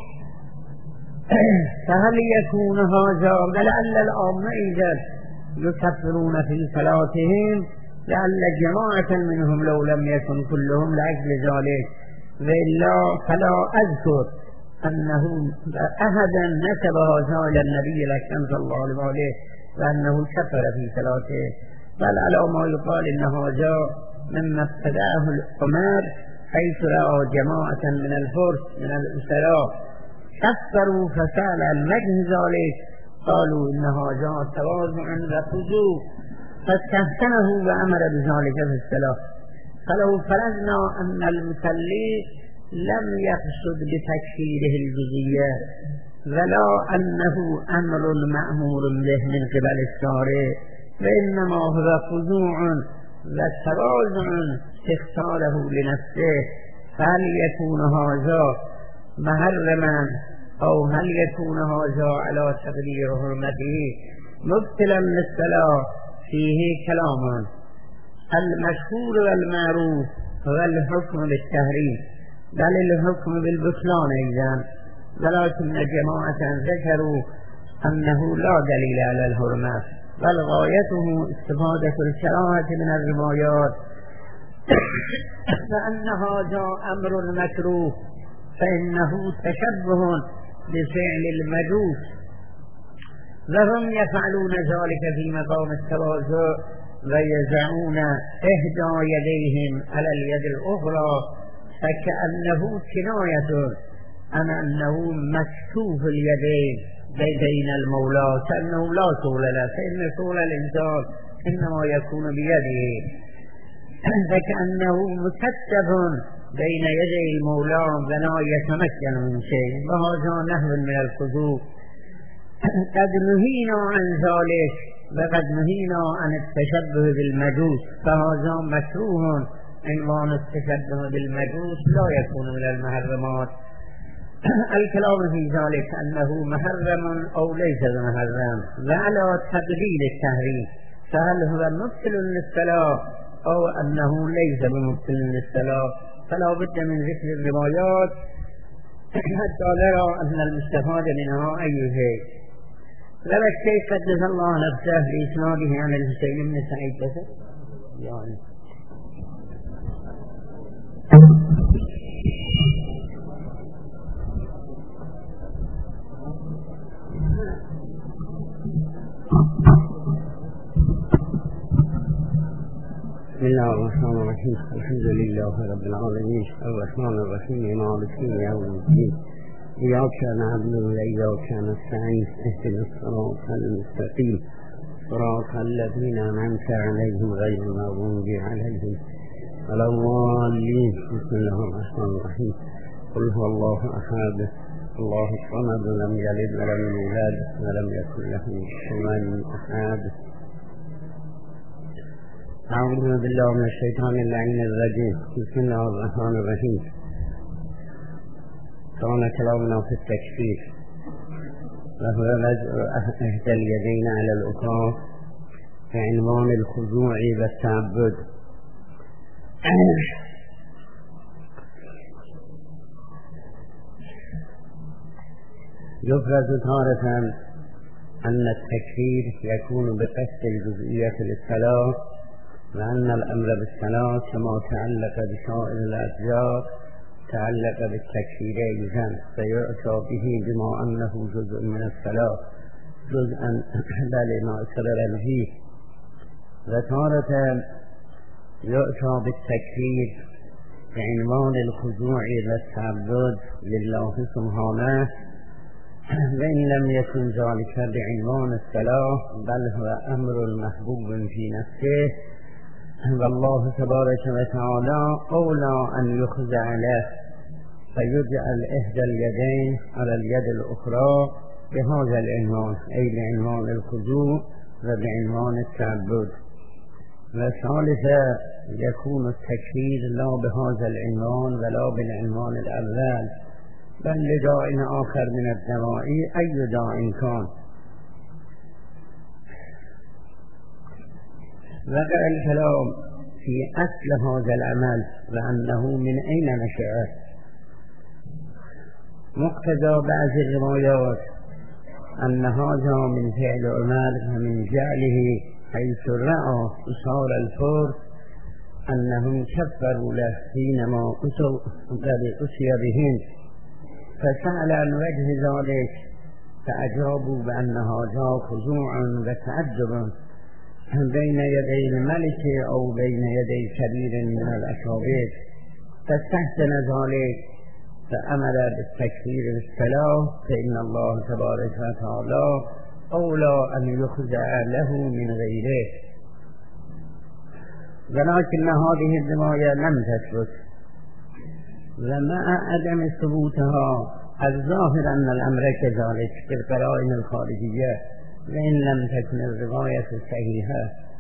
فهل يكون هذا ولعل العامة اذا يكفرون في صلاتهم لعل جماعة منهم لو لم يكن كلهم لأجل ذلك وإلا فلا أذكر أنه أحدا نسب هذا إلى النبي الأكرم صلى الله عليه وسلم وأنه كفر في صلاته، بل على ما يقال إن هذا مما ابتدعه العمر حيث رأى جماعة من الفرس من الأسراء كفروا فسأل عن وجه ذلك قالوا إن هذا تواضع وخضوع فاستحسنه وأمر بذلك في الصلاة. فلو فرضنا أن المصلي لم يقصد بتكفيره الجزئية ولا أنه أمر مأمور به من قبل الشارع وإنما هو خضوع وتواضع اختاره لنفسه، فهل يكون هذا محرما أو هل يكون هذا على تقدير حرمته مبتلا للصلاة؟ فيه كلام. المشهور والمعروف هو الحكم بالتحريم بل الحكم بالبطلان أيضا، ولكن جماعة ذكروا أنه لا دليل على الحرمة بل غايته استفادة الشراعة من الروايات فأن هذا أمر مكروه فإنه تشبه بفعل المجوس وهم يفعلون ذلك في مقام التواضع ويزعون إحدى يديهم على اليد الأخرى فكأنه كناية عن أنه مكتوف اليدين بين المولى كأنه لا طول له، فإن طول الإنسان إنما يكون بيده فكأنه مكتف بين يدي المولى ولا يتمكن من شيء، وهذا نحو من الخضوع. قد نهينا عن ذلك وقد نهينا عن التشبه بالمجوس فهذا مكروه. عنوان التشبه بالمجوس لا يكون من المحرمات. الكلام في ذلك أنه محرم أو ليس محرم وعلى تقدير التحريم فهل هو مبطل للصلاة أو أنه ليس بمبطل للصلاة، فلا بد من ذكر الروايات حتى نرى أن المستفاد منها أي شيء. روى الشيخ قدس الله نفسه بإسناده عن الحسين بن سعيد بس يعني بسم الله الرحمن الرحيم. الحمد لله رب العالمين الرحمن الرحيم مالك يوم الدين إياك نعبد وإياك نستعين اهدنا الصراط المستقيم صراط الذين أنعمت عليهم غير المغضوب عليهم ولا الضالين. بسم الله الرحمن الرحيم. قل هو الله أحد الله الصمد لم يلد ولم يولد ولم يكن له كفوا أحد. أعوذ بالله من الشيطان اللعين الرجيم. بسم الله الرحمن الرحيم. كان كلامنا في التكفير وهو وضع إحدى اليدين على الأخرى بعنوان الخضوع والتعبد. يفرز تارة أن التكفير يكون بقصد الجزئية للصلاة، وأن الأمر بالصلاة كما تعلق بسائر الأجزاء تعلق بالتكفير أيضا، فيؤتى به بما أنه جزء من الصلاة جزءا بل ما سبب فيه. وتارة يؤتى بالتكفير بعنوان الخضوع والتعبد لله سبحانه، وإن لم يكن ذلك بعنوان الصلاة بل هو أمر محبوب في نفسه، والله تبارك وتعالى أولى أن يخضع له، فيجعل إحدى اليدين على اليد الأخرى بهذا العنوان، أي بعنوان الخضوع وبعنوان التعبد. وثالثا يكون التكفير لا بهذا العنوان ولا بالعنوان الأول بل لداء آخر من الدواعي أي داء كان. وقع الكلام في أصل هذا العمل وأنه من أين نشأ. مقتضى بعض الروايات أن هذا من فعل عمر ومن جعله حيث رأى إشار الفرس أنهم كفروا له حينما أتي بهم، فسأل عن وجه ذلك فأجابوا بأن هذا خضوع وتعجب بين يدي الملك أو بين يدي كبير من الأكابر، فاستحسن ذلك فأمر بالتكفير بالصلاة، فإن الله تبارك وتعالى أولى أن يخضع له من غيره. ولكن هذه الرواية لم تثبت، ومع عدم ثبوتها الظاهر أن الأمر كذلك بالقرائن الخارجية، وإن لم تكن الرواية صحيحة.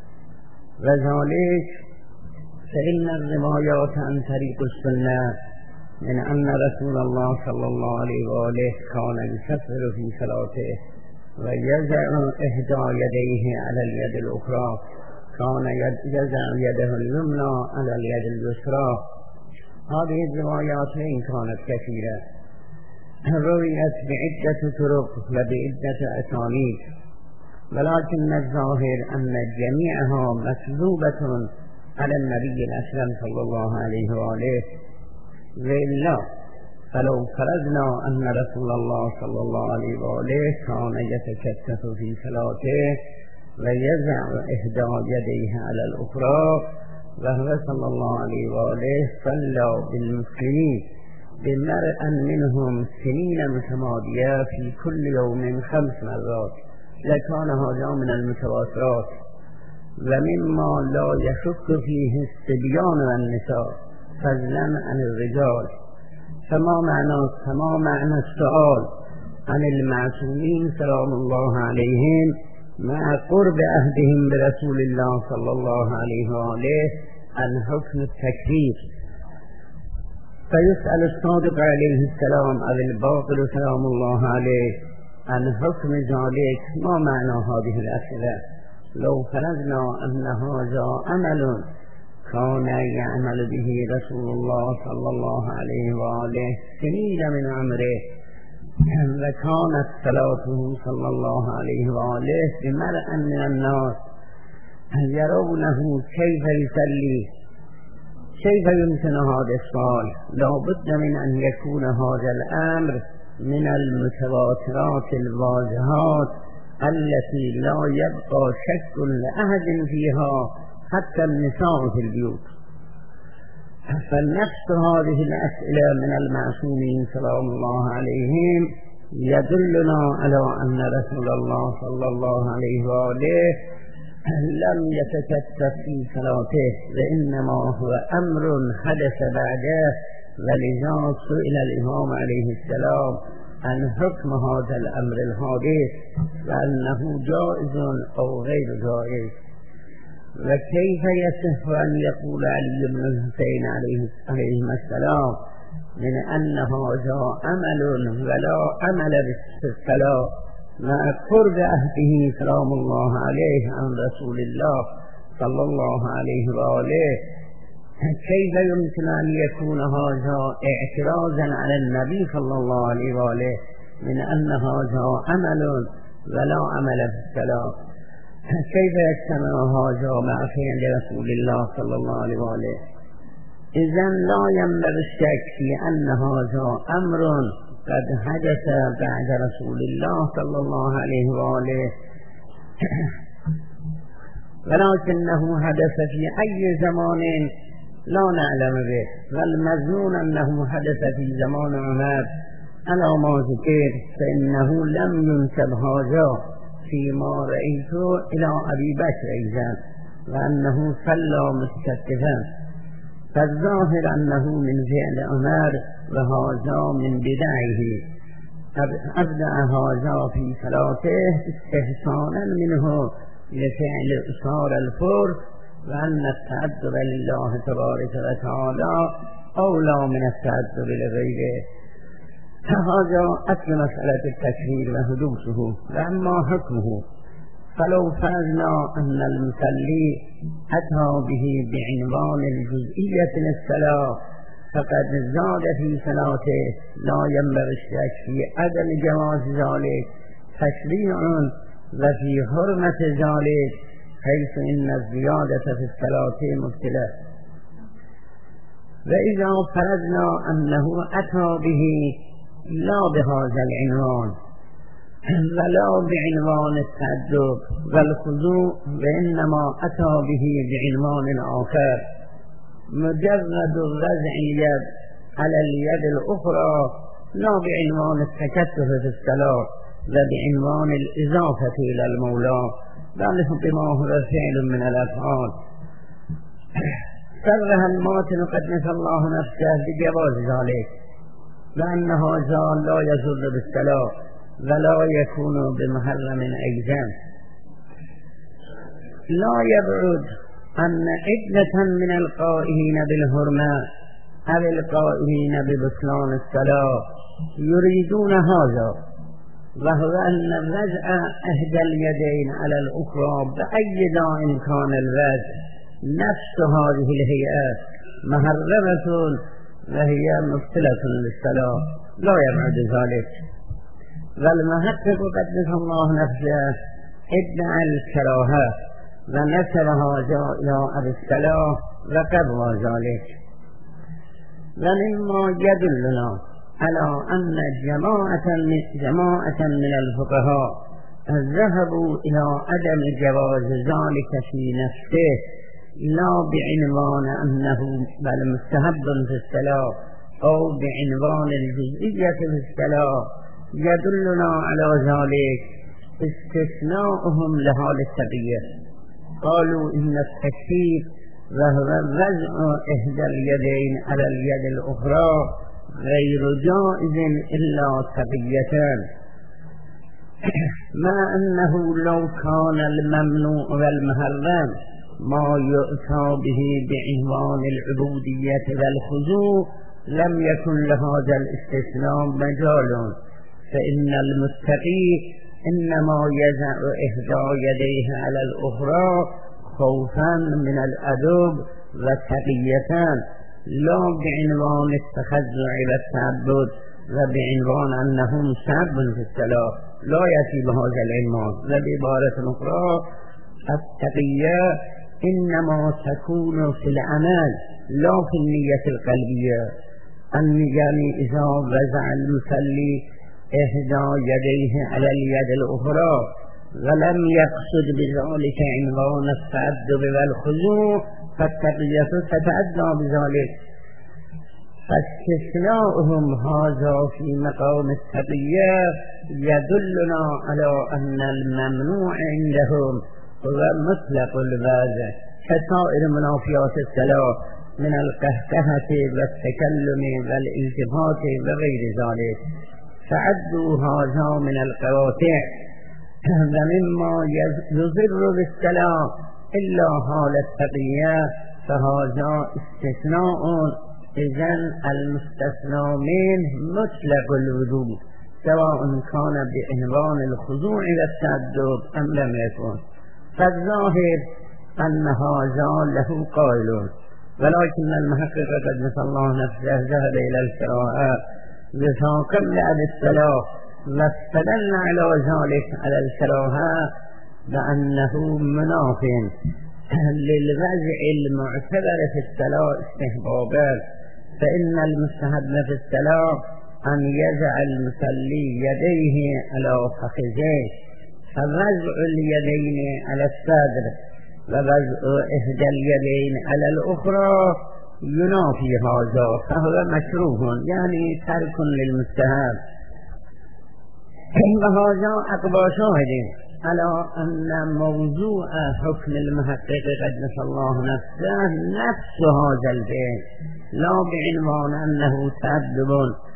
وذلك فإن الروايات عن طريق السنة من أن رسول الله صلى الله عليه وآله كان يكفر في صلاته ويضع إحدى يديه على اليد الأخرى، كان يضع يده اليمنى على اليد اليسرى. هذه الروايات إن كانت كثيرة رويت بعدة طرق وبعدة أسانيد، ولكن الظاهر أن جميعها مكذوبة على النبي الأكرم صلى الله عليه وآله. وإلا فلو فرضنا أن رسول الله صلى الله عليه وآله كان يتكتف في صلاته ويضع إحدى يديه على الأخرى، وهو صلى الله عليه وآله صلى بالمسلمين بمرء منهم سنين متمادية في كل يوم خمس مرات، لكان هذا من المتواترات ومما لا يشك فيه الصبيان والنساء فضلا عن الرجال. فما معنى فما معنى السؤال عن المعصومين سلام الله عليهم مع قرب عهدهم برسول الله صلى الله عليه وآله عن حكم التكفير؟ فيسأل الصادق عليه السلام أو الباطل سلام الله عليه عن حكم ذلك. ما معنى هذه الأسئلة؟ لو فرضنا أن هذا عمل كان يعمل به رسول الله صلى الله عليه وآله سنين من عمره، وكانت صلاته صلى الله عليه وآله بمرء من الناس يرونه كيف يصلي. كيف يمكن هذا السؤال؟ لا بد من أن يكون هذا الأمر من المتواترات الواضحات التي لا يبقى شك لأحد فيها حتى النساء في البيوت. فنفس هذه الأسئلة من المعصومين سلام الله عليهم يدلنا على أن رسول الله صلى الله عليه وآله لم يتكتف في صلاته، وإنما هو أمر حدث بعده، ولذا سئل الإمام عليه السلام عن حكم هذا الأمر الحادث وأنه جائز أو غير جائز. وكيف يصح أن يقول علي بن الحسين عليهما السلام من أن هذا عمل ولا عمل بالصلاة مع قرب عهده سلام الله عليه عن رسول الله صلى الله عليه وآله؟ كيف يمكن أن يكون هذا اعتراضا على النبي صلى الله عليه وآله من أن هذا عمل ولا عمل بالصلاة؟ كيف يجتمع هذا مع فعل رسول الله صلى الله عليه وآله؟ إذن لا ينبغي الشك في أن هذا أمر قد حدث بعد رسول الله صلى الله عليه وآله، ولكنه حدث في أي زمان لا نعلم به، والمظنون أنه حدث في زمان عمر على ما ذكر، فإنه لم ينسب هذا فيما رأيته إلى أبي بكر أيضا، وأنه صلى مستكفا، فالظاهر أنه من فعل عمر وهذا من بدعه. أبدأ هذا في صلاته استحسانا منه لفعل إشار الفرس، وأن التعذر لله تبارك وتعالى أولى من التعذر لغيره. هذا أصل مسألة التكفير وحدوثه. وأما حكمه فلو فرضنا أن المصلي أتى به بعنوان الجزئية للصلاة فقد زاد في صلاته، لا ينبغي الشك في عدم جواز ذلك تشريع وفي حرمة ذلك، حيث إن الزيادة في الصلاة مبتلة. وإذا فرضنا أنه أتى به لا بهذا العنوان ولا بعنوان التأدب والخضوع، وإنما أتى به بعنوان آخر، مجرد وضع اليد على اليد الأخرى، لا بعنوان التكتف في الصلاة وبعنوان الإضافة إلى المولى، بل بما هو فعل من الأفعال. صرح الماتن قدس الله نفسه بجواز ذلك، لأن هذا لا يضر بالصلاة ولا يكون بمحرم أيضا. لا يبعد أن عدة من القائلين بالحرمة أو القائلين ببطلان الصلاة يريدون هذا، وهو أن وضع إحدى اليدين على الأخرى بأي داء كان الوضع نفس هذه الهيئة محرمة وهي مبطلة للصلاة، لا يبعد ذلك. والمحقق قدس الله نفسه ادعى الكراهة ونسب هذا إلى أبي الصلاة وقضى ذلك. ومما يدلنا على أن جماعة من, جماعة من الفقهاء ذهبوا إلى عدم جواز ذلك في نفسه، لا بعنوان أنه بل مستحب في الصلاة أو بعنوان الجزئية في الصلاة، يدلنا على ذلك استثناؤهم لهذه التقية. قالوا إن التكفير وهو وضع إحدى اليدين على اليد الأخرى غير جائز إلا تقيتان، مع أنه لو كان الممنوع والمحرم ما يؤتى به بعنوان العبودية والخضوع لم يكن لهذا الاستثناء مجال، فإن المتقي إنما يضع إحدى يديه على الأخرى خوفا من الأدب و تقیتن لا بعنوان التخضع و التعبد و بعنوان انهم سب فی الصلاة لا یأتی بهذا العنوان. و بعبارة اخرى التقیه انما تكون في العمل لا في النية القلبية. ان يعني اذا وضع المصلي احدى يديه على اليد الاخرى ولم يقصد بذلك عنوان التأدب والخضوع فالتقية تتأدى بذلك. فاستثناؤهم هذا في مقام التقية يدلنا على أن الممنوع عندهم هو مطلق الوضع كسائر منافيات الصلاة من القهقهة والتكلم والالتفات وغير ذلك. فعدوا هذا من القواطع ومما يضر بالصلاة إلا حال التقية فهذا استثناء. إذن المستثنى منه مطلق الوجوب سواء كان بعنوان الخضوع والتأدب أم لم يكن. فالظاهر أن هذا له قائل، ولكن المحقق قدس الله نفسه ذهب إلى القراءة وفاقا بعد الصلاة واستدل على ذلك على الكراهة بأنه مناف للوضع المعتبر في الصلاة استحبابا. فإن المستحب في الصلاة أن يضع المصلي يديه على فخذيه، فوضع اليدين على الصدر ووضع إحدى اليدين على الأخرى ينافي هذا فهو مكروه يعني ترك للمستحب. وهذا أقوى شاهد على أن موضوع حكم المحقق قدس الله نفسه نفس هذا الفعل لا بعنوان أنه تأدب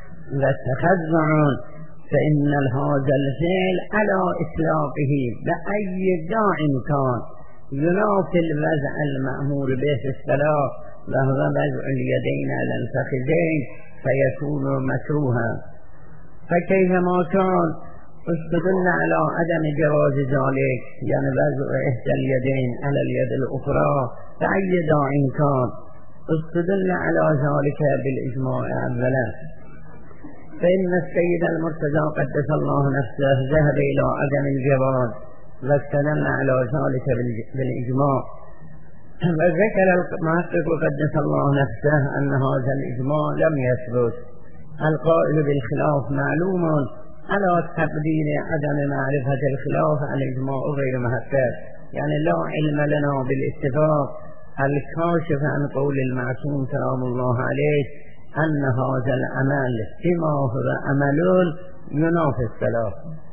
وتخضع. فإن هذا الفعل على إطلاقه بأي داع كان ينافي الوضع المأمور به في الصلاة وهو وضع اليدين على الفخذين فيكون مكروها. فكيفما كان استدل على عدم جواز ذلك يعني وضع إحدى اليدين على اليد الأخرى بأي داع كان استدل على ذلك بالإجماع أولا. فإن السيد المرتضى قدس الله نفسه ذهب إلى عدم الجواز واستدل على ذلك بالإجماع. وذكر المحقق قدس الله نفسه أن هذا الإجماع لم يثبت. القائل بالخلاف معلوم على تقدير عدم معرفة الخلاف الإجماع غير محقق، يعني لا علم لنا بالاتفاق الكاشف عن قول المعصوم سلام الله عليه أن هذا العمل فيما هو عمل ينافي الصلاة.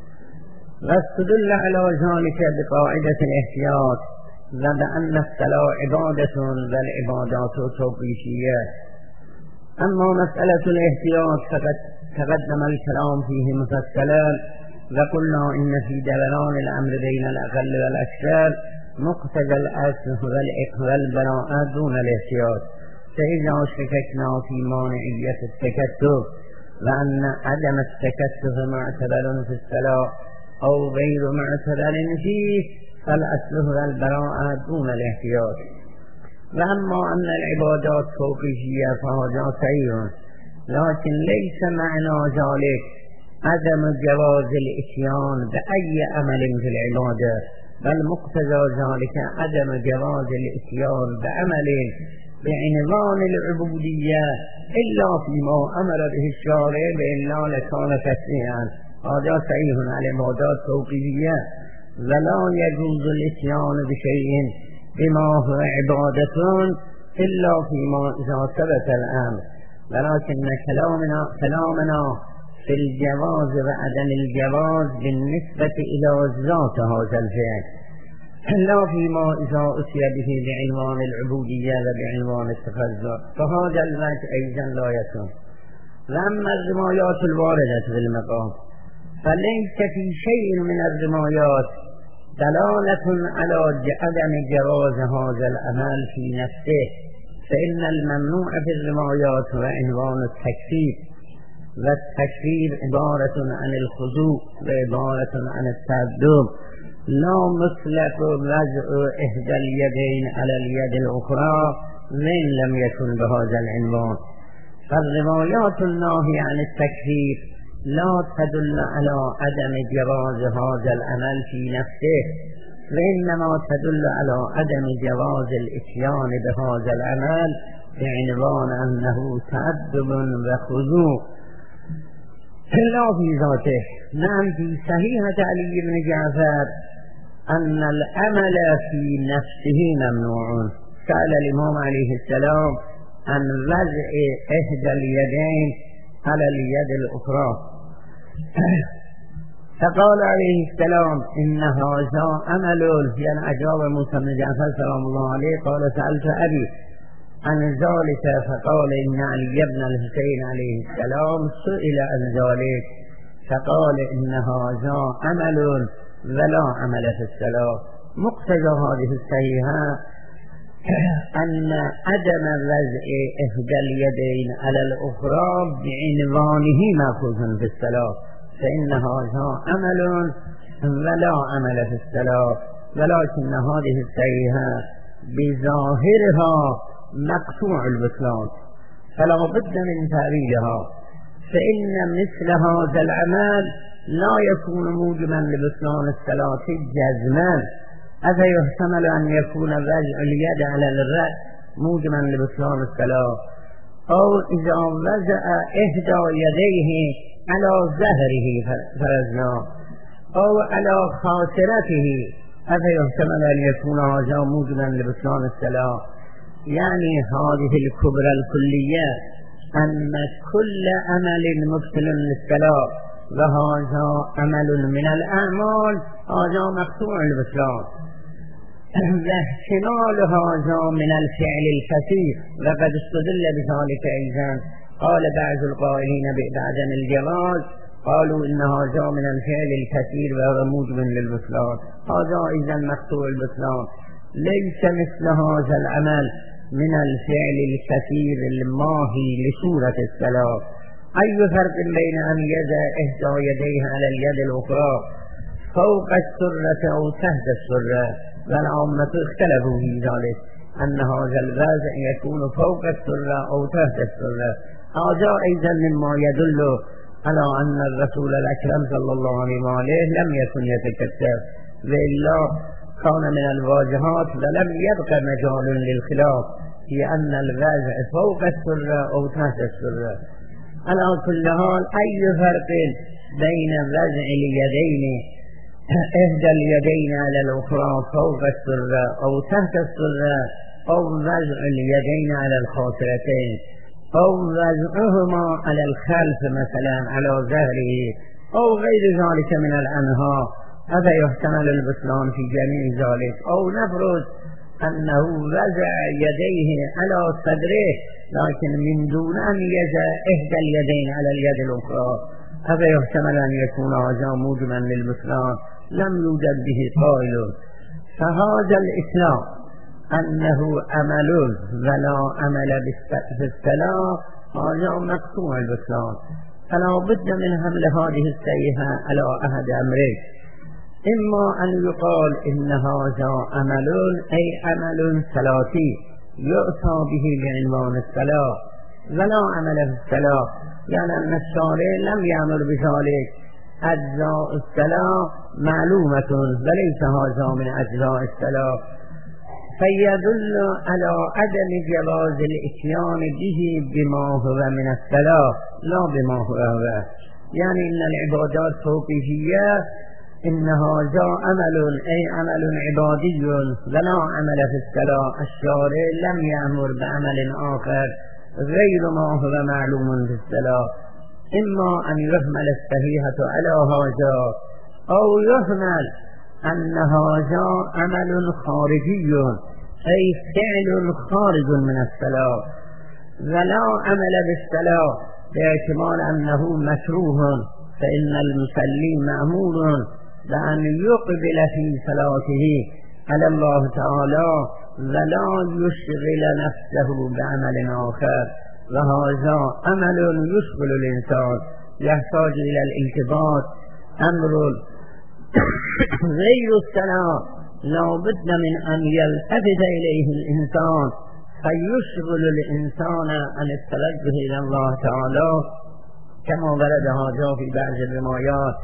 واستدل على ذلك بقاعدة الاحتياط وبأن الصلاة عبادة والعبادات توقيفية. أما مسألة الاحتياط فقد تقدم الكلام فيه مفصلا وقلنا إن في دوران الأمر بين الأقل والأكثر مقتضى الأصل والبراءة دون الاحتياط. فإذا شككنا في مانعية التكتف وأن عدم التكتف معتبر في الصلاة أو غير معتبر فيه فالأصل هو البراءة دون الاحتياط. وأما أن العبادات توقيفية فهذا صحيح، لكن ليس معنى ذلك عدم جواز الإتيان بأي عمل في العبادة، بل مقتضى ذلك عدم جواز الإتيان بعمل بعنوان العبودية إلا فيما أمر به الشارع وإلا لكان تشريعا. هذا صحيح على العبادات توقيفية، ولا يجوز الإتيان بشيء بما هو عبادة إلا فيما إذا ثبت الأمر. ولكن كلامنا كلامنا في الجواز وعدم الجواز بالنسبة إلى ذات هذا الفعل، لا فيما إذا أتي به بعنوان العبودية وبعنوان التخزع، فهذا الوجه أيضا لا يكون. وأما الرمايات الواردة في المقام فليس في شيء من الرمايات دلالة على عدم جواز هذا العمل في نفسه. فإن الممنوع في الرمايات هو عنوان التكفير، والتكفير عبارة عن الخضوع وعبارة عن التأدب، لا مطلق وضع إحدى اليدين على اليد الأخرى وإن لم يكن بهذا العنوان. فالروايات الناهية عن التكفير لا تدل على عدم جواز هذا العمل في نفسه، وإنما تدل على عدم جواز الإتيان بهذا العمل بعنوان أنه تأدب وخضوع لا في ذاته. نعم، في صحيحة علي بن جعفر أن العمل في نفسه ممنوع. سأل الإمام عليه السلام عن وضع إحدى اليدين على اليد الأخرى، فقال عليه السلام إن هذا عمل. يعني أجاب موسى بن جعفر سلام الله عليه قال سألت أبي عن ذلك فقال إن علي بن الحسين عليه السلام سئل عن ذلك فقال إن هذا عمل ولا عمل في الصلاة. مقتضى هذه الصحيحة أن عدم وضع إحدى اليدين على الأخرى بعنوانه مأخوذ في الصلاة، فإن هذا عمل ولا عمل في الصلاة، ولكن هذه الصحيحة بظاهرها مقطوع البطلان، فلا بد من تأويلها، فإن مثل هذا العمل لا يكون موجبا لبطلان الصلاة جزما. هذا يحتمل أن يكون وضع اليد على الرأس موجبا لبطلان الصلاة، أو إذا وضع إحدى يديه على ظهره فرزنا أو على خاصرته، هذا يحتمل أن يكون هذا موجبا لبطلان الصلاة. يعني هذه الكبرى الكلية أن كل عمل مبطل للصلاة وهذا عمل من الأعمال هذا مقطوع البطلان، واحتمال هذا من الفعل الكثير، وقد استدل بذلك أيضا. قال بعض القائلين بعدم الجواز قالوا إن هذا من الفعل الكثير وهو موجب للبطلان، هذا إذا مقطوع البطلان. ليس مثل هذا العمل من الفعل الكثير الماهي لصورة الصلاة. أي فرق بين أن يضع إحدى يديه على اليد الأخرى فوق السرة أو تحت السرة؟ والعامة اختلفوا في ذلك أن هذا الوضع يكون فوق السرة أو تحت السرة. هذا أيضا مما يدل على أن الرسول الأكرم صلى الله عليه وآله لم يكن يتكتف، وإلا كان من الواجهات ولم يبق مجال للخلاف في أن الوضع فوق السرة أو تحت السرة. على كل حال أي فرق بين وضع اليدين إحدى اليدين على الأخرى فوق السرة أو تحت السرة، أو وضع اليدين على الخاصرتين، أو وضعهما على الخلف مثلا على ظهره، أو غير ذلك من الأنواع، هذا يحتمل البطلان في جميع ذلك. أو نفرض أنه وضع يديه على صدره لكن من دون أن يضع إحدى اليدين على اليد الأخرى، هذا يحتمل أن يكون هذا موجبا للبطلان لم يوجد به قائل. فهذا الإسلام أنه عمل ولا عمل في الصلاة هذا مقطوع البطلان، فلا بد من حمل هذه الصحيحة على أحد أمرين: إما أن يقال إن هذا عمل أي عمل صلاتي يؤتى به بعنوان الصلاة، ولا عمل في الصلاة، يعني أن الشارع لم يأمر بذلك. أجزاء الصلاة معلومة وليس هذا من أجزاء الصلاة، فيدل على عدم جواز الإتيان به بما هو من الصلاة لا بما هو هو. يعني إن العبادات توقيفية، إن هذا عمل أي عمل عبادي ولا عمل في الصلاة. الشارع لم يأمر بعمل آخر غير ما هو معلوم في الصلاة. إما أن يحمل الصحيحة على هذا، أو يحمل أن هذا عمل خارجي أي فعل خارج من الصلاة، ولا عمل بالصلاة باعتبار أنه مكروه، فإن المصلي مأمور بأن يقبل في صلاته على الله تعالى ولا يشغل نفسه بعمل آخر، وهذا عمل يشغل الإنسان يحتاج إلى الالتفات. أمر غير الصلاة لا بد من أن يلتفت إليه الإنسان فيشغل الإنسان عن التوجه إلى الله تعالى كما ورد هذا في بعض الروايات،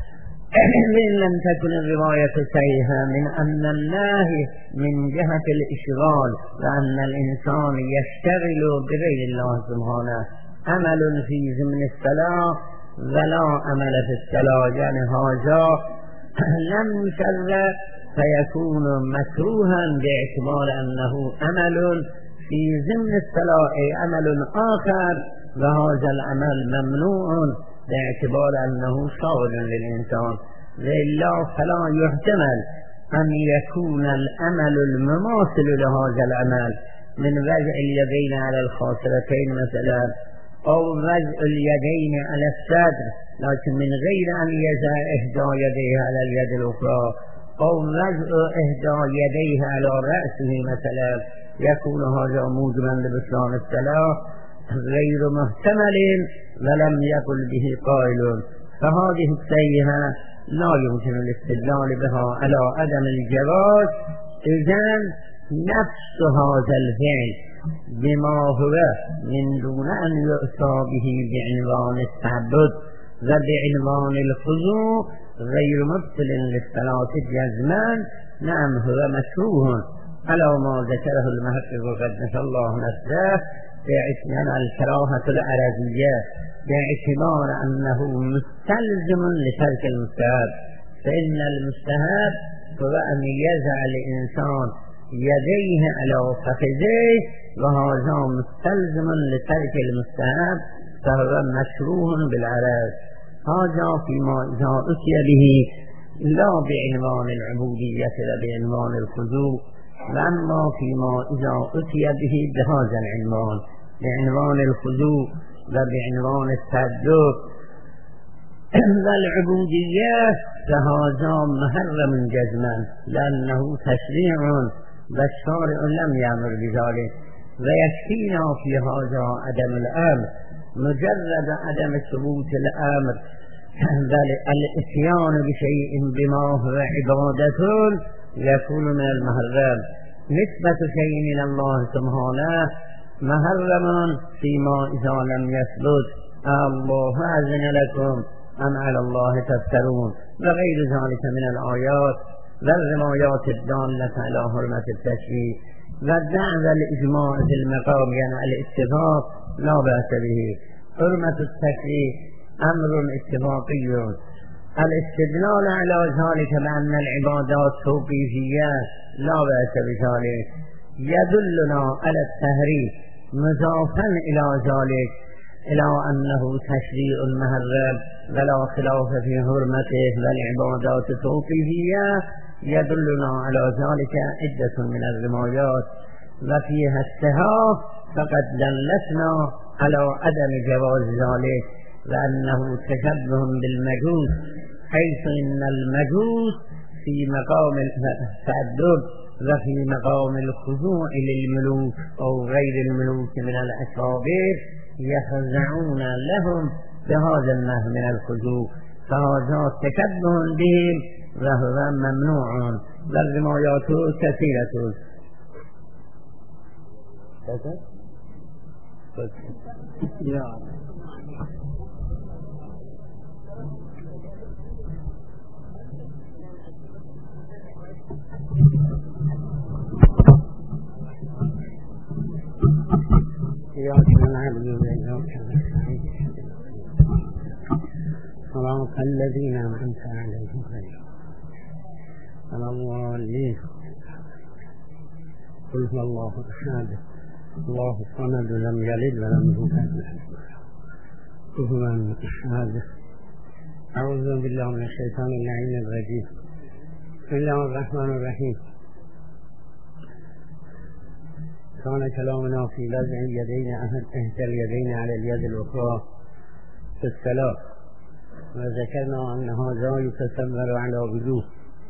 وإن لم تكن الرواية صحيحة، من أن النهي من جهة الإشغال وأن الإنسان يشتغل بغير الله سبحانه عمل في ضمن الصلاة ولا عمل في الصلاة، يعني هذا لم يشرع فيكون مكروها باعتبار أنه عمل في ضمن الصلاة أي عمل آخر، وهذا العمل ممنوع باعتبار أنه شاغل للإنسان، وإلا فلا يحتمل أن يكون العمل المماثل لهذا العمل من وضع اليدين على الخاصرتين مثلا، أو وضع اليدين على الصدر لكن من غير أن يضع إحدى يديه على اليد الأخرى، أو وضع إحدى يديه على رأسه مثلا، يكون هذا موجبا لبطلان الصلاة غير محتمل ولم يقل به قائل، فهذه الصيحة لا يمكن الاستدلال بها على عدم الجواز. إذن نفس هذا الفعل بما هو من دون أن يؤتى به بعنوان التعبد وبعنوان الخضوع غير مبطل للصلاة جزما، نعم هو مكروه على ما ذكره المحقق قدس الله نفسه باعتبار الكراهة العربية، باعتبار أنه مستلزم لترك المستحب، فإن المستحب هو أن يضع الإنسان يديه على فخذيه، وهذا مستلزم لترك المستحب فهو مشروع بالعرب. هذا فيما إذا أتي به لا بعنوان العبودية وبعنوان الخضوع، وأما فيما إذا أتي به بهذا العنوان بعنوان الخضوع وبعنوان التعبد والعبودية، فهذا محرم جزما لأنه تشريع والشارع لم يأمر بذلك، ويكفينا في هذا عدم الأمر، مجرد عدم ثبوت الأمر بل الاتيان بشيء بما هو عبادة يكون من المحرم. نسبة شيء إلى الله سبحانه محرم فيما إذا لم يثبت الله أذن لكم أم على الله تفترون وغير ذلك من الآيات والروايات الدالة على حرمة التشريع، والدعوة الإجماع في المقام يعني الاتفاق لا بأس به. حرمة التشريع أمر اتفاقي، الاستدلال على ذلك بأن العبادات توقيفية لا بأس بذلك يدلنا على التحريم مضافا إلى ذلك إلى أنه تشريع محرم ولا خلاف في حرمته، والعبادات التوقيفية يدلنا على ذلك عدة من الروايات وفيها السهاء، فقد دلتنا على عدم جواز ذلك وأنه تشبه بالمجوس، حيث إن المجوس في مقام التأدب وفي مقام الخضوع للملوك أو غير الملوك من الأكابر يخضعون لهم بهذا النوع من الخضوع، فهذا تشبه بهم وهو ممنوع، والروايات كثيرة. صراط الذين أنعمت عليهم غير الضالين. قل هو الله أحد الله الصمد لم يلد ولم يولد كفوا أحد. أعوذ بالله من الشيطان اللعين الرجيم. بسم الله الرحمن الرحيم. كان كلامنا في وضع اليدين إحدى اليدين على اليد الأخرى في الصلاة، وذكرنا أن هذا يتصور على وجوه،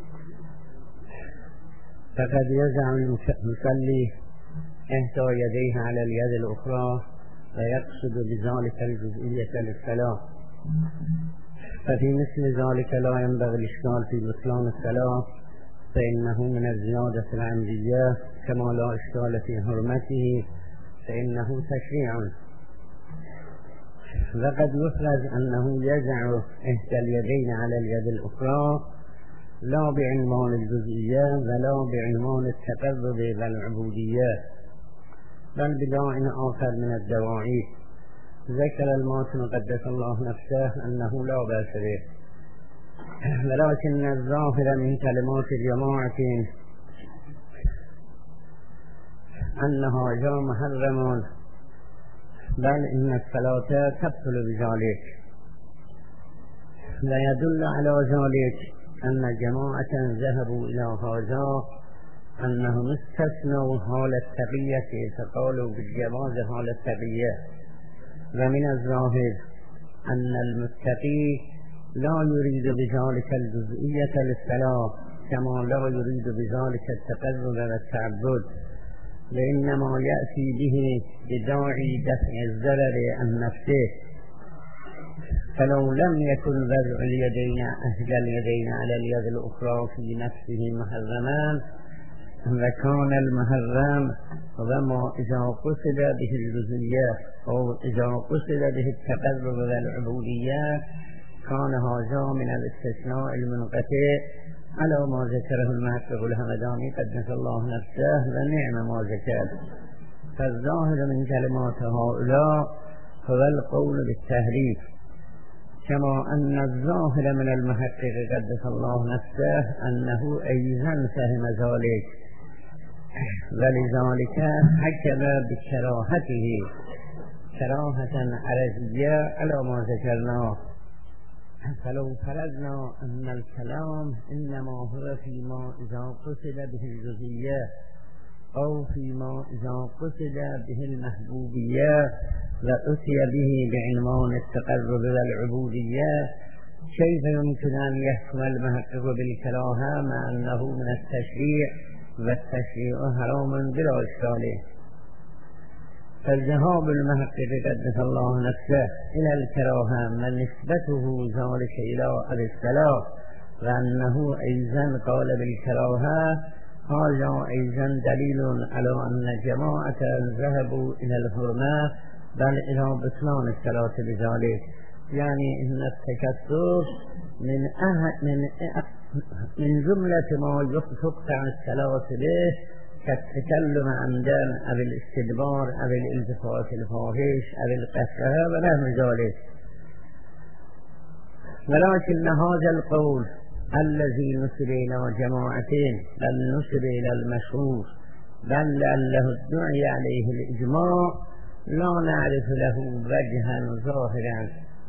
فقد يضع المصلي إحدى يديه على اليد الأخرى ويقصد بذلك الجزئية للصلاة، ففي مثل ذلك لا ينبغي الإشكال في بطلان الصلاة، فإنه من الزيادة العمدية كما لا إشكال في حرمته فإنه تشريع. وقد يفرز أنه يجع إحدى اليدين على اليد الأخرى لا بعنوان الجزئية ولا بعنوان التقرب والعبودية بل بداع آخر من الدواعي. ذكر الماتن قدس الله نفسه أنه لا بأس به، ولكن الظاهر من كلمات الجماعة أنها جاء محرم، بل إن الصلاة تبطل بذلك. لا يدل على ذلك أن جماعة ذهبوا إلى هذا أنهم استثنوا حال التقية فقالوا بالجواز حال التقية. ومن الظاهر أن المتقي لا يريد بذلك الجزئية للصلاة كما لا يريد بذلك التقرب والتعبد، وإنما يأتي به بداعي دفع الضرر عن نفسه. فلو لم يكن وضع اليدين أحد اليدين على اليد الأخرى في نفسه محرمان وكان المحرم وما إذا قصد به الجزئية أو إذا قصد به التقرب والعبودية كان هذا من الاستثناء المنقطع على ما ذكره المحقق الهمداني قدس الله نفسه ونعم ما ذكر. فالظاهر من كلمات هؤلاء هو القول بالتحريف، كما أن الظاهر من المحقق قدس الله نفسه أنه أيضا فهم ذلك، ولذلك حكم بكراهته كراهة عرضية على ما ذكرناه. فلو فرضنا أن الكلام إنما هو فيما إذا قصد به الجزئية أو فيما إذا قصد به المحبوبية وأتي به بعنوان التقرب والعبودية، كيف يمكن أن يحكم المحقق بالكراهة مع أنه من التشريع والتشريع حرام بلا إشكال؟ فالذهاب المحقق قدس الله نفسه إلى الكراهة ونسبته ذلك إلى أبي الصلاة وأنه أيضا قال بالكراهة، هذا أيضا دليل على أن جماعة ذهبوا إلى الحرمة بل إلى بطلان الصلاة بذلك. يعني إن التكسر من أه من أه من جملة ما يقطع الصلاة به كالتكلم عمدا أو الاستدبار أو الالتفات الفاحش أو القسوة ونحو ذلك. ولكن هذا القول الذي نسب إلى جماعتين بل نسب إلى المشهور بل لعله ادعي عليه الإجماع لا نعرف له وجها ظاهرا،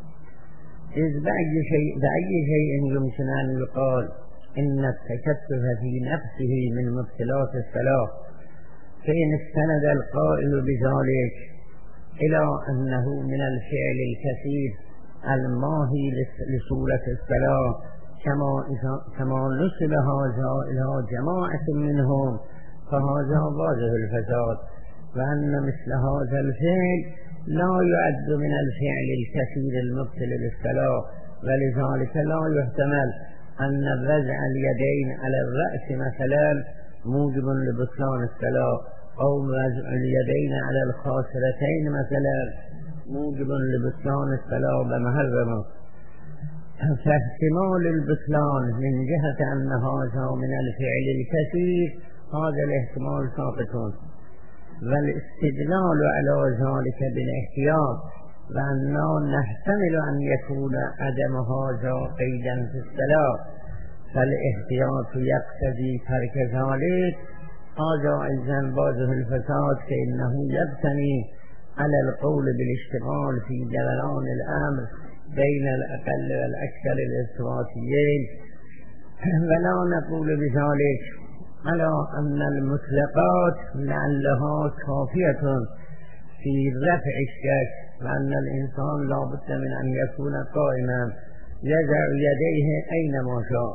إذ بأي شيء, بأي شيء يمكن أن يقال إن التكتف في نفسه من مبطلات الصلاة، فإن استند القائل بذلك إلى أنه من الفعل الكثير الماهي لصورة الصلاة كما, كما نسب هذا إلى جماعة منهم فهذا واضح الفساد، وأن مثل هذا الفعل لا يعد من الفعل الكثير المبطل للصلاة، ولذلك لا يحتمل أن وضع اليدين على الرأس مثلا موجب لبطلان الصلاة أو وضع اليدين على الخاصرتين مثلا موجب لبطلان الصلاة بمحرمه. فاحتمال البطلان من جهة أن هذا من الفعل الكثير هذا الاحتمال ثابت، والاستدلال على ذلك بالاحتياط وأنه نحتمل أن يكون عدم هذا قيدا في الصلاة فالاحتياط يقتضي ترك ذلك، هذا أيضا واضح الفساد كأنه يبتني على القول بالاشتغال في دوران الأمر بين الأقل والأكثر الارتباطيين، ولا نقول بذلك على أن المطلقات لعلها كافية في رفع الشك، وأن الإنسان لا بد من أن يكون قائما يضع يديه أينما شاء.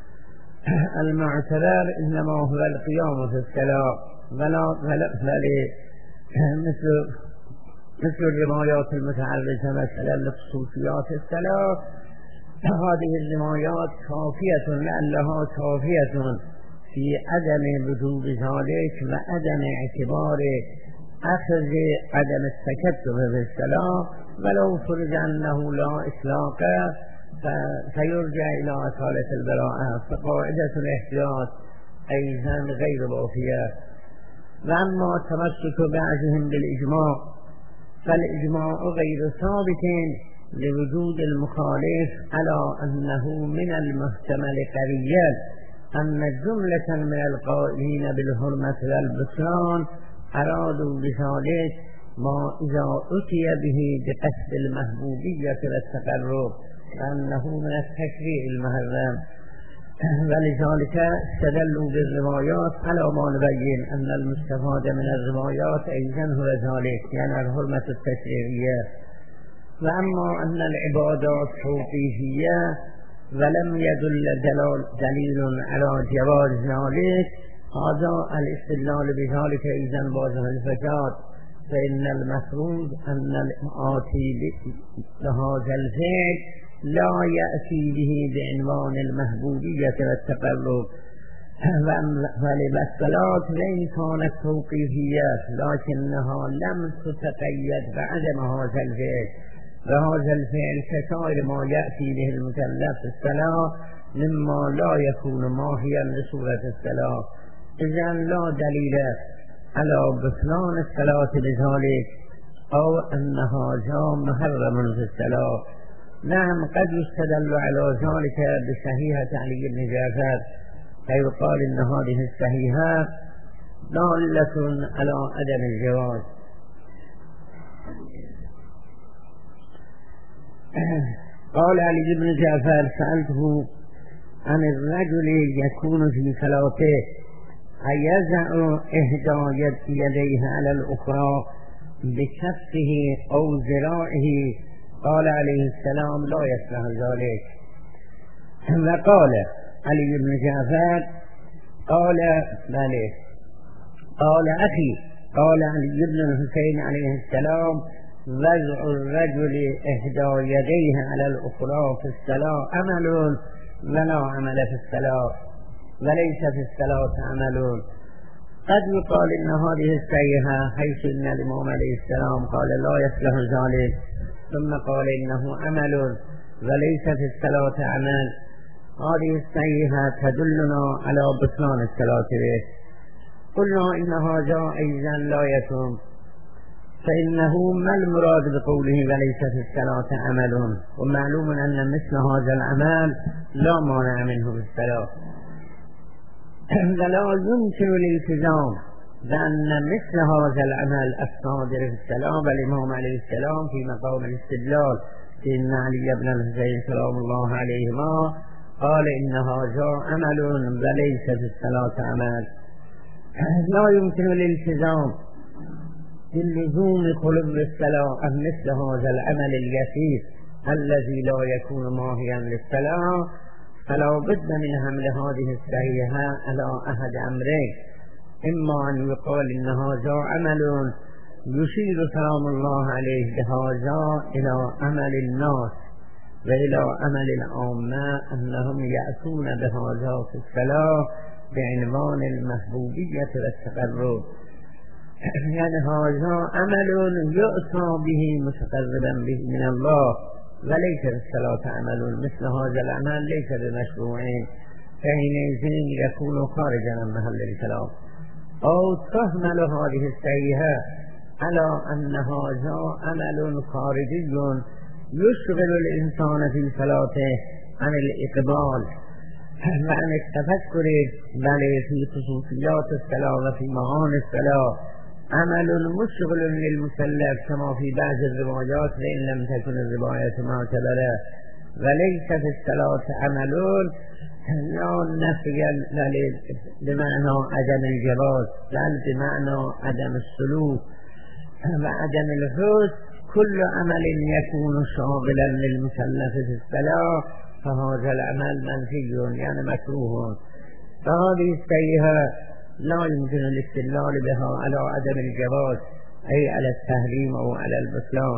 المعتبر إنما هو القيام في الصلاة، ولا فلي مثل مثل الروايات المتعرضة مثلا لخصوصيات الصلاة، هذه الروايات كافية لعلها كافية في عدم وجوب ذلك وعدم اعتبار أخذ عدم التكتب في الصلاة، ولو فرض أنه لا إطلاق فيرجع إلى أصالة البراءة، فقاعدة الاحتياط أيضا غير وافية. وأما تمسك بعضهم بالإجماع فالإجماع غير ثابت لوجود المخالف، على أنه من المحتمل قريبا أن جملة من القائلين بالحرمة والبطلان أرادوا بذلك ما إذا أتي به بقصد المحبوبية والتقرب، أنه من التشريع المحرم. ولذلك استدلوا بالروايات على ما نبين أن المستفاد من الروايات أيضا هو ذلك، يعني الحرمة التشريعية. وأما أن العبادات توقيفية ولم يدل دليل على جواز ذلك، هذا الاستدلال بذلك أيضا واضح الفساد، فإن المفروض أن الآتي بهذا الفعل لا يأتي به بعنوان المحبوبية والتقرب، فالصلاة وإن كانت توقيفية لكنها لم تتقيد بعدم هذا الفعل، وهذا الفعل كسائر ما يأتي به المكلف في الصلاة مما لا يكون ماهيا لصورة الصلاة، إذن لا دليل على بطلان الصلاة بذلك أو أن هذا محرم في الصلاة. نعم، قد يستدل على ذلك بصحيحة علي بن جعفر، فيقال إن هذه الصحيحة دالة على عدم الجواز. قال علي بن جعفر: سألته عن الرجل يكون في صلاته أيزع إحدى يديه على الأخرى بكفه أو ذراعه، قال عليه السلام: لا يصلح ذلك. وقال علي بن جعفر: قال بلى. قال أخي، قال علي بن الحسين عليه السلام: وضع الرجل إحدى يديه على الأخرى في الصلاة عمل ولا عمل في الصلاة، وليس في الصلاة عمل. قد يقال إن هذه الصحيحة حيث إن الإمام عليه السلام قال لا يصلح ذلك، ثم قال إنه عمل وليس في الصلاة عمل، هذه الصحيحة تدلنا على بطلان الصلاة به. قلنا إن هذا أيضا لا يتم، فإنه ما المراد بقوله وليس في الصلاة عمل؟ ومعلوم أن مثل هذا العمل لا مانع منه في الصلاة، ولا يمكن الالتزام بأن مثل هذا العمل الصادر في الصلاة. والإمام عليه السلام في مقام الاستدلال إن علي بن الحسين سلام الله عليهما قال إن هذا عمل وليس في الصلاة عمل. لا يمكن الالتزام باللزوم قلب الصلاة عن مثل هذا العمل اليسير الذي لا يكون ماهيا للصلاة، فلا بد من حمل هذه الصحيحة على أحد أمرين: إما أن يقال إن هذا عمل يشير سلام الله عليه بهذا إلى عمل الناس وإلى عمل العامة أنهم يأتون بهذا في الصلاة بعنوان المحبوبية والتقرب، يعني هذا عمل يؤتى به متقربا به من الله، وليس الصلاة عمل مثل هذا العمل ليس بمشروعين، فحينئذ يكون خارجا عن محل الكلام. أو تحمل هذه الصحيحة على أن هذا عمل خارجي يشغل الإنسان في صلاته عن الإقبال وعن التفكر بل في خصوصيات الصلاة وفي معاني الصلاة، عمل مشغل للمسلف كما في بعض الروايات وإن لم تكن الرواية معتبرة. وليس في الصلاة عمل لا نفيا بمعنى عدم الجواز، بل بمعنى عدم السلوك وعدم الحس. كل عمل يكون شاغلا للمسلف في الصلاة فهذا العمل منفي يعني مكروه. فهذه الصحيحة لا يمكن الاستدلال بها على عدم الجواز أي على التحريم أو على البطلان.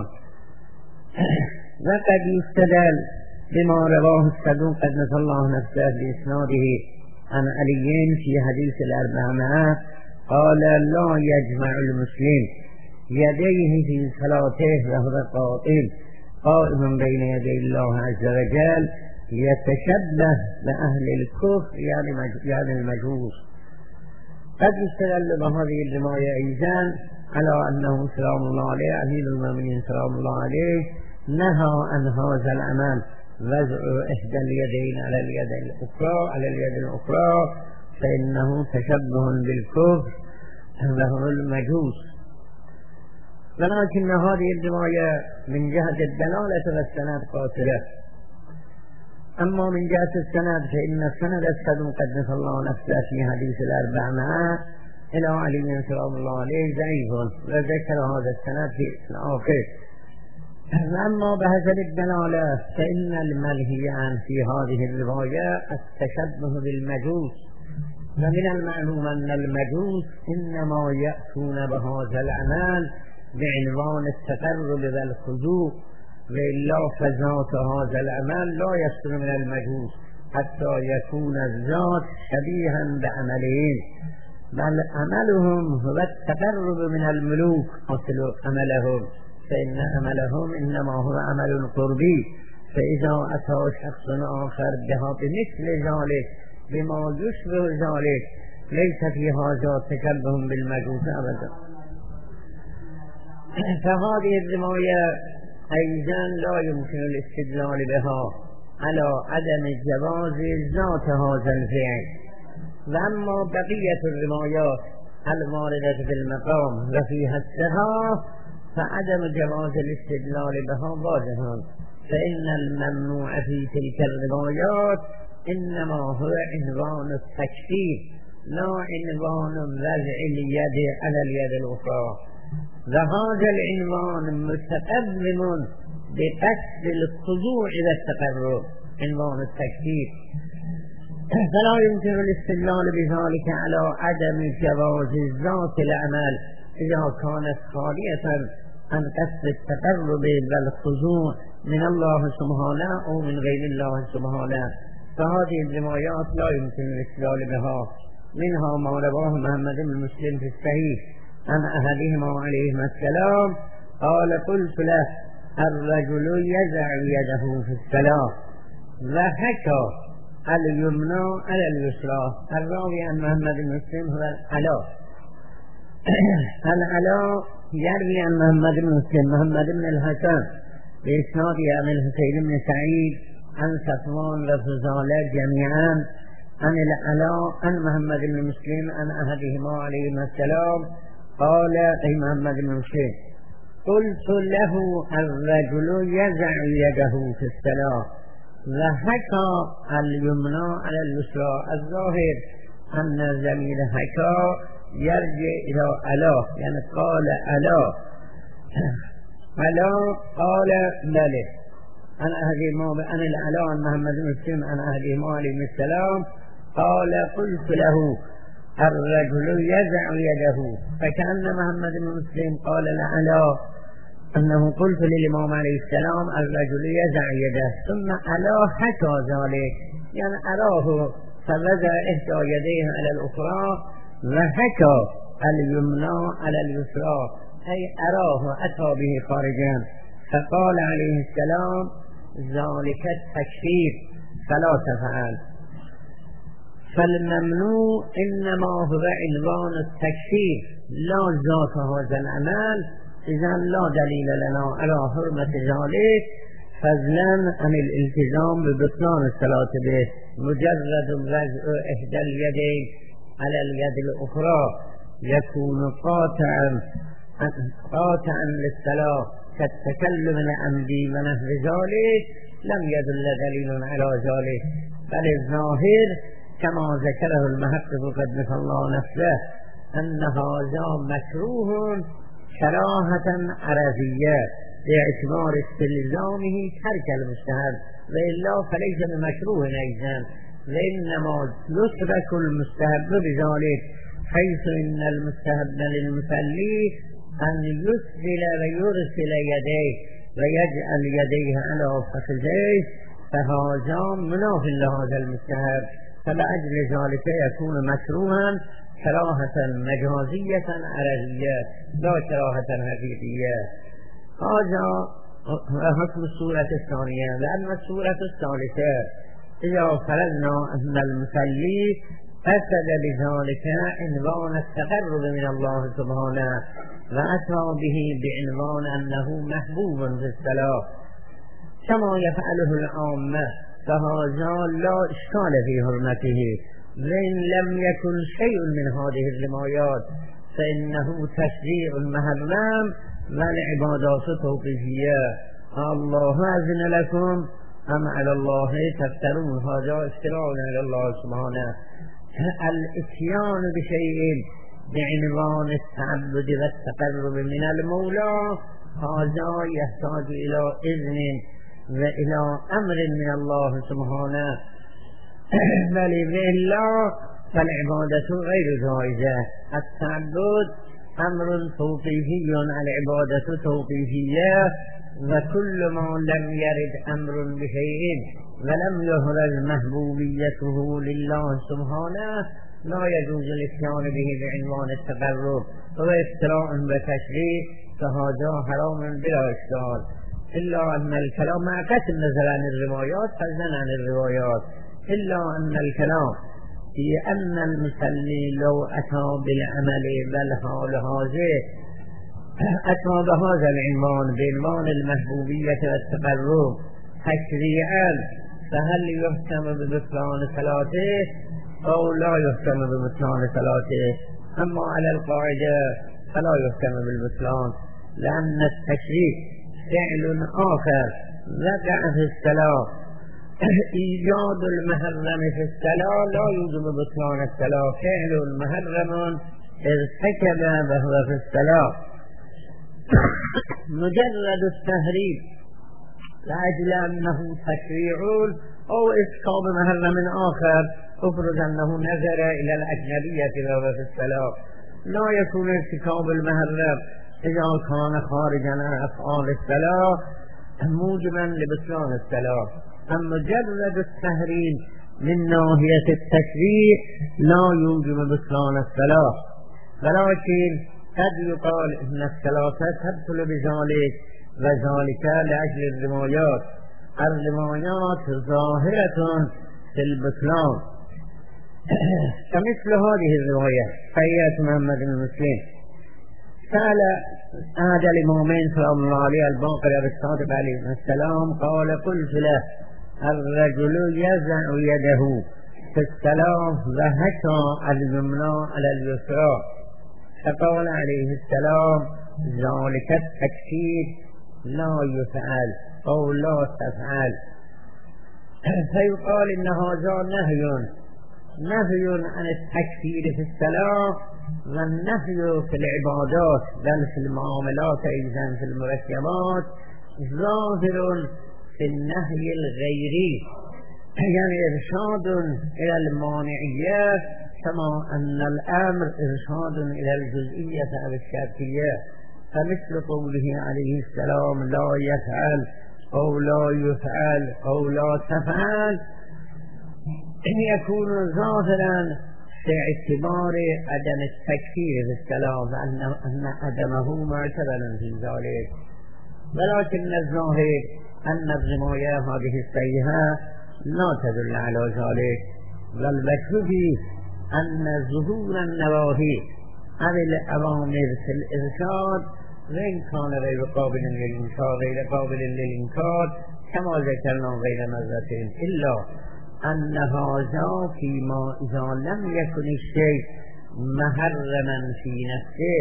وقد يستدل بما رواه الصدوق قدس الله نفسه بإسناده عن علي في حديث الأربعمائة قال لا يجمع المسلم يديه في صلاته وهو قائم قائم بين يدي الله عز وجل يتشبه بأهل الكفر يعني يعني المجوس. قد يستدل بهذه الرواية أيضا على أنه سلام الله عليه أمير المؤمنين سلام الله عليه نهى عن هذا العمل وضع إحدى اليدين على اليد الأخرى على اليد الأخرى فإنه تشبه بالكفر وهو المجوس. ولكن هذه الرواية من جهة الدلالة والسند قاصرة، أما من جهة السند فإن السند السلم قدس الله نفسه في حديث الأربعمائة إلى علي سلام الله عليه ضعيف وذكر هذا السند في الآخر. أما بحسب الدلالة فإن المنهي عنه في هذه الرواية التشبه بالمجوس، ومن المعلوم أن المجوس إنما يأتون بهذا العمل بعنوان التقرب والخضوع، وإلا فذات هذا العمل لا يصدر من المجوس حتى يكون الذات شبيها بعملهم، بل عملهم هو التقرب من الملوك أصل عملهم، فإن عملهم إنما هو عمل قربي. فإذا أتى شخص آخر بها بمثل ذلك بما يشبه ذلك ليس في هذا تشبه بالمجوس أبدا. فهذه الرواية أيضا لا يمكن الاستدلال بها على عدم جواز ذات هذا الفعل. وأما بقية الروايات الواردة في المقام وفيها الصحة فعدم جواز الاستدلال بها واضح، فإن الممنوع في تلك الروايات إنما هو عنوان التكفير لا عنوان وضع اليد على اليد الأخرى، وهذا العنوان متقدم بقصد الخضوع إلى التقرب عنوان التكفير، فلا يمكن الاستدلال بذلك على عدم جواز ذات العمل إذا كانت خالية عن قصد التقرب والخضوع من الله سبحانه أو من غير الله سبحانه. فهذه الروايات لا يمكن الاستدلال بها. منها ما رواه محمد بن مسلم في الصحيح عن أحدهما عليهما السلام قال قلت له الرجل يزع يده في الصلاة وحكى اليمنى على اليسرى. الراوي عن محمد بن مسلم هو العلاء العلاء يروي عن محمد بن مسلم محمد بن الحسن بإسناد عن الحسين بن سعيد عن صفوان وفضالة جميعا عن العلاء عن محمد بن مسلم عن أحدهما عليهما السلام قال أي محمد بن مسلم قلت له الرجل يزع يده في الصلاة وحكى اليمنى على اليسرى. الظاهر أن ضمير حكى يرجع إلى ألا، يعني قال ألا ألا قال بله عن أهدهما عن العلاء عن محمد بن مسلم عن أهدهما عليه السلام قال قلت له الرجل يزع يده، فكأن محمد بن مسلم قال العلاء أنه قلت للإمام عليه السلام الرجل يزع يده، ثم ألا حكى ذلك يعني أراه فوضع إحدى يديه على الأخرى وحكى اليمنى على اليسرى، أي أراه أتى به خارجا، فقال عليه السلام ذلك التكفير فلا تفعل. فالممنوع إنما هو عنوان التكفير لا ذات هذا العمل، إذا لا دليل لنا على حرمة ذلك فضلا عن الالتزام ببطلان الصلاة به. مجرد وضع إحدى اليدين على اليد الأخرى يكون قاطعا قاطعا للصلاة كالتكلم العمدي ونحو ذلك لم يدل دليل على ذلك، بل الظاهر كما ذكره المحقق قدس الله نفسه أن هذا مكروه كراهة عرفية باعتبار استلزامه ترك المستحب، وإلا فليس بمكروه أيضا، وإنما يترك المستحب بذلك، حيث إن المستحب للمصلي أن يسبل ويرسل يديه ويجعل يديه على فخذيه، فهذا مناف لهذا المستحب. فلأجل ذلك يكون مكروها كراهة مجازية عرضية لا كراهة حقيقية. هذا حكم السورة الثانية. لأن السورة الثالثة إذا فرضنا أن المصلي أسد بذلك عنوان التقرب من الله سبحانه وأتى به بعنوان أنه محبوب في الصلاة كما يفعله العامة، فهذا لا إشكال في حرمته. وإن لم يكن شيء من هذه الرمايات فإنه تشريع محرم والعبادات توقيفية. الله أذن لكم أم على الله تفترون، هذا افتراء على الله سبحانه. الاتيان بشيء بعنوان التعبد والتقرب من المولى هذا يحتاج إلى إذن وإلى أمر من الله سبحانه، بل بالله فالعبادة غير جائزة. التعبد أمر توقيفي، العبادة توقيفية، وكل ما لم يرد أمر بشيء ولم يهرز محبوبيته لله سبحانه لا يجوز الاتيان به بعنوان التقرب وافتراء وتشريع، فهذا حرام بلا إشكال. إلا أن الكلام مع قسم نزل عن الروايات فضلا عن الروايات، إلا أن الكلام في أن المصلي لو أتى بالعمل والحال هذا أتى بهذا العنوان بعنوان المحبوبية والتقرب تشريعا، فهل يحكم ببطلان صلاته أو لا يحكم ببطلان صلاته؟ أما على القاعدة فلا يحكم بالبطلان، لأن التشريع فعل آخر وقع في الصلاة. إيجاد المحرم في الصلاة لا يوجب بطلان الصلاة، فعل محرم ارتكب وهو في الصلاة. مجرد التحريم لأجل أنه تشريع أو إسقاط محرم آخر، افرض أنه نظر إلى الأجنبية وهو في الصلاة، لا يكون ارتكاب المحرم إذا كان خارجا عن أفعال الصلاة موجبا لبطلان الصلاة. أما مجرد التحريم من ناحية التشريع لا يوجب بطلان الصلاة، ولكن قد يقال إن الصلاة تبطل بذلك، وذلك لأجل الروايات. الروايات ظاهرة في البطلان كمثل هذه الرواية حياة محمد المسلم سأل أحد الإمامين صلى الله عليه الباقر بالصادق عليه السلام قال قلت له الرجل يزع يده في الصلاة وهكى اليمنى على اليسرى، فقال عليه السلام ذلك التكفير لا يفعل أو لا تفعل. فيقال إن هذا نهي نهي عن التكفير في الصلاة، والنهي في العبادات بل في المعاملات أيضا في المركبات ظاهر في النهي الغيري، يعني إرشاد إلى المانعية كما أن الأمر إرشاد إلى الجزئية أو الشرطية. فمثل قوله عليه السلام لا يفعل أو لا يفعل أو لا تفعل إن يكون ظاهرا في اعتبار عدم التكفير في الصلاة، أن عدمه معتبر في ذلك. ولكن الظاهر أن الرماية هذه الصحيحة لا تدل على ذلك، والوجه فيه أن ظهور النواهي عن الأوامر في الإرشاد وإن كان غير قابل للإنكار غير قابل للإنكار كما ذكرنا غير مرة، إلا أن هذا فيما إذا لم يكن الشيء محرما في نفسه.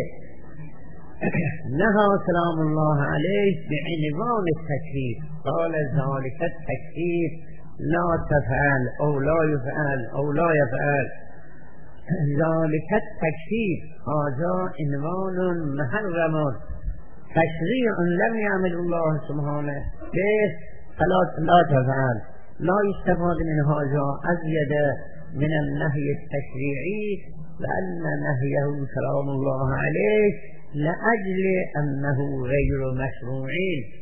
نهى سلام الله عليه بعنوان التكفير، قال ذلك التكفير لا تفعل أو لا يفعل أو لا يفعل، ذلك التكفير هذا عنوان محرم تشريع لم يعمل الله سبحانه به، فلا لا تفعل. لا يستفاد من هذا أزيد من النهي التشريعي، لأن نهيه سلام الله عليه لأجل أنه غير مشروع،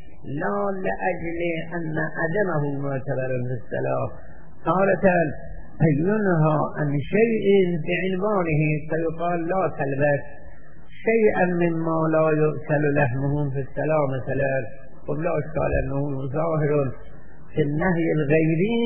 لا لأجل أن عدمه معتبر في الصلاة. قالت ينهى عن شيء بعنوانه فيقال لا تلبس شيئا مما لا يؤكل لحمه في الصلاة مثلا، قبل أشكال أنه ظاهر في النهي الغيري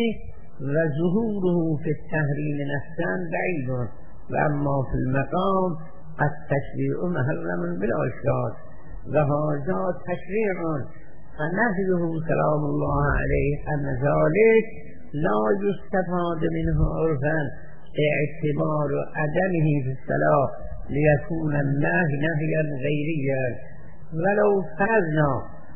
وظهوره في التحريم نفسا بعيد، وأما في المقام التشريع محرم بلا إشكال، وهذا تشريع فنهيه سلام الله عليه أن ذلك لا يستفاد منه عرفا اعتبار عدمه في الصلاة ليكون النهي نهيا غيريا، ولو فرضنا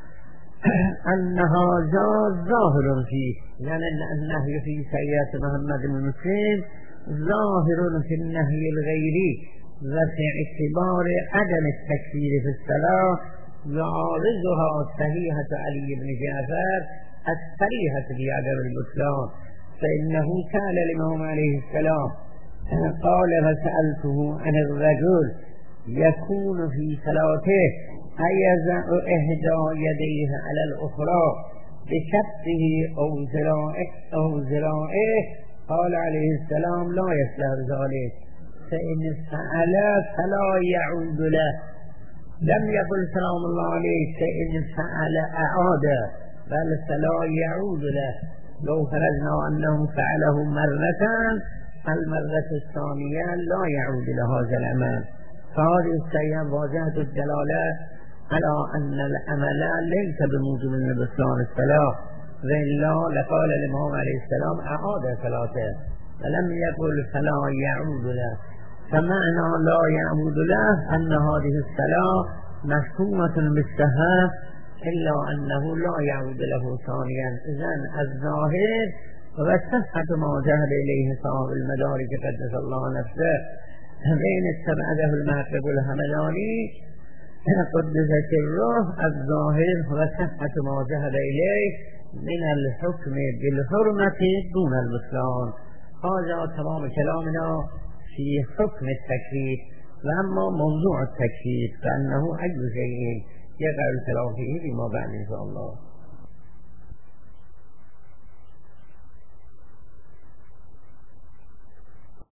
أن هذا ظاهر فيه، يعني النهي في سيئة محمد بن مسلم ظاهر في النهي الغيري وفي اعتبار عدم التكفير في الصلاة، وعارضها صحيحة علي بن جعفر الصريحة بعدم البطلان، فإنه كان الإمام عليه السلام قال فسألته عن الرجل يكون في صلاته أيضع إحدى يديه على الأخرى بشفه أو ذراعه أو ذراعه، قال عليه السلام لا يصلح ذلك، فإن فعل فلا يعود له. لم يقل سلام الله عليه فإن فعل أعاد، بل فلا يعود له. لو فرضنا أنه فعله مرة المرة الثانية لا يعود لهذا العمل، فهذه السيئة واضحة الدلالة على أن العمل ليس بموجب من بطلان الصلاة، وإلا لقال الإمام عليه السلام أعاد صلاته، ولم يقل فلا يعود له. فمعنى لا يعود له أن هذه الصلاة محكومة بالصحة إلا أنه لا يعود له ثانيا. إذن الظاهر وصحة ما ذهب إليه صاحب المدارك قدس الله نفسه بين استبعده المحقق الهمداني قدس سره، الظاهر وصحة ما ذهب إليه من الحكم بالحرمة دون البطلان. هذا تمام كلامنا في حكم التكفير. وأما موضوع التكفير فأنه أي شيء يقع الكلام فيه فيما بعد إن شاء الله.